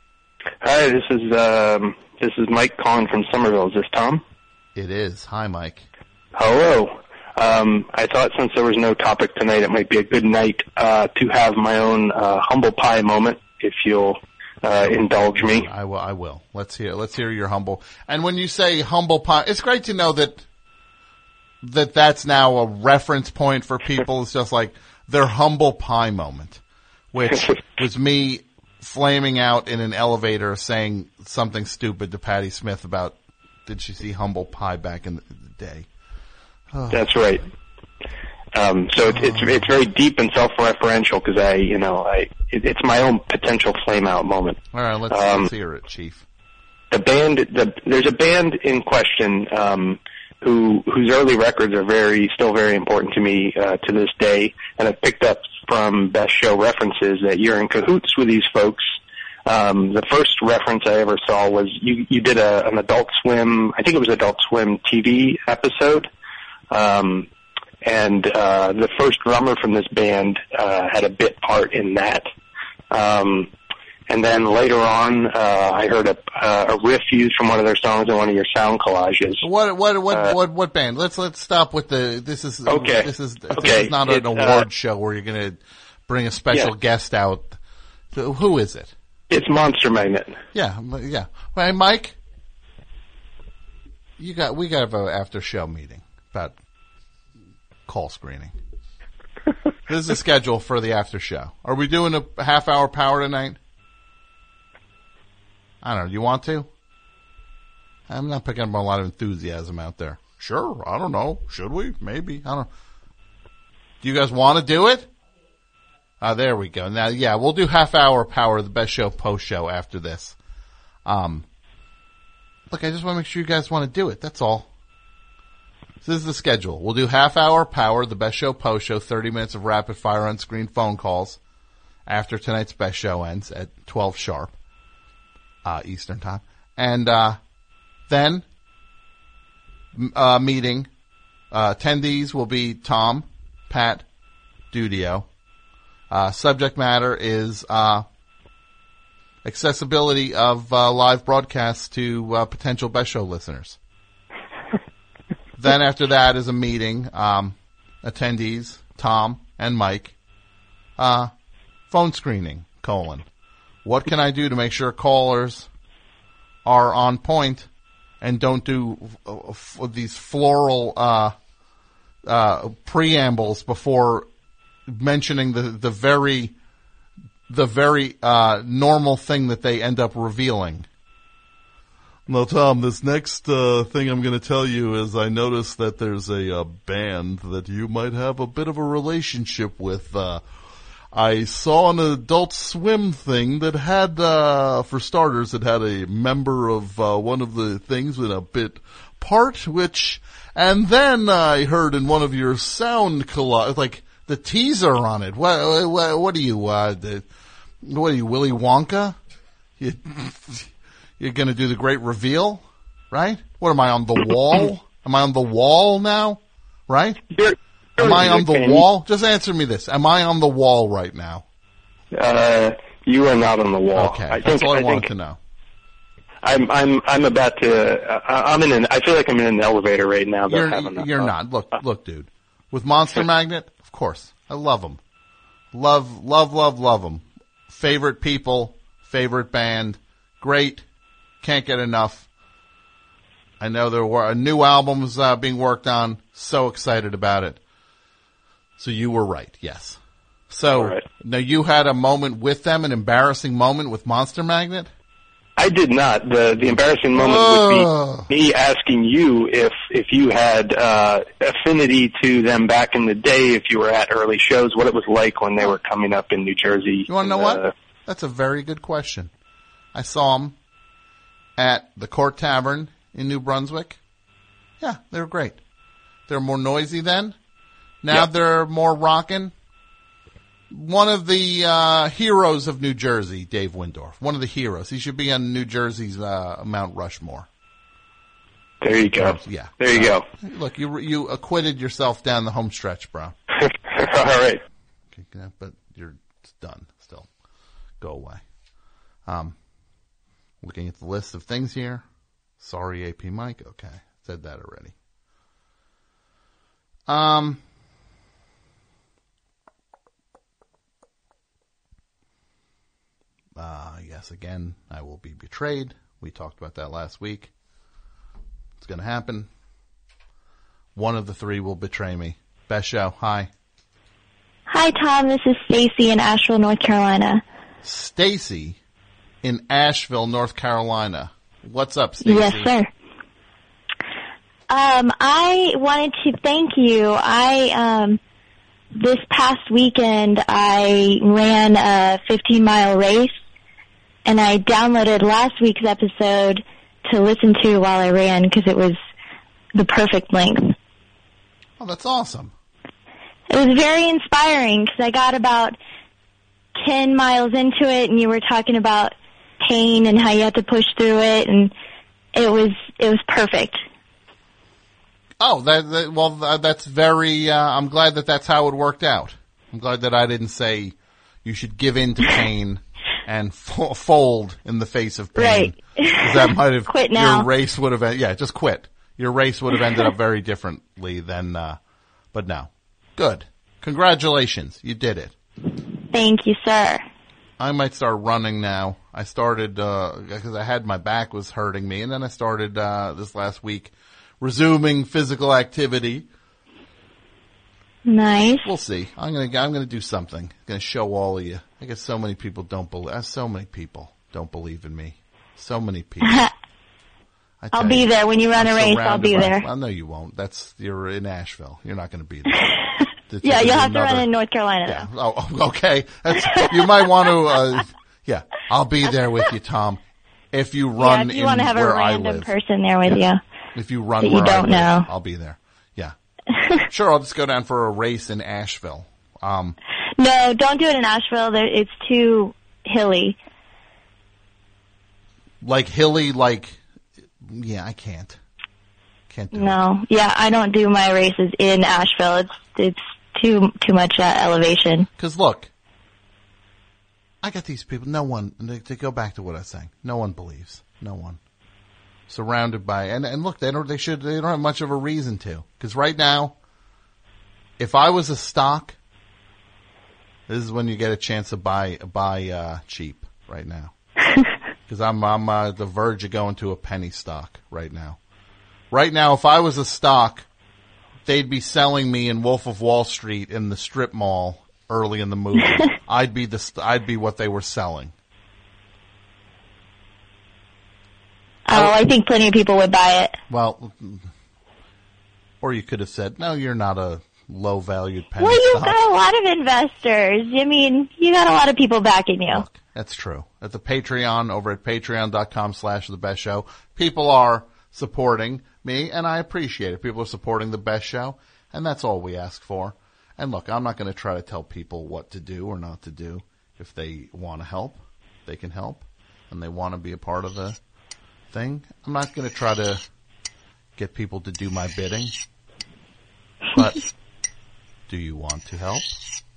Hi, this is um, this is Mike calling from Somerville. Is this Tom? It is. Hi, Mike. Hello. Um, I thought since there was no topic tonight, it might be a good night uh, to have my own uh, humble pie moment, if you'll uh, indulge me. I will. I will. Let's hear. Let's hear your humble. And when you say humble pie, it's great to know that that that's now a reference point for people. It's just like their humble pie moment, which was me flaming out in an elevator saying something stupid to Patti Smith about, did she see humble pie back in the day? Oh. That's right. Um, so it's, it's it's very deep and self-referential because I, you know, I it, it's my own potential flame-out moment. All right, let's, um, let's hear it, Chief. The band, the, there's a band in question um, who whose early records are very still very important to me uh, to this day, and I've picked up from Best Show references that you're in cahoots with these folks. Um, the first reference I ever saw was you, you did a, an Adult Swim, I think it was Adult Swim T V episode, um, and uh, the first drummer from this band uh, had a bit part in that. Um, and then later on, uh, I heard a, uh, a riff used from one of their songs in one of your sound collages. What what what uh, what what band? Let's let's stop with the. This is okay. This is this okay. is not it, an award uh, show where you're going to bring a special yeah. guest out. So who is it? It's Monster Magnet. Yeah, yeah. Hey, Mike, you got we got to have an after show meeting about call screening. This is the schedule for the after show. Are we doing a half hour power tonight? I don't know. Do you want to? I'm not picking up a lot of enthusiasm out there. Sure. I don't know. Should we? Maybe. I don't know. Do you guys want to do it? Ah, uh, there we go. Now, yeah, we'll do half hour power, the Best Show post show after this. Um, look, I just want to make sure you guys want to do it. That's all. This is the schedule. We'll do half hour power, the Best Show post show, thirty minutes of rapid fire unscreened phone calls after tonight's Best Show ends at twelve sharp. Uh, Eastern time. And, uh, then, uh, meeting, uh, attendees will be Tom, Pat, Dudio. Uh, subject matter is, uh, accessibility of, uh, live broadcasts to, uh, potential Best Show listeners. Then after that is a meeting, um, attendees, Tom and Mike, uh, phone screening, colon. What can I do to make sure callers are on point and don't do uh, f- these floral uh, uh, preambles before mentioning the the very the very uh, normal thing that they end up revealing? Well, Tom, this next uh, thing I'm going to tell you is I noticed that there's a uh, band that you might have a bit of a relationship with. Uh, I saw an Adult Swim thing that had, uh, for starters, it had a member of uh, one of the things with a bit part, which, and then I heard in one of your sound colla- like the teaser on it. What, what, what are you, uh, the, what are you, Willy Wonka? You, you're going to do the great reveal? right? What am I on the wall? Am I on the wall now? Right? You're, am I on the fan. wall? Just answer me this. Am I on the wall right now? Uh, you are not on the wall. Okay, I that's think, all I, I wanted think to know. I'm I'm I'm about to. Uh, I'm in an. I feel like I'm in an elevator right now. That You're, I haven't, you're uh, not. Look, look, dude. With Monster Magnet, of course, I love them. Love, love, love, love them. Favorite people, favorite band, great. Can't get enough. I know there were a new albums uh, being worked on. So excited about it. So you were right, yes. So All right. now you had a moment with them, an embarrassing moment with Monster Magnet. I did not. The the embarrassing moment Oh. would be me asking you if if you had uh, affinity to them back in the day, if you were at early shows, what it was like when they were coming up in New Jersey. You want to know and, uh, what? That's a very good question. I saw them at the Court Tavern in New Brunswick. Yeah, they were great. They're more noisy then. Now Yep. they're more rockin'. One of the uh, heroes of New Jersey, Dave Windorf. One of the heroes. He should be on New Jersey's uh, Mount Rushmore. There you go. Yeah. There you go. Look, you you acquitted yourself down the home stretch, bro. All right. Okay, yeah, but you're done still. Go away. Um, looking at the list of things here. Sorry, A P Mike. Okay, said that already. Um, uh, yes, again, I will be betrayed. We talked about that last week. It's going to happen. One of the three will betray me. Best show. Hi. Hi, Tom. This is Stacy in Asheville, North Carolina. Stacy in Asheville, North Carolina. What's up, Stacy? Yes, sir. Um, I wanted to thank you. I um, this past weekend I ran a fifteen mile race, and I downloaded last week's episode to listen to while I ran because it was the perfect length. Oh, that's awesome. It was very inspiring because I got about ten miles into it, and you were talking about pain and how you have to push through it, and it was it was perfect. Oh, that, that well, uh, that's very. Uh, I'm glad that that's how it worked out. I'm glad that I didn't say you should give in to pain and fo- fold in the face of pain. Right. 'Cause that might have Quit now. your race would have. Yeah, just quit. Your race would have ended up very differently than. Uh, but no, good. Congratulations, you did it. Thank you, sir. I might start running now. I started uh, because I had my back was hurting me, and then I started uh, this last week resuming physical activity. Nice. We'll see. I'm gonna I'm gonna do something. I'm gonna show all of you. I guess so many people don't believe. So many people don't believe in me. So many people. I I'll tell be you, there when you run I'm a race. I'll surrounded be by- there. Well, no, you won't. That's you're in Asheville. You're not going to be there. This Yeah, is you'll have to another- run in North Carolina. Yeah. Oh, okay. That's, you might want to. Uh, yeah, I'll be there with you, Tom. If you Yeah, run if you in want to have a where I random live, person there with you. if you run that you where I don't live, know. I'll be there. Yeah, sure. I'll just go down for a race in Asheville. Um, No, don't do it in Asheville. There- It's too hilly. like hilly, like yeah, I can't. Can't do it. No, yeah, I don't do my races in Asheville. It's it's too too much uh, elevation. Because look, I got these people. No one. and To go back to what I was saying, no one believes. No one. Surrounded by and and look, they don't. They should. They don't have much of a reason to. Because right now, if I was a stock, this is when you get a chance to buy buy uh, cheap. Right now, because I'm I'm uh, the verge of going to a penny stock right now. Right now, if I was a stock, they'd be selling me in Wolf of Wall Street in the strip mall early in the movie. I'd be the st- I'd be what they were selling. Oh, I think plenty of people would buy it. Well, or you could have said, "No, you're not a low valued penny Well, you've stock." got a lot of investors. I mean, you got a lot of people backing you. That's true. At the Patreon, over at patreon.com slash the best show, people are supporting me, and I appreciate it. People are supporting the best show, and that's all we ask for. And look, I'm not going to try to tell people what to do or not to do. If they want to help, they can help, and they want to be a part of the thing. I'm not going to try to get people to do my bidding. But do you want to help?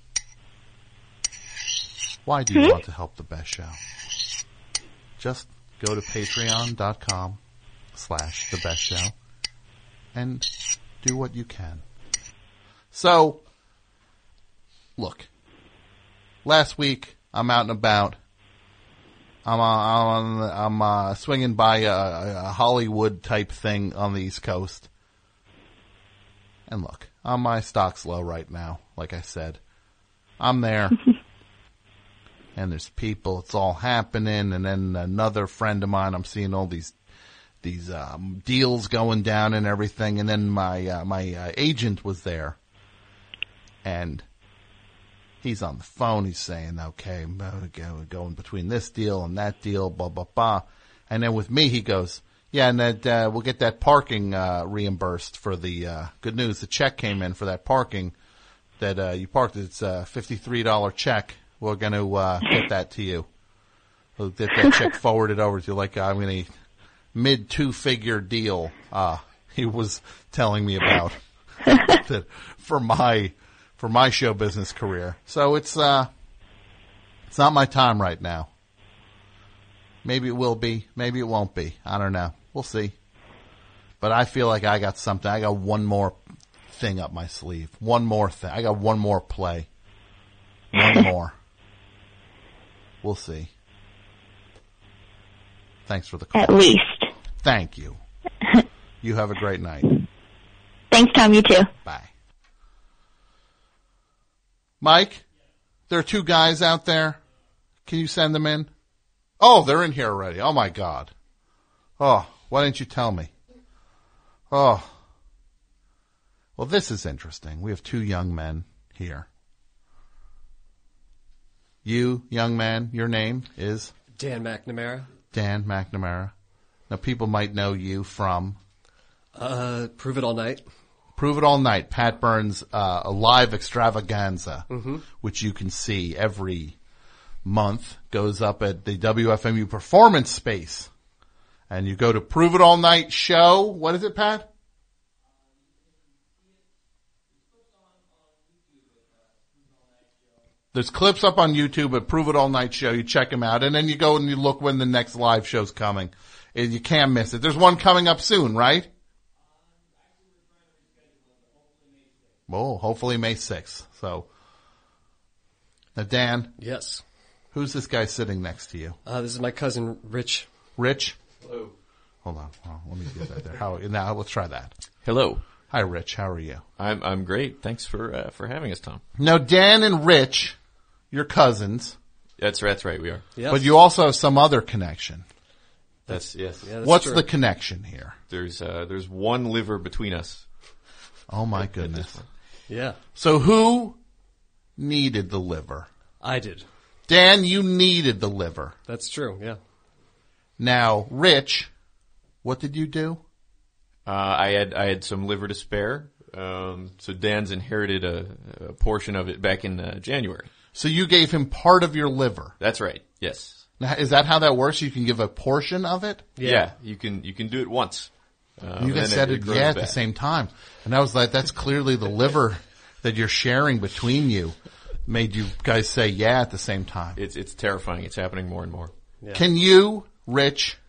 Why do you Hmm? want to help the best show? Just go to patreon.com slash the best show and do what you can. So, look, last week I'm out and about. I'm uh, I'm, I'm uh, swinging by a, a Hollywood type thing on the East Coast. And look, on my stock's low right now, like I said. I'm there. And there's people, it's all happening, and then another friend of mine, I'm seeing all these these um, deals going down and everything, and then my uh, my uh, agent was there, and he's on the phone, he's saying, okay, we're going between this deal and that deal, blah, blah, blah, and then with me, he goes, yeah, and that uh, we'll get that parking uh, reimbursed for the, uh, good news, the check came in for that parking that uh, you parked, it's a fifty-three dollars check. We're going to uh, get that to you. We'll get that check forwarded over to you like I'm going to mid two-figure deal uh, he was telling me about that for my for my show business career. So it's uh, it's not my time right now. Maybe it will be. Maybe it won't be. I don't know. We'll see. But I feel like I got something. I got one more thing up my sleeve. One more thing. I got one more play. One more. We'll see. Thanks for the call. At least. Thank you. You have a great night. Thanks, Tom. You too. Bye. Mike, there are two guys out there. Can you send them in? Oh, they're in here already. Oh, my God. Oh, why didn't you tell me? Oh. Well, this is interesting. We have two young men here. You, young man, your name is? Dan McNamara. Dan McNamara. Now, people might know you from? Uh, Prove It All Night. Prove It All Night. Pat Burns' uh, a live extravaganza, Mm-hmm. which you can see every month, goes up at the W F M U Performance Space. And you go to Prove It All Night show. What is it, Pat? There's clips up on YouTube at Prove It All Night show. You check them out. And then you go and you look when the next live show's coming. And you can't miss it. There's one coming up soon, right? Oh, hopefully May sixth. So, now Dan. Yes. Who's this guy sitting next to you? Uh, this is my cousin, Rich. Rich? Hello. Hold on. Oh, let me get that there. How, now let's try that. Hello. Hi, Rich. How are you? I'm I'm great. Thanks for uh, for having us, Tom. Now, Dan and Rich, you're cousins. That's that's right. We are. Yes. But you also have some other connection. That's yes. Yeah, that's What's true. the connection here? There's uh, there's one liver between us. Oh my goodness. Yeah. So who needed the liver? I did. Dan, you needed the liver. That's true, yeah. Now, Rich, what did you do? Uh, I had I had some liver to spare. Um, so Dan's inherited a, a portion of it back in uh, January. So you gave him part of your liver. That's right. Yes. Now, is that how that works? You can give a portion of it? Yeah. yeah you can you can do it once. Um, you guys said it, it yeah, at back. the same time. And I was like, that's clearly the liver that you're sharing between you made you guys say yeah at the same time. It's it's terrifying. It's happening more and more. Yeah. Can you, Rich,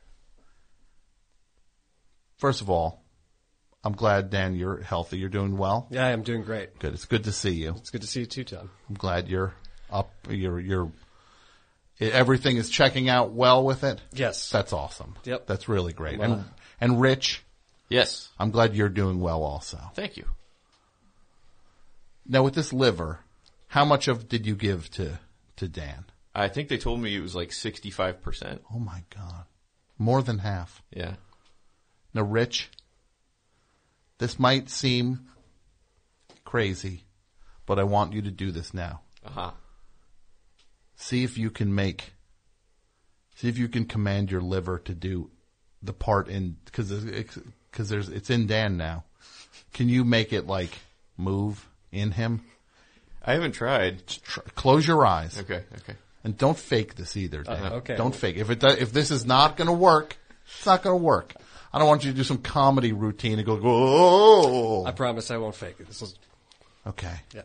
first of all, I'm glad, Dan, you're healthy. You're doing well? Yeah, I'm doing great. Good. It's good to see you. It's good to see you too, Tom. I'm glad you're up. You're, you're, everything is checking out well with it? Yes. That's awesome. Yep. That's really great. Well, and, and Rich? Yes. I'm glad you're doing well also. Thank you. Now with this liver, how much of did you give to, to Dan? I think they told me it was like sixty-five percent. Oh my God. More than half. Yeah. Now Rich, this might seem crazy, but I want you to do this now. Uh-huh. See if you can make, see if you can command your liver to do the part in, cause, cause there's, it's in Dan now. Can you make it like move in him? I haven't tried. Try, close your eyes. Okay, okay. And don't fake this either, Dan. Uh, okay. Don't fake. If it does, if this is not going to work, It's not going to work. I don't want you to do some comedy routine and go, oh. I promise I won't fake it. This is Okay. Yeah.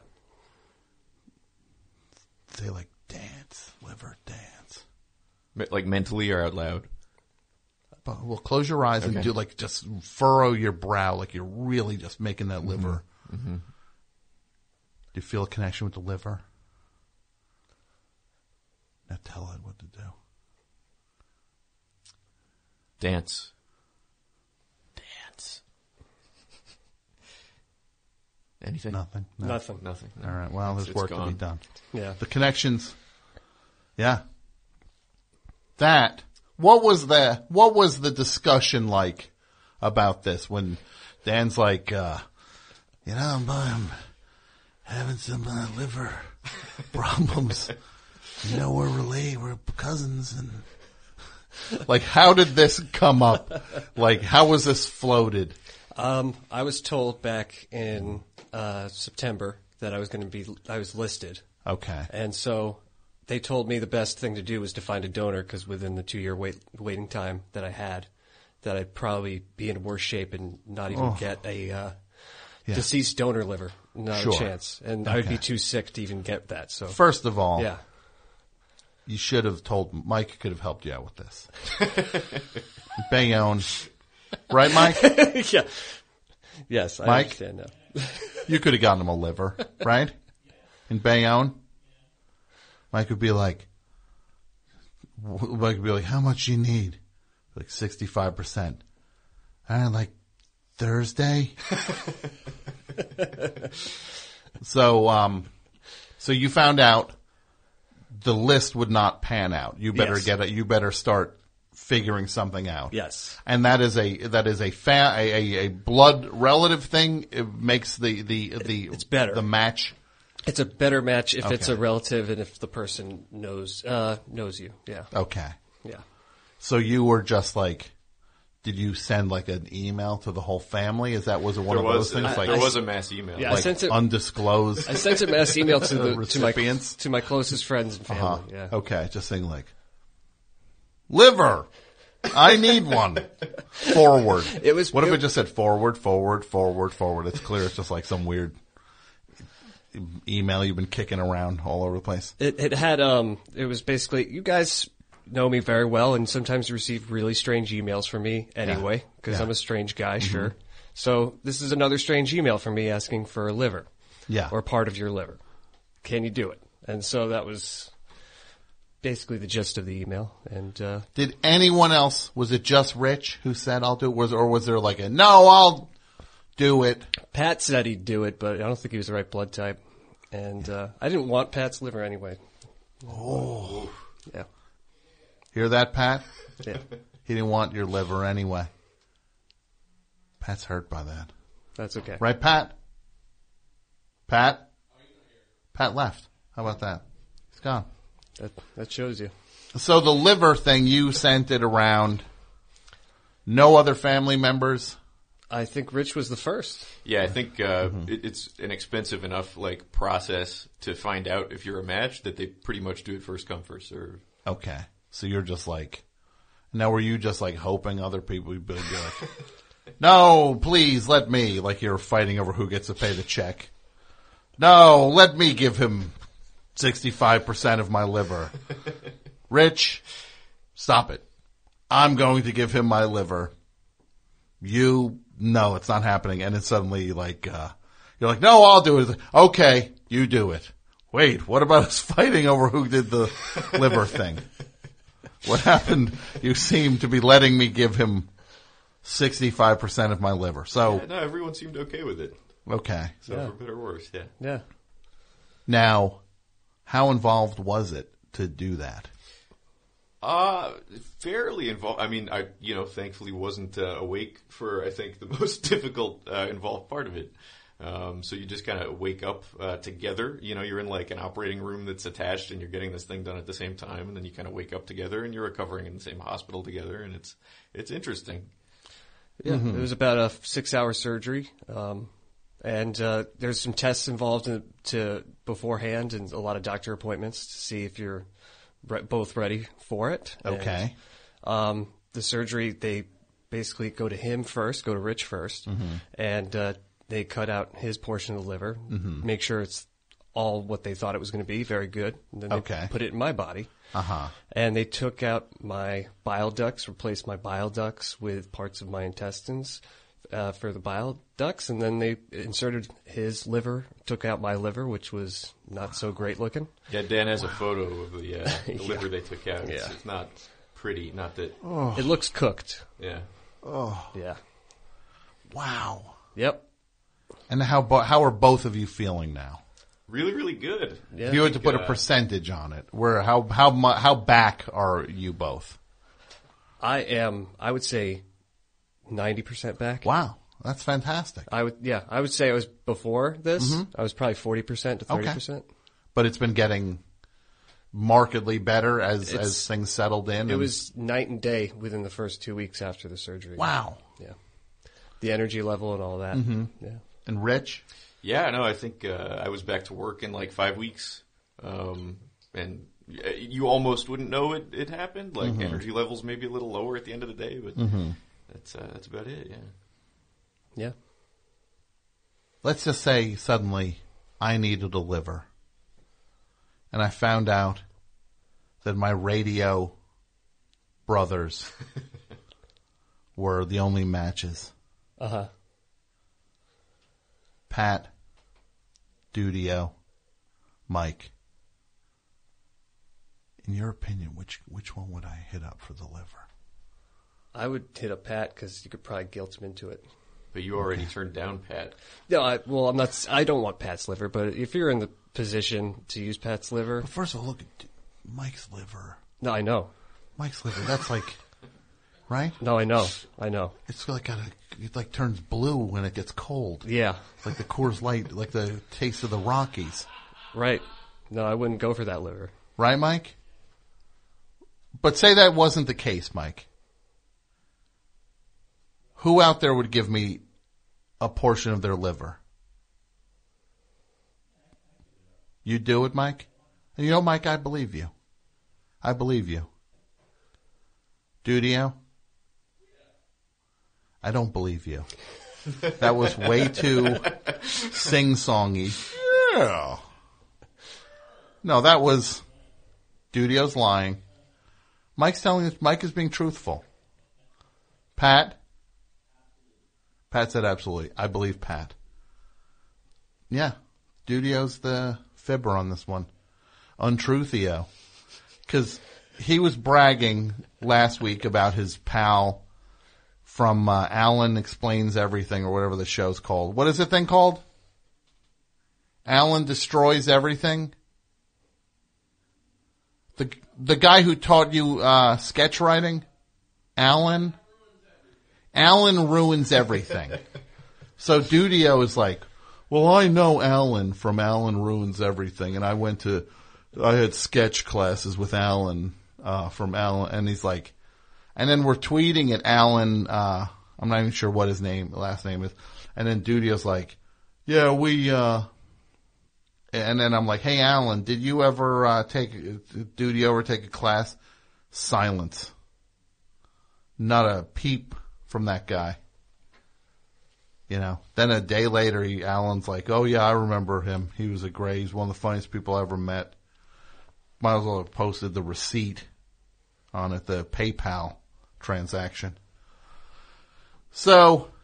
Say like dance, liver dance. Me- Like mentally or out loud? But, well, close your eyes and Okay. do like just furrow your brow like you're really just making that liver. Mm-hmm. Do you feel a connection with the liver? Now tell it what to do. Dance. Dance. Anything? Nothing. No. Nothing. Nothing. All right. Well, It's- there's it's work to gone. be done. Yeah. The connections. Yeah. That. What was the What was the discussion like about this when Dan's like, uh, you know, I'm, I'm having some uh, liver problems. You know, we're related, we're cousins, and like, how did this come up? Like, how was this floated? Um, I was told back in uh, September that I was going to be, I was listed. Okay. And so they told me the best thing to do was to find a donor because within the two-year wait, waiting time that I had, that I'd probably be in worse shape and not even Oh. get a uh, Yeah. deceased donor liver. Not Sure. a chance. And I would be Okay. too sick to even get that. So First of all, yeah. you should have told Mike could have helped you out with this. Bayonne. Right, Mike? Yeah. Yes, I Mike? understand now. You could have gotten him a liver, right? In Bayonne? Mike would be like, Mike would be like, how much you need? Like sixty-five percent. And like, Thursday? So, um, so you found out the list would not pan out. You better Yes. get it. You better start figuring something out. Yes. And that is a, that is a fa- a, a, a blood relative thing. It makes the, the, the, It's better. the match. It's a better match if it's Okay. a relative and if the person knows uh, knows you. Yeah. Okay. Yeah. So you were just like, did you send like an email to the whole family? Is that, was it one There of was- those things? I- like, there was a mass email. Yeah, I like sent it- undisclosed. I sent a mass email to the to my recipients. to my closest friends and family. Uh-huh. Yeah. Okay, just saying like, liver. I need one. Forward. It was- What if it- it just said forward, forward, forward, forward? It's clear. It's just like some weird email you've been kicking around all over the place. It it had um it was basically you guys know me very well and sometimes you receive really strange emails from me anyway because Yeah. I'm a strange guy, Mhm. sure. So this is another strange email from me asking for a liver. Yeah. Or part of your liver. Can you do it? And so that was basically the gist of the email. And uh Did anyone else? Was it just Rich who said I'll do it? Was or was there like a no? I'll do it. Pat said he'd do it, but I don't think he was the right blood type. And uh I didn't want Pat's liver anyway. Oh, yeah. Hear that, Pat? Yeah. He didn't want your liver anyway. Pat's hurt by that. That's okay. Right, Pat? Pat? Pat left. How about that? He's gone. That that shows you. So the liver thing, you sent it around. No other family members? I think Rich was the first. Yeah, I think uh, Mm-hmm. it, it's an expensive enough like process to find out if you're a match that they pretty much do it first come first serve. Okay. So you're just like, now were you just like hoping other people would be like, no, please let me, like you're fighting over who gets to pay the check. No, let me give him sixty-five percent of my liver. Rich, stop it. I'm going to give him my liver. You, no, it's not happening. And it's suddenly like, uh, you're like, no, I'll do it. Okay, you do it. Wait, what about us fighting over who did the liver thing? What happened? You seem to be letting me give him sixty-five percent of my liver. So, Yeah, no, everyone seemed okay with it. okay. So Yeah. for better or worse, yeah. Yeah. Now, how involved was it to do that? Uh, fairly involved. I mean, I, you know, thankfully wasn't uh, awake for, I think, the most difficult uh, involved part of it. Um, so you just kind of wake up uh, together. You know, you're in like an operating room that's attached and you're getting this thing done at the same time. And then you kind of wake up together and you're recovering in the same hospital together. And it's, it's interesting. Yeah, Mm-hmm. it was about a six-hour surgery, um, and uh, there's some tests involved in, to beforehand, and a lot of doctor appointments to see if you're re- both ready for it. And, Okay. um, the surgery, they basically go to him first, go to Rich first, Mhm. and uh, they cut out his portion of the liver, Mhm. make sure it's all what they thought it was going to be, very good. And then they Okay. put it in my body. Uh-huh. And they took out my bile ducts, replaced my bile ducts with parts of my intestines uh, for the bile ducts, and then they inserted his liver, took out my liver, which was not so great looking. Yeah, Dan has a photo of the, uh, the Yeah. liver they took out. It's, Yeah. it's not pretty, not that... Oh. It looks cooked. Yeah. Oh. Yeah. Wow. Yep. And how bo- how are both of you feeling now? Really, really good. If you had to put a uh, percentage on it, where how how mu- how back are you both? I am, I would say, ninety percent back. Wow, that's fantastic. I would, yeah, I would say I was before this. Mhm. I was probably forty percent to thirty percent. But it's been getting markedly better as It's- as things settled in. It and- was night and day within the first two weeks after the surgery. Wow. Yeah. The energy level and all that. Mhm. Yeah. And Rich? Yeah, no, I think uh, I was back to work in like five weeks, um, and uh, you almost wouldn't know it, it happened. Like Mhm. energy levels maybe a little lower at the end of the day, but Mhm. that's uh, that's about it. Yeah. Yeah. Let's just say suddenly I needed a liver. And I found out that my radio brothers were the only matches. Uh-huh. Pat, Dudio, Mike. In your opinion, which which one would I hit up for the liver? I would hit up Pat because you could probably guilt him into it. But you already turned down Pat. No, I, well, I'm not. I don't want Pat's liver, but if you're in the position to use Pat's liver, But first of all, look at Mike's liver. no, I know. Mike's liver. That's like, right? No, I know. I know. It's like got a, it like turns blue when it gets cold. Yeah. Like the Coors Light, like the taste of the Rockies. Right. No, I wouldn't go for that liver. Right, Mike? But say that wasn't the case, Mike. Who out there would give me a portion of their liver? You do it, Mike? And you know, Mike, I believe you. I believe you. Dudio? I don't believe you. That was way too sing-songy. Yeah. No, that was Dudio's lying. Mike's telling us, Mike is being truthful. Pat? Pat said absolutely. I believe Pat. Yeah. Dudio's the fibber on this one. Untruthio. Because he was bragging last week about his pal from uh, Alan Explains Everything or whatever the show's called. What is the thing called? Alan Destroys Everything? The the guy who taught you uh, sketch writing? Alan? Alan ruins everything. So Dudio is like, well, I know Alan from Alan Ruins Everything, and I went to, I had sketch classes with Alan uh, from Alan, and he's like, and then we're tweeting at Alan, uh, I'm not even sure what his name, last name is, and then Dudio's like, yeah, we, uh, and then I'm like, hey Alan, did you ever uh, take, did Dudio ever take a class? Silence. Not a peep from that guy. You know, then a day later, he, Alan's like, oh yeah, I remember him. He was a great, he's one of the funniest people I ever met. Might as well have posted the receipt on it, the PayPal transaction. So,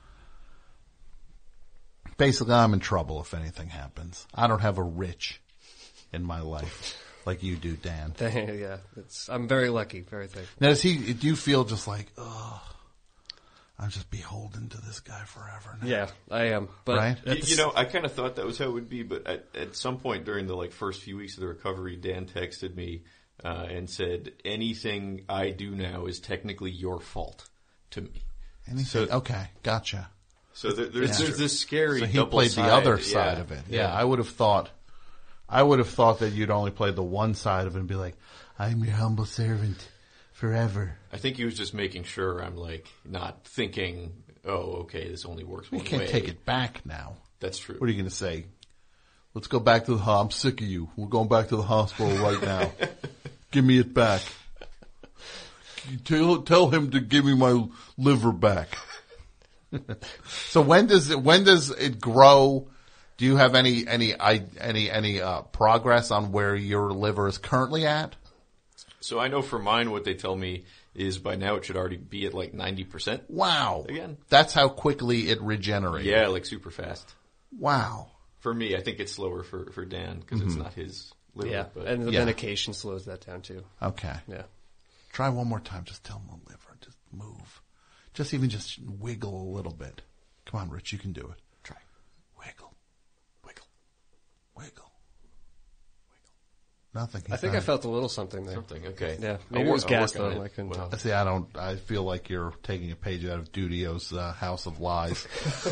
basically I'm in trouble if anything happens. I don't have a Rich in my life like you do, Dan. Yeah, it's, I'm very lucky, very thankful. Now, does he, do you feel just like, oh, I'm just beholden to this guy forever now? Yeah, I am. But right? You, you know, I kind of thought that was how it would be, but at, at some point during the like first few weeks of the recovery, Dan texted me uh, and said, "Anything I do now is technically your fault to me." Anything? So, okay, gotcha. So there, there's, Yeah. there's this scary. So he double played the side, other yeah, side of it. Yeah, yeah. I would have thought, I would have thought that you'd only play the one side of it and be like, I'm your humble servant forever. I think he was just making sure I'm like not thinking, oh, okay, this only works one You can't way. take it back now. That's true. What are you going to say? Let's go back to the hospital. I'm sick of you. We're going back to the hospital right now. Give me it back. tell, tell him to give me my liver back. So when does it, when does it grow? Do you have any, any, any, any, uh, progress on where your liver is currently at? So I know for mine, what they tell me is by now it should already be at like ninety percent. Wow. Again. That's how quickly it regenerates. Yeah, like super fast. Wow. For me, I think it's slower for, for Dan because Mhm. it's not his liver. Yeah, but and the Yeah. medication slows that down too. Okay. Yeah. Try one more time. Just tell him the liver. Just move. Just even just wiggle a little bit. Come on, Rich. You can do it. Try. Wiggle. Wiggle. Wiggle. Wiggle. Nothing. I He's think not- I felt a little something there. Something, okay. Yeah, I'll maybe wor- it was I'll gas work on though. it. I couldn't Wow. tell. See, I don't. I feel like you're taking a page out of Dudio's uh, House of Lies.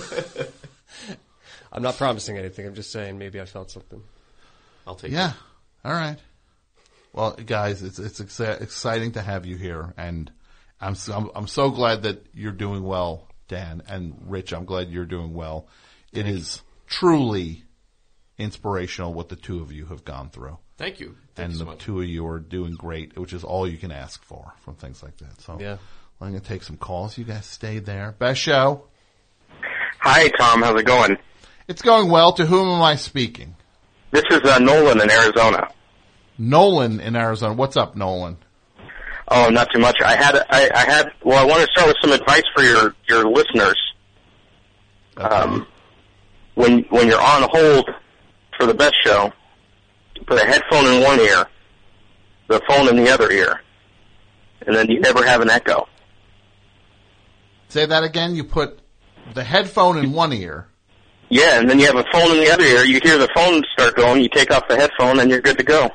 I'm not promising anything. I'm just saying maybe I felt something. I'll take Yeah. it. All right. Well, guys, it's it's exci- exciting to have you here, and I'm so, I'm, I'm so glad that you're doing well, Dan, and Rich. I'm glad you're doing well. It is truly inspirational what the two of you have gone through. Thank you. Thank and you so the much. two of you are doing great, which is all you can ask for from things like that. So Yeah. I'm going to take some calls. You guys stay there. Best show. Hi, Tom. How's it going? It's going well. To whom am I speaking? This is uh, Nolan in Arizona. Nolan in Arizona. What's up, Nolan? Oh, not too much. I had, I, I had. Well, I want to start with some advice for your your listeners. Um, when when you're on hold for the best show, put a headphone in one ear, the phone in the other ear, and then you never have an echo. Say that again. You put the headphone in one ear. Yeah, and then you have a phone in the other ear. You hear the phone start going. You take off the headphone, and you're good to go.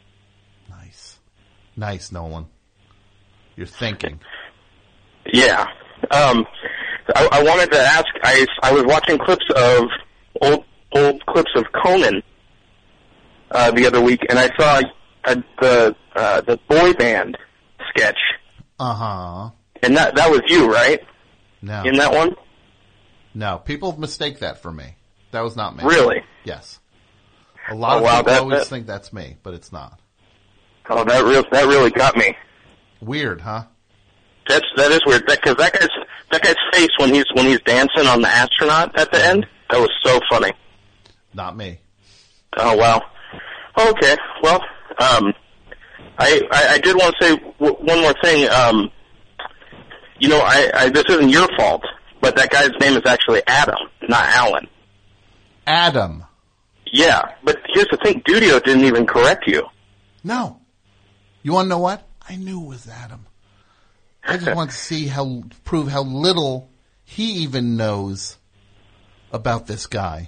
Nice, Nolan. You're thinking. Yeah. Um, I, I wanted to ask. I I was watching clips of old old clips of Conan uh, the other week, and I saw uh, the uh, the boy band sketch, Uh huh. and that that was you, right? No. In that one. No, people mistake that for me. That was not me. Really? Yes. A lot Oh, of wow, people that- always that- think that's me, but it's not. Oh, that real that really got me. Weird, huh? That's that is weird. Because that, guy's that guy's face when he's when he's dancing on the astronaut at the end, that was so funny. Not me. Oh wow. Okay. Well, um, I, I I did want to say w- one more thing. Um, you know, I, I this isn't your fault, but that guy's name is actually Adam, not Alan. Adam. Yeah, but here's the thing: Dudio didn't even correct you. No. You want to know what? I knew it was Adam. I just want to see how, prove how little he even knows about this guy.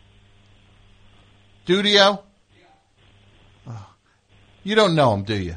Dudio? Oh, you don't know him, do you?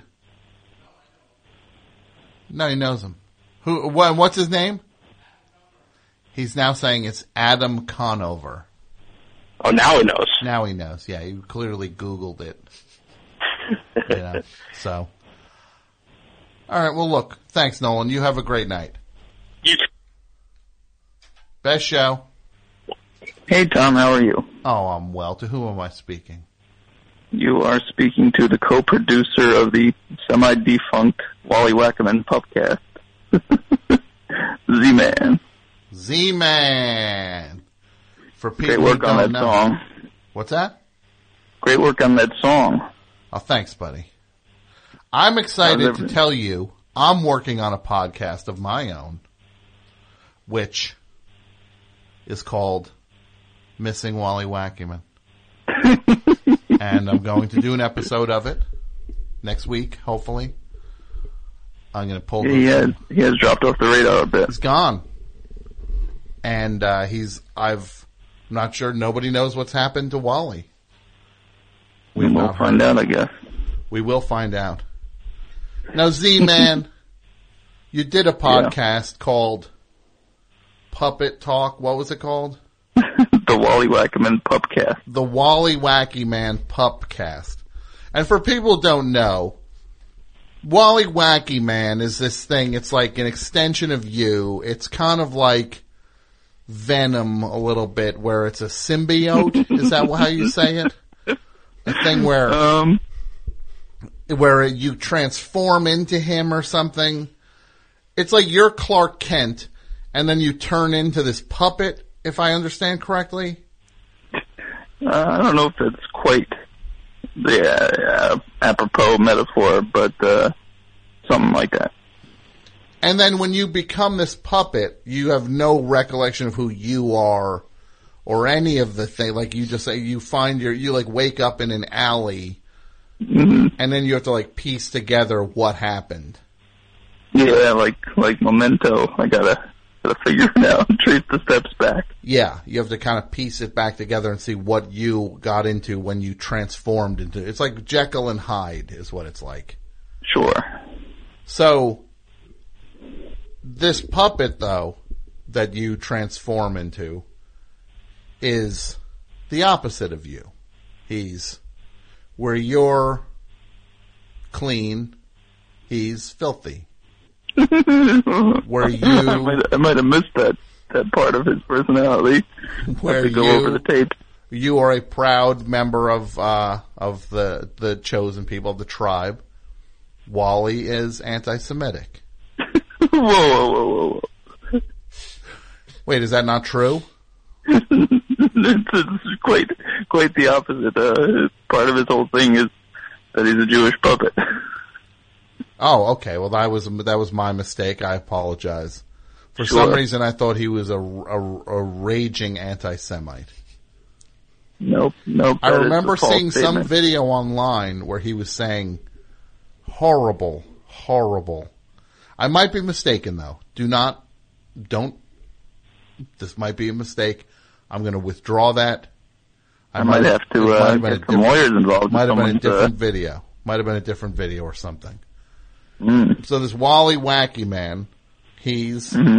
No, he knows him. Who? What, what's his name? He's now saying it's Adam Conover. Oh, now he knows. Now he knows. Yeah, he clearly Googled it. You know, so. All right. Well, look. Thanks, Nolan. You have a great night. You Best show. Hey, Tom, how are you? Oh, I'm well. To whom am I speaking? You are speaking to the co-producer of the semi-defunct Wally Wackerman Pupcast, Z-Man. Z-Man. For people Great work who on don't that know. song. What's that? Great work on that song. Oh, thanks, buddy. I'm excited How's to everything? tell you I'm working on a podcast of my own, which is called Missing Wally Wackerman. And I'm going to do an episode of it next week, hopefully. I'm going to pull. Yeah, he has he has dropped off the radar a bit. He's gone, and uh, he's. I've. I'm not sure. Nobody knows what's happened to Wally. We'll not find heard. out, I guess. We will find out. Now, Z-Man, you did a podcast called Puppet Talk. What was it called? The Wally Wackerman Pupcast. The Wally Wacky Man Pupcast. And for people who don't know, Wally Wacky Man is this thing. It's like an extension of you. It's kind of like Venom a little bit, where it's a symbiote. Is that how you say it? A thing where, um, where you transform into him or something. it's like you're Clark Kent, and then you turn into this puppet, if I understand correctly? Uh, I don't know if it's quite the uh, apropos metaphor, but uh, something like that. And then when you become this puppet, you have no recollection of who you are or any of the thing. Like you just say, you find your, you like wake up in an alley, mm-hmm. and then you have to like piece together what happened. Yeah, like like Memento. I gotta gotta figure it out and trace the steps back. Yeah, you have to kind of piece it back together and see what you got into when you transformed into. It's like Jekyll and Hyde is what it's like. Sure. So this puppet, though, that you transform into is the opposite of you. He's where you're clean, he's filthy. Where you, I might, I might have missed that that part of his personality. Where have to go you, over the tape. You are a proud member of uh, of the the chosen people of the tribe. Wally is anti-Semitic. whoa, whoa, whoa, whoa! Wait, is that not true? it's, it's quite quite the opposite. Uh, part of his whole thing is that he's a Jewish puppet. Oh, okay. Well, that was that was my mistake. I apologize. For Sure. some reason, I thought he was a, a, a raging anti-Semite. Nope, nope. I that is remember a false seeing some statement. video online where he was saying horrible, horrible. I might be mistaken, though. Do not, don't. This might be a mistake. I'm going to withdraw that. I might have to, it might uh, have been get a some different- lawyers involved Might if have been a someone's, different uh, video. Might have been a different video or something. Mm. So this Wally Wacky Man, he's Mm-hmm.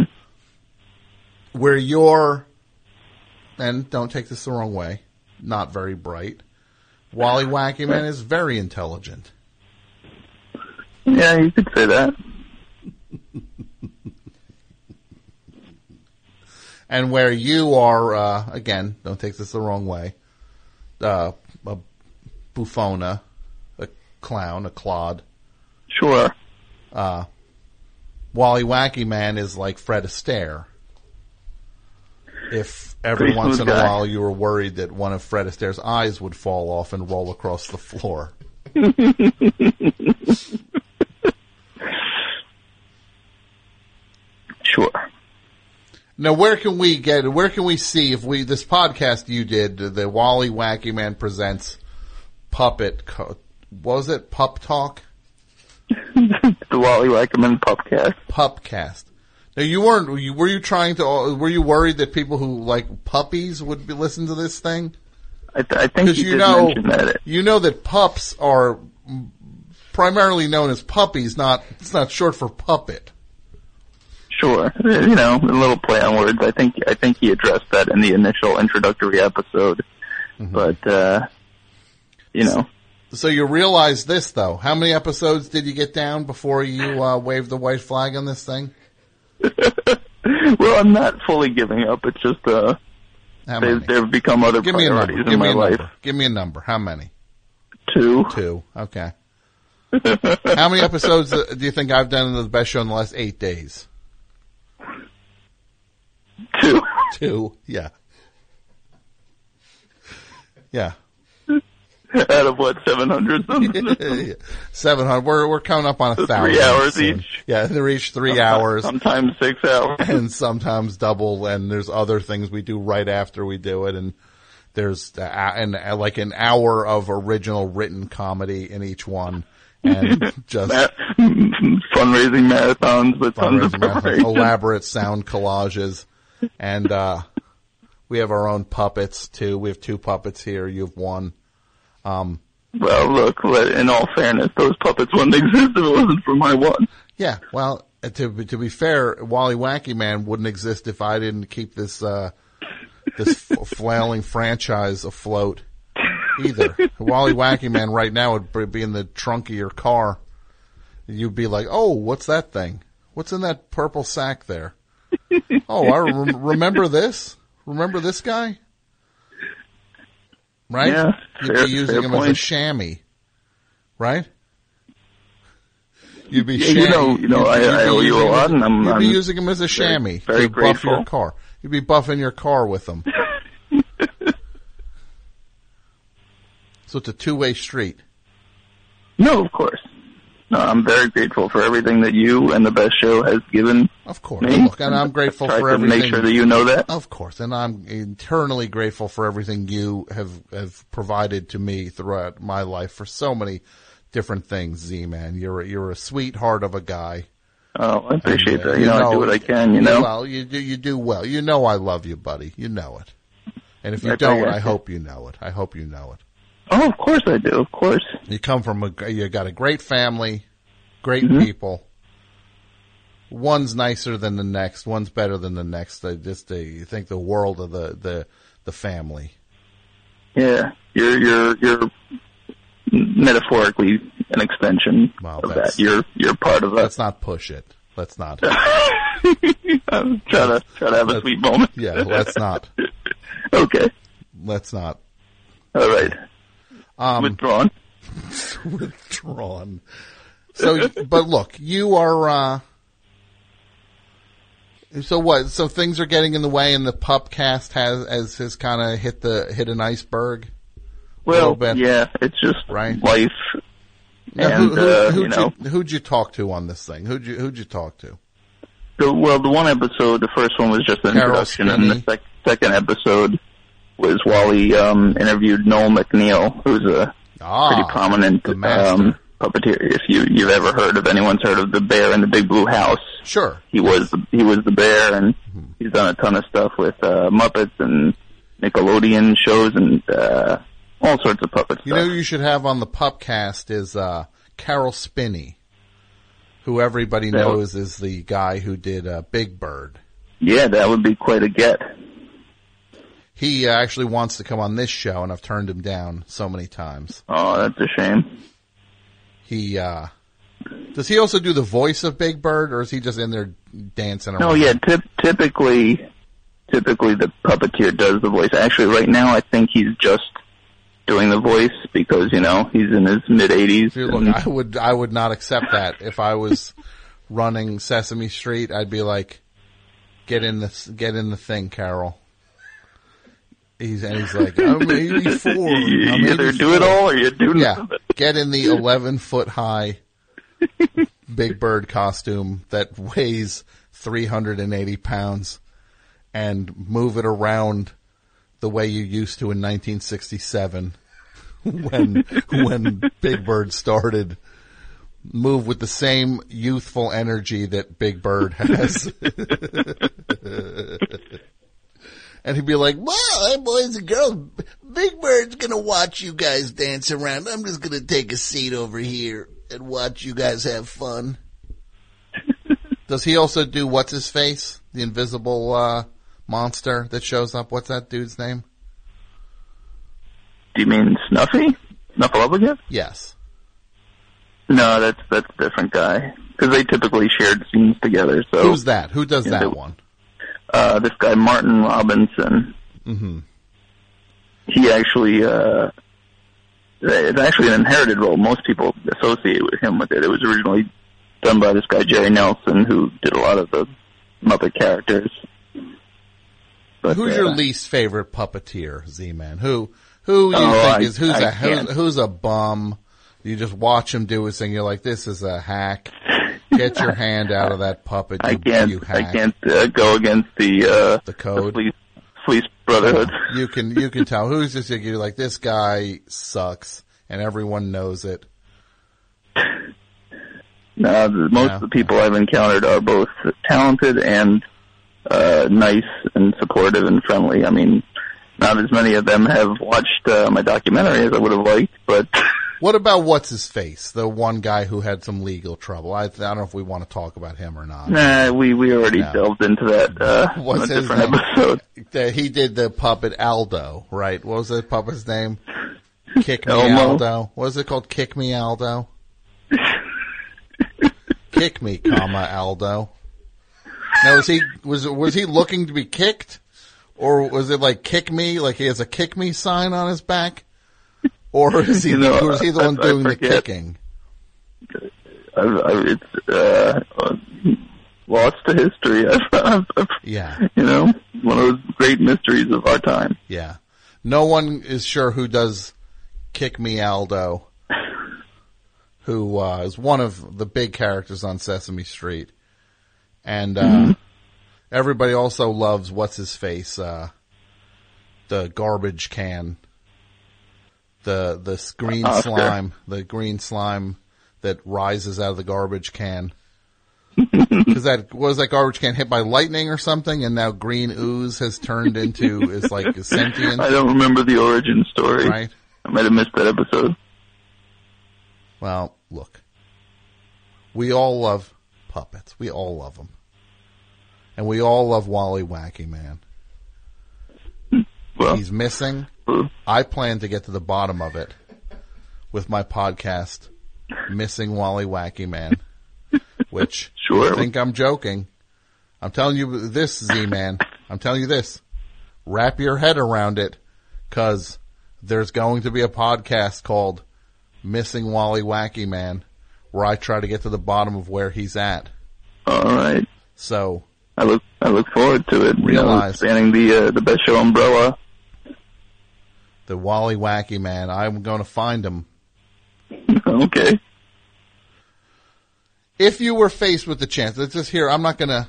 where you're, and don't take this the wrong way, not very bright. Wally Wacky Man is very intelligent. Yeah, you could say that. And where you are, uh, again, don't take this the wrong way, uh, a buffona, a clown, a clod. Sure. Uh, Wally Wacky Man is like Fred Astaire. If every Pretty once in smooth a guy. while you were worried that one of Fred Astaire's eyes would fall off and roll across the floor. Sure. Now, where can we get, where can we see if we, this podcast you did, the Wally Wacky Man Presents Puppet, Co- what was it? Pup Talk? The Wally Wackerman Pupcast. Pupcast. Now, you weren't, were you, were you trying to, were you worried that people who like puppies would be, listen to this thing? I, th- I think you, you did know, mention that. you know that pups are primarily known as puppies, not, it's not short for puppet. Sure. You know, a little play on words. I think I think he addressed that in the initial introductory episode. Mm-hmm. But, uh, you know. So you realize this, though. How many episodes did you get down before you uh, waved the white flag on this thing? Well, I'm not fully giving up. It's just, uh, How they've, many? they've become other Give me a priorities number. in Give me my a life. number. Give me a number. How many? Two. Two. Okay. How many episodes uh, do you think I've done in the best show in the last eight days? Two. Two. Yeah. Yeah. Out of what, seven hundred something? Seven hundred. We're we're coming up on a So thousand. three hours soon. each? Yeah, they each three Sometimes- hours. Sometimes six hours. And sometimes double. And there's other things we do right after we do it. And there's uh, an uh, like an hour of original written comedy in each one. And just Ma- fundraising marathons with tons of fundraising marathons, preparation. elaborate sound collages. And uh we have our own puppets too. We have two puppets here. You have one. Um, Well, look, let- in all fairness, those puppets wouldn't exist if it wasn't for my one. yeah, well, uh, to be- to be fair, Wally Wacky Man wouldn't exist if I didn't keep this uh this f- flailing franchise afloat either. Wally Wacky Man right now would b- be in the trunk of your car. You'd be like, "Oh, what's that thing? What's in that purple sack there? Oh, I rem- remember this. Remember this guy?" Right? Yeah, You'd fair- be using fair him as a point. chamois, right? You'd be Yeah, sham- you know, you know, you'd- I, you'd I be owe you a using lot, him- and I'm, You'd I'm be using him as a chamois very, very to buff your grateful. car. You'd be buffing your car with him. So it's a two-way street. No, of course. No, I'm very grateful for everything that you and the Best Show has given. Of course. me. Look, and I'm grateful Tried for to everything. Make sure that you know that. Of course, and I'm eternally grateful for everything you have have provided to me throughout my life for so many different things. Z-Man, you're a, you're a sweetheart of a guy. Oh, I appreciate And, uh, that. You, know, I do what I can. You know. Well, you do you do well. You know I love you, buddy. You know it. And if you Right, don't, right, I right. hope you know it. I hope you know it. Oh, of course I do. Of course. You come from a, you got a great family, great Mhm. people. One's nicer than the next. One's better than the next. They just they you think the world of the the the family. Yeah, you're you're you're metaphorically an extension Well, of that's- that. You're you're part of that. Let's not push it. Let's not. I'm trying to try to have a sweet moment. Yeah, let's not. Okay. Let's not. All right. Um, Withdrawn. Withdrawn. So, but look, you are. Uh, so what? So things are getting in the way, and the Pupcast has has has kind of hit the hit an iceberg. a little Well, bit. yeah, it's just Right. life. Now, and who, who, uh, who'd you know, you, who'd you talk to on this thing? Who'd you who'd you talk to? the, well, the one episode, the first one was just an Carol introduction, and the Spinney. sec- second episode was Wally um, interviewed Noel McNeil, who's a Ah, pretty prominent the master. um, puppeteer. If you you've ever heard of anyone's heard of the Bear in the Big Blue House, Sure. he was the, he was the bear, and Mm-hmm. he's done a ton of stuff with uh, Muppets and Nickelodeon shows and uh, all sorts of puppet You stuff. know who you should have on the Pupcast is uh, Carol Spinney, who everybody That knows is the guy who did uh, Big Bird. Yeah, that would be quite a get. He uh, actually wants to come on this show, and I've turned him down so many times. Oh, that's a shame. He uh, does he also do the voice of Big Bird, or is he just in there dancing around? No, yeah, tip, typically, typically the puppeteer does the voice. Actually, right now, I think he's just doing the voice because, you know, he's in his mid eighties. Look, I would I would not accept that if I was running Sesame Street. I'd be like, get in the get in the thing, Carol. He's and he's like, I'm eighty-four. You I'm either do eighty-four. it all or you do Yeah, nothing. get in the eleven foot high Big Bird costume that weighs three hundred eighty pounds and move it around the way you used to in nineteen sixty-seven when when Big Bird started. Move with the same youthful energy that Big Bird has. And he'd be like, well, hey boys and girls, Big Bird's gonna watch you guys dance around. I'm just gonna take a seat over here and watch you guys have fun. Does he also do what's his face? The invisible uh monster that shows up? What's that dude's name? Do you mean Snuffy? Snuffleupagus? Yes. No, that's that's a different guy. Because they typically shared scenes together. So Who's that? Who does Yeah, that they- one? Uh, this guy Martin Robinson. Mm-hmm. He actually, uh, it's actually an inherited role. Most people associate with him with it. It was originally done by this guy Jerry Nelson, who did a lot of the Muppet characters. But, Who's uh, your least favorite puppeteer, Z-Man? Who who you Oh, think I- is who's I a who's, can't. who's a bum? You just watch him do his thing. You're like, this is a hack. Get your hand out of that puppet. You, I can't. You I hack. can't uh, go against the uh, the code. Fleece, Fleece Brotherhood. You can you can tell who's this. You're like, this guy sucks, and everyone knows it. No, the, most Yeah. of the people I've encountered are both talented and uh, nice and supportive and friendly. I mean, not as many of them have watched uh, my documentary as I would have liked, but What about what's his face? The one guy who had some legal trouble. I, I don't know if we want to talk about him or not. nah, we we already No. delved into that uh, in What's a his different name? episode. The- he did the puppet Aldo, right? What was the puppet's name? Kick Me Elmo. Aldo. What was it called? Kick Me Aldo? Kick me, comma, Aldo. Now, was he, was, was he looking to be kicked? Or was it like kick me, like he has a kick me sign on his back? Or is he, You know, or is he the I- one I doing the forget. kicking? I've, I've, it's uh, lost to history. I've, I've, I've, Yeah. You know, one of those great mysteries of our time. Yeah. No one is sure who does Kick Me Aldo, who uh, is one of the big characters on Sesame Street. And uh, mm-hmm. everybody also loves what's-his-face, uh, the garbage can, the the green Oscar. slime, the green slime that rises out of the garbage can. Because that was that garbage can hit by lightning or something, and now green ooze has turned into is like a sentient. I don't remember the origin story. Right. I might have missed that episode. Well, look, we all love puppets. We all love them, and we all love Wally Wacky Man. Well, he's missing. I plan to get to the bottom of it with my podcast, Missing Wally Wacky Man. Which, sure. I think I'm joking. I'm telling you this, Z-Man. I'm telling you this. Wrap your head around it, because there's going to be a podcast called Missing Wally Wacky Man, where I try to get to the bottom of where he's at. All right. So I look I look forward to it. Realize. You know, spanning the uh, the Best Show umbrella. The Wally Wacky Man. I'm going to find him. Okay. If you were faced with the chance, let's just hear, I'm not going to...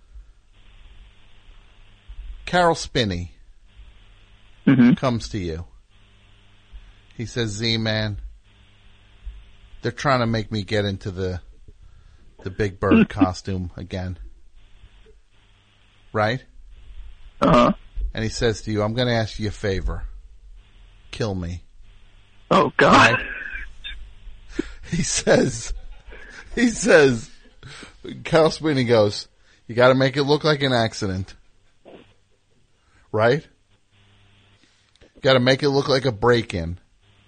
Carol Spinney mm-hmm. comes to you. He says, Z-Man, they're trying to make me get into the the Big Bird costume again. Right? Uh-huh. And he says to you, I'm going to ask you a favor. Kill me. Oh, God. Right? He says... He says, Carl Spinney goes, you got to make it look like an accident. Right? Got to make it look like a break-in.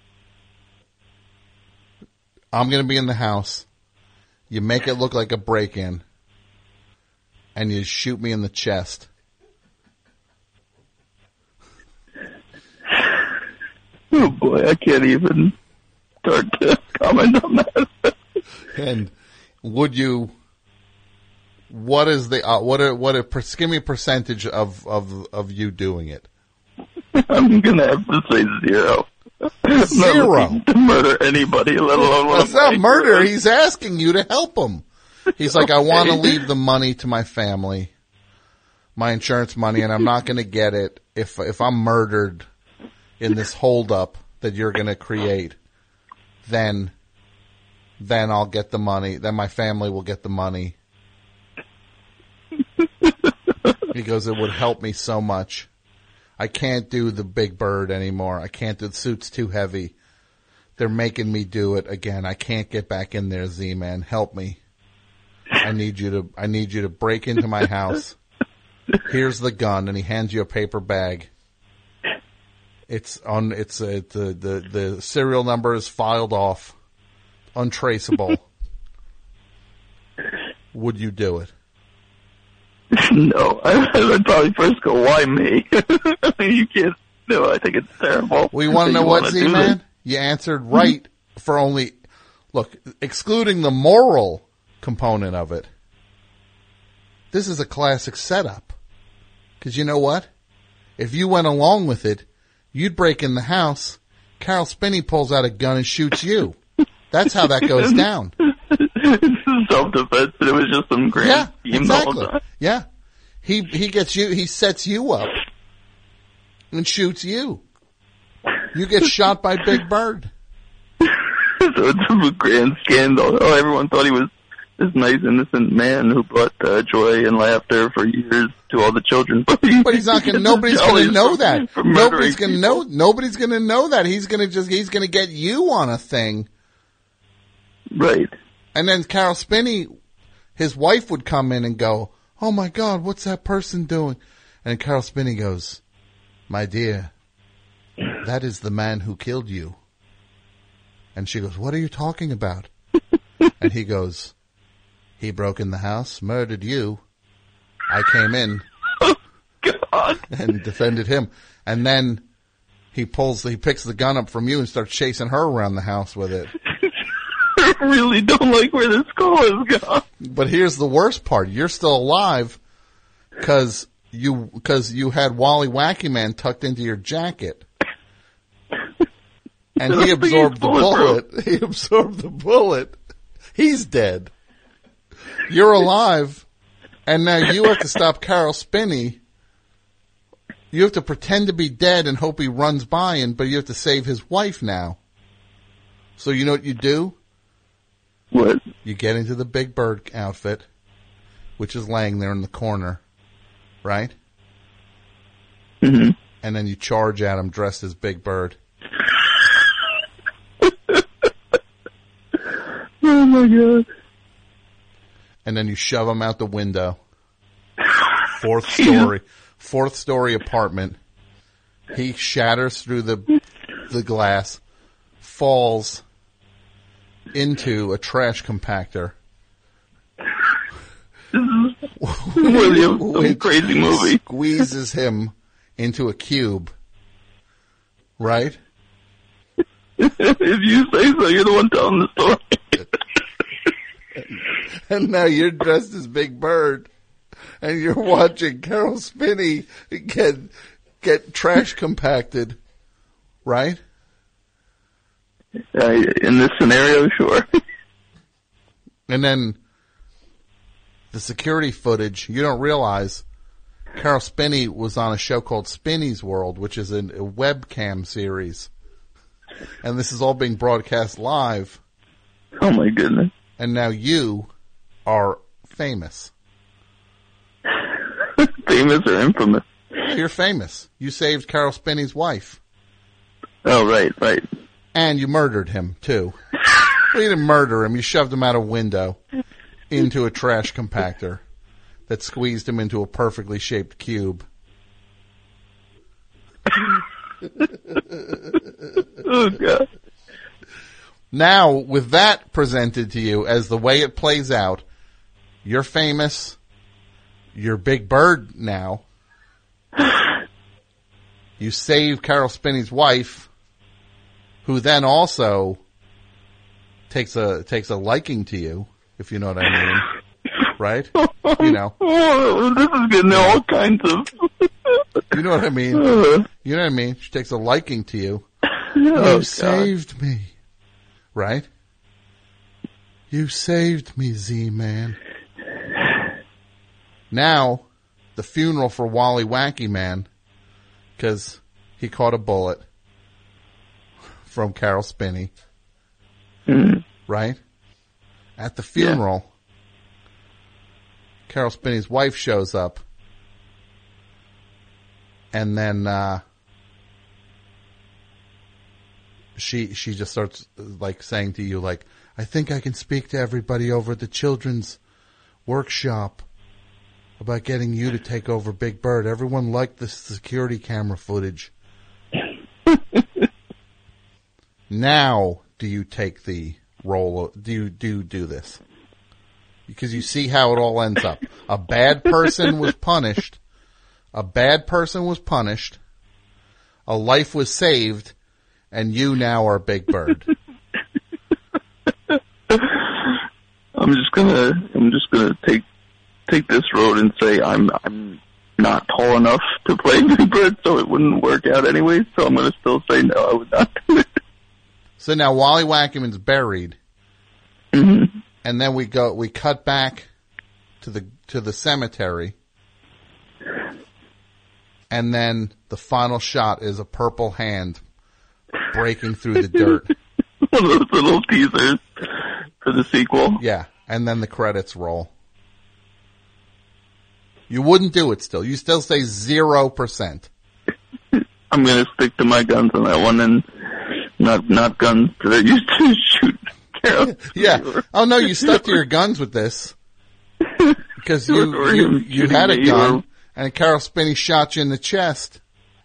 I'm going to be in the house. You make it look like a break-in. And you shoot me in the chest. Oh, boy, I can't even start to comment on that. And would you? What is the uh, what? A, what a give me a percentage of of of you doing it? I'm gonna have to say zero. Zero to murder anybody, let alone. That's not murder. He's asking you to help him. He's like, I want to leave the money to my family, my insurance money, and I'm not going to get it if if I'm murdered in this holdup that you're going to create. Then. Then I'll get the money. Then my family will get the money. He goes, it would help me so much. I can't do the Big Bird anymore. I can't do the suit's too heavy. They're making me do it again. I can't get back in there, Z-Man. Help me. I need you to I need you to break into my house. Here's the gun, and he hands you a paper bag. It's on it's uh, the the the serial number is filed off. Untraceable. Would you do it? No, I, I'd probably first go, why me? You can't, no, I think it's terrible. We want to know what, Z-Man? You answered right for only, look, excluding the moral component of it, this is a classic setup. Because you know what? If you went along with it, you'd break in the house, Carol Spinney pulls out a gun and shoots you. That's how that goes down. It's self-defense, but it was just some grand yeah, scheme exactly. the whole time. Yeah. He he gets you, he sets you up and shoots you. You get shot by Big Bird. So it's a grand scandal. Oh, everyone thought he was this nice, innocent man who brought uh, joy and laughter for years to all the children. But, he, but he's not going. Nobody's going to know that. For Nobody's going to people. know. Nobody's going to know that. He's going to just. He's going to get you on a thing. Right. And then Carol Spinney, his wife would come in and go, oh my God, what's that person doing? And Carol Spinney goes, my dear, that is the man who killed you. And she goes, what are you talking about? And he goes, he broke in the house, murdered you. I came in oh, God. and defended him. And then he pulls, he picks the gun up from you and starts chasing her around the house with it. I really don't like where this call is going. But here's the worst part. You're still alive because you, cause you had Wally Wacky Man tucked into your jacket. And he absorbed the bullet. He absorbed the bullet. He's dead. You're alive. And now you have to stop Carol Spinney. You have to pretend to be dead and hope he runs by, and but you have to save his wife now. So you know what you do? What? You get into the Big Bird outfit, which is laying there in the corner, right? Mm-hmm. And then you charge at him dressed as Big Bird. Oh my God. And then you shove him out the window. Fourth story. Fourth story apartment. He shatters through the the glass, falls into a trash compactor. This is really a, a crazy movie. Squeezes him into a cube. Right? If you say so, you're the one telling the story. And now you're dressed as Big Bird, and you're watching Carol Spinney get get trash compacted, right? Uh, in this scenario, sure. And then the security footage, you don't realize Carol Spinney was on a show called Spinney's World, which is a, a webcam series. And this is all being broadcast live. Oh my goodness. And now you are famous. Famous or infamous? You're famous. You saved Carol Spinney's wife. Oh, right, right. And you murdered him, too. Well, you didn't murder him. You shoved him out a window into a trash compactor that squeezed him into a perfectly shaped cube. Oh, God. Now, with that presented to you as the way it plays out, you're famous. You're Big Bird now. You save Carol Spinney's wife, who then also takes a takes a liking to you, if you know what I mean. Right? You know. Oh, this is getting all kinds of... You know what I mean? You know what I mean? She takes a liking to you. Oh, you God. saved me. Right? You saved me, Z-Man. Now, the funeral for Wally Wacky Man, because he caught a bullet from Carol Spinney. Mm. Right? At the funeral, yeah. Carol Spinney's wife shows up. And then, uh, she, she just starts, like, saying to you, like, I think I can speak to everybody over at the children's workshop about getting you to take over Big Bird. Everyone liked the security camera footage. Now, do you take the role of, do you, do you do this? Because you see how it all ends up. A bad person was punished. A bad person was punished. A life was saved. And you now are Big Bird. I'm just gonna, I'm just gonna take, take this road and say I'm, I'm not tall enough to play Big Bird, so it wouldn't work out anyway. So I'm gonna still say no, I would not do it. So now Wally Wackerman's buried, mm-hmm. and then we go, we cut back to the to the cemetery, and then the final shot is a purple hand breaking through the dirt. One of those little teasers for the sequel. Yeah, and then the credits roll. You wouldn't do it still. You still say zero percent. I'm going to stick to my guns on that one, and not not guns that I used to shoot Carol. Yeah. Oh no, you stuck to your guns with this because you Or you, him you shooting had a me, gun, or- and Carol Spinney shot you in the chest.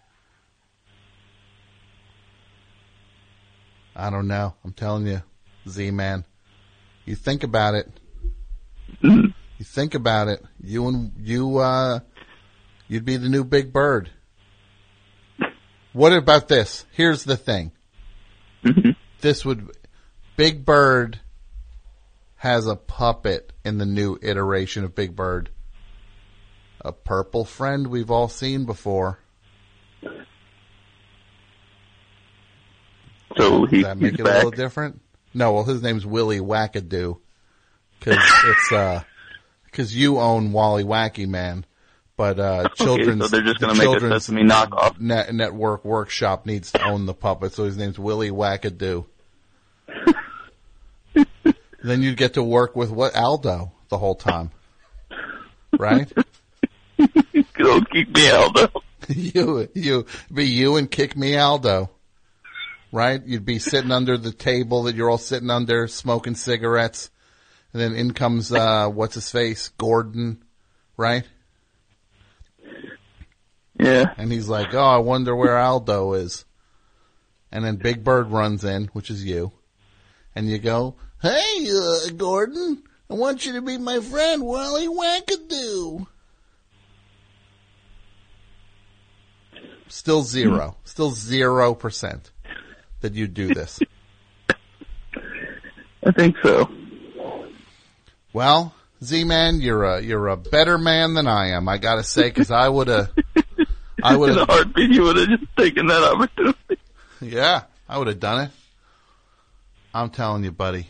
I don't know. I'm telling you, Z-Man. You think about it. Mm-hmm. You think about it. You and you, uh, you'd be the new Big Bird. What about this? Here's the thing. Mm-hmm. This would, Big Bird has a puppet in the new iteration of Big Bird. A purple friend we've all seen before. So he, Does that make he's it back? a little different? No, well, his name's Willie Wackadoo. Because it's, uh, because you own Wally Wacky Man. But, uh, Okay, children's, so they're just the gonna make a children's Sesame knockoff. Net, network workshop needs to own the puppet, so his name's Willie Wackadoo. Then you'd get to work with what Aldo the whole time. Right? Go kick me Aldo. you, you, be you and kick me Aldo. Right? You'd be sitting under the table that you're all sitting under, smoking cigarettes. And then in comes, uh, what's his face? Gordon. Right? Yeah. And he's like, oh, I wonder where Aldo is. And then Big Bird runs in, which is you. And you go, hey, uh, Gordon, I want you to be my friend, Wally Wackadoo. Still zero. Still zero percent that you do this. I think so. Well, Z-Man, you're a, you're a better man than I am, I gotta say, cause I would've, I would In a have. heartbeat, you would have just taken that opportunity. Yeah, I would have done it. I'm telling you, buddy.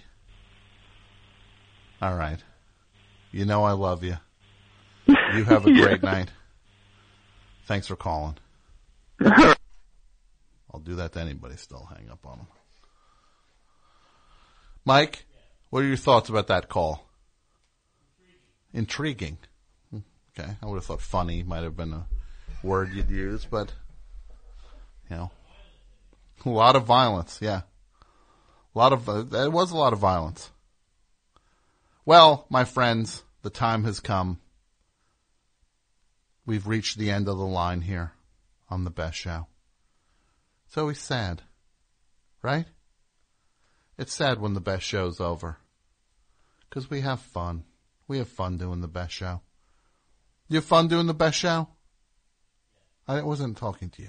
All right. You know I love you. You have a great Yeah. night. Thanks for calling. I'll do that to anybody still. Hang up on them. Mike, what are your thoughts about that call? Intriguing. Okay, I would have thought funny might have been a word you'd use, but, you know, a lot of violence, yeah. A lot of, uh, there was a lot of violence. Well, my friends, the time has come. We've reached the end of the line here on The Best Show. It's always sad, right? It's sad when The Best Show's over. Because we have fun. We have fun doing The Best Show. You have fun doing The Best Show? I wasn't talking to you.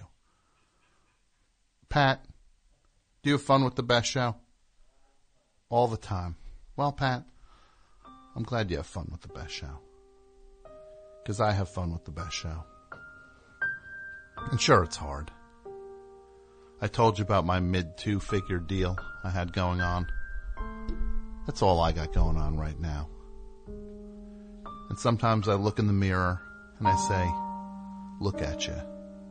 Pat, do you have fun with The Best Show? All the time. Well, Pat, I'm glad you have fun with The Best Show. Because I have fun with The Best Show. And sure, it's hard. I told you about my mid two-figure deal I had going on. That's all I got going on right now. And sometimes I look in the mirror and I say, look at you.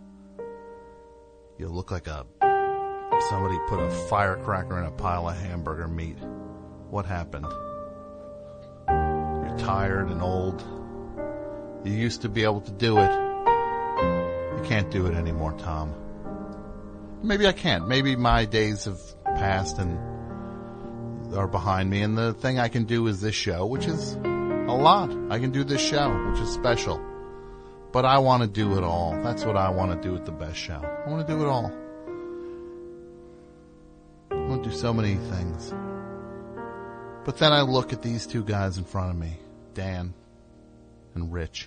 You look like a somebody put a firecracker in a pile of hamburger meat. What happened? You're tired and old. You used to be able to do it. You can't do it anymore, Tom. Maybe I can't. Maybe my days have passed and are behind me, and the thing I can do is this show, which is a lot. I can do this show, which is special. But I want to do it all. That's what I want to do with The Best Show. I want to do it all. I want to do so many things. But then I look at these two guys in front of me, Dan and Rich.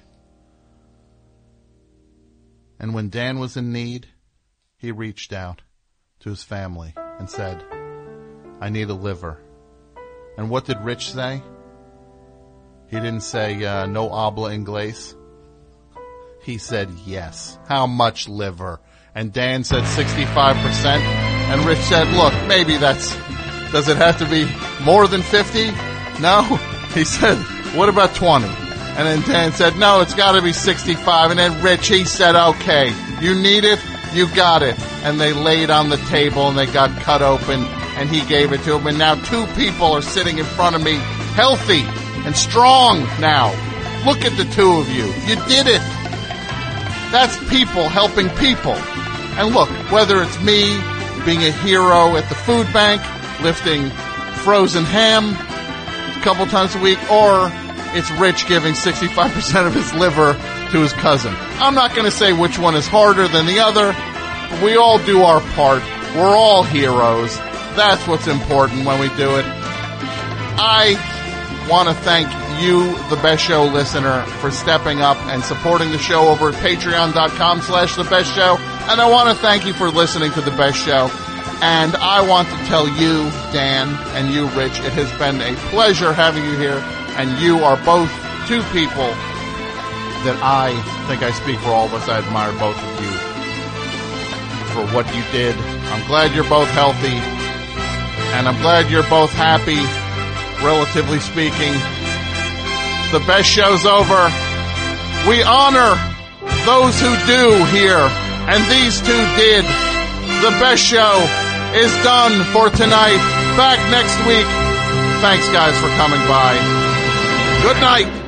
And when Dan was in need, he reached out to his family and said, I need a liver. And what did Rich say? He didn't say, uh, no habla inglés. He said, yes. How much liver? And Dan said sixty-five percent. And Rich said, look, maybe that's, does it have to be more than fifty? No. He said, what about twenty? And then Dan said, no, it's got to be sixty-five. And then Rich, he said, okay, you need it, you got it. And they laid on the table and they got cut open and he gave it to him. And now two people are sitting in front of me, healthy and strong now. Look at the two of you. You did it. That's people helping people. And look, whether it's me being a hero at the food bank, lifting frozen ham a couple times a week, or it's Rich giving sixty-five percent of his liver to his cousin. I'm not going to say which one is harder than the other. But we all do our part. We're all heroes. That's what's important when we do it. I want to thank you, the Best Show listener, for stepping up and supporting the show over at patreon.com slash the best show. And I want to thank you for listening to The Best Show. And I want to tell you, Dan, and you, Rich, it has been a pleasure having you here, and you are both two people that I think I speak for all of us. I admire both of you for what you did. I'm glad you're both healthy, and I'm glad you're both happy, relatively speaking. The best show's over. We honor those who do here, and these two did. The best show is done for tonight. Back next week. Thanks, guys, for coming by. Good night.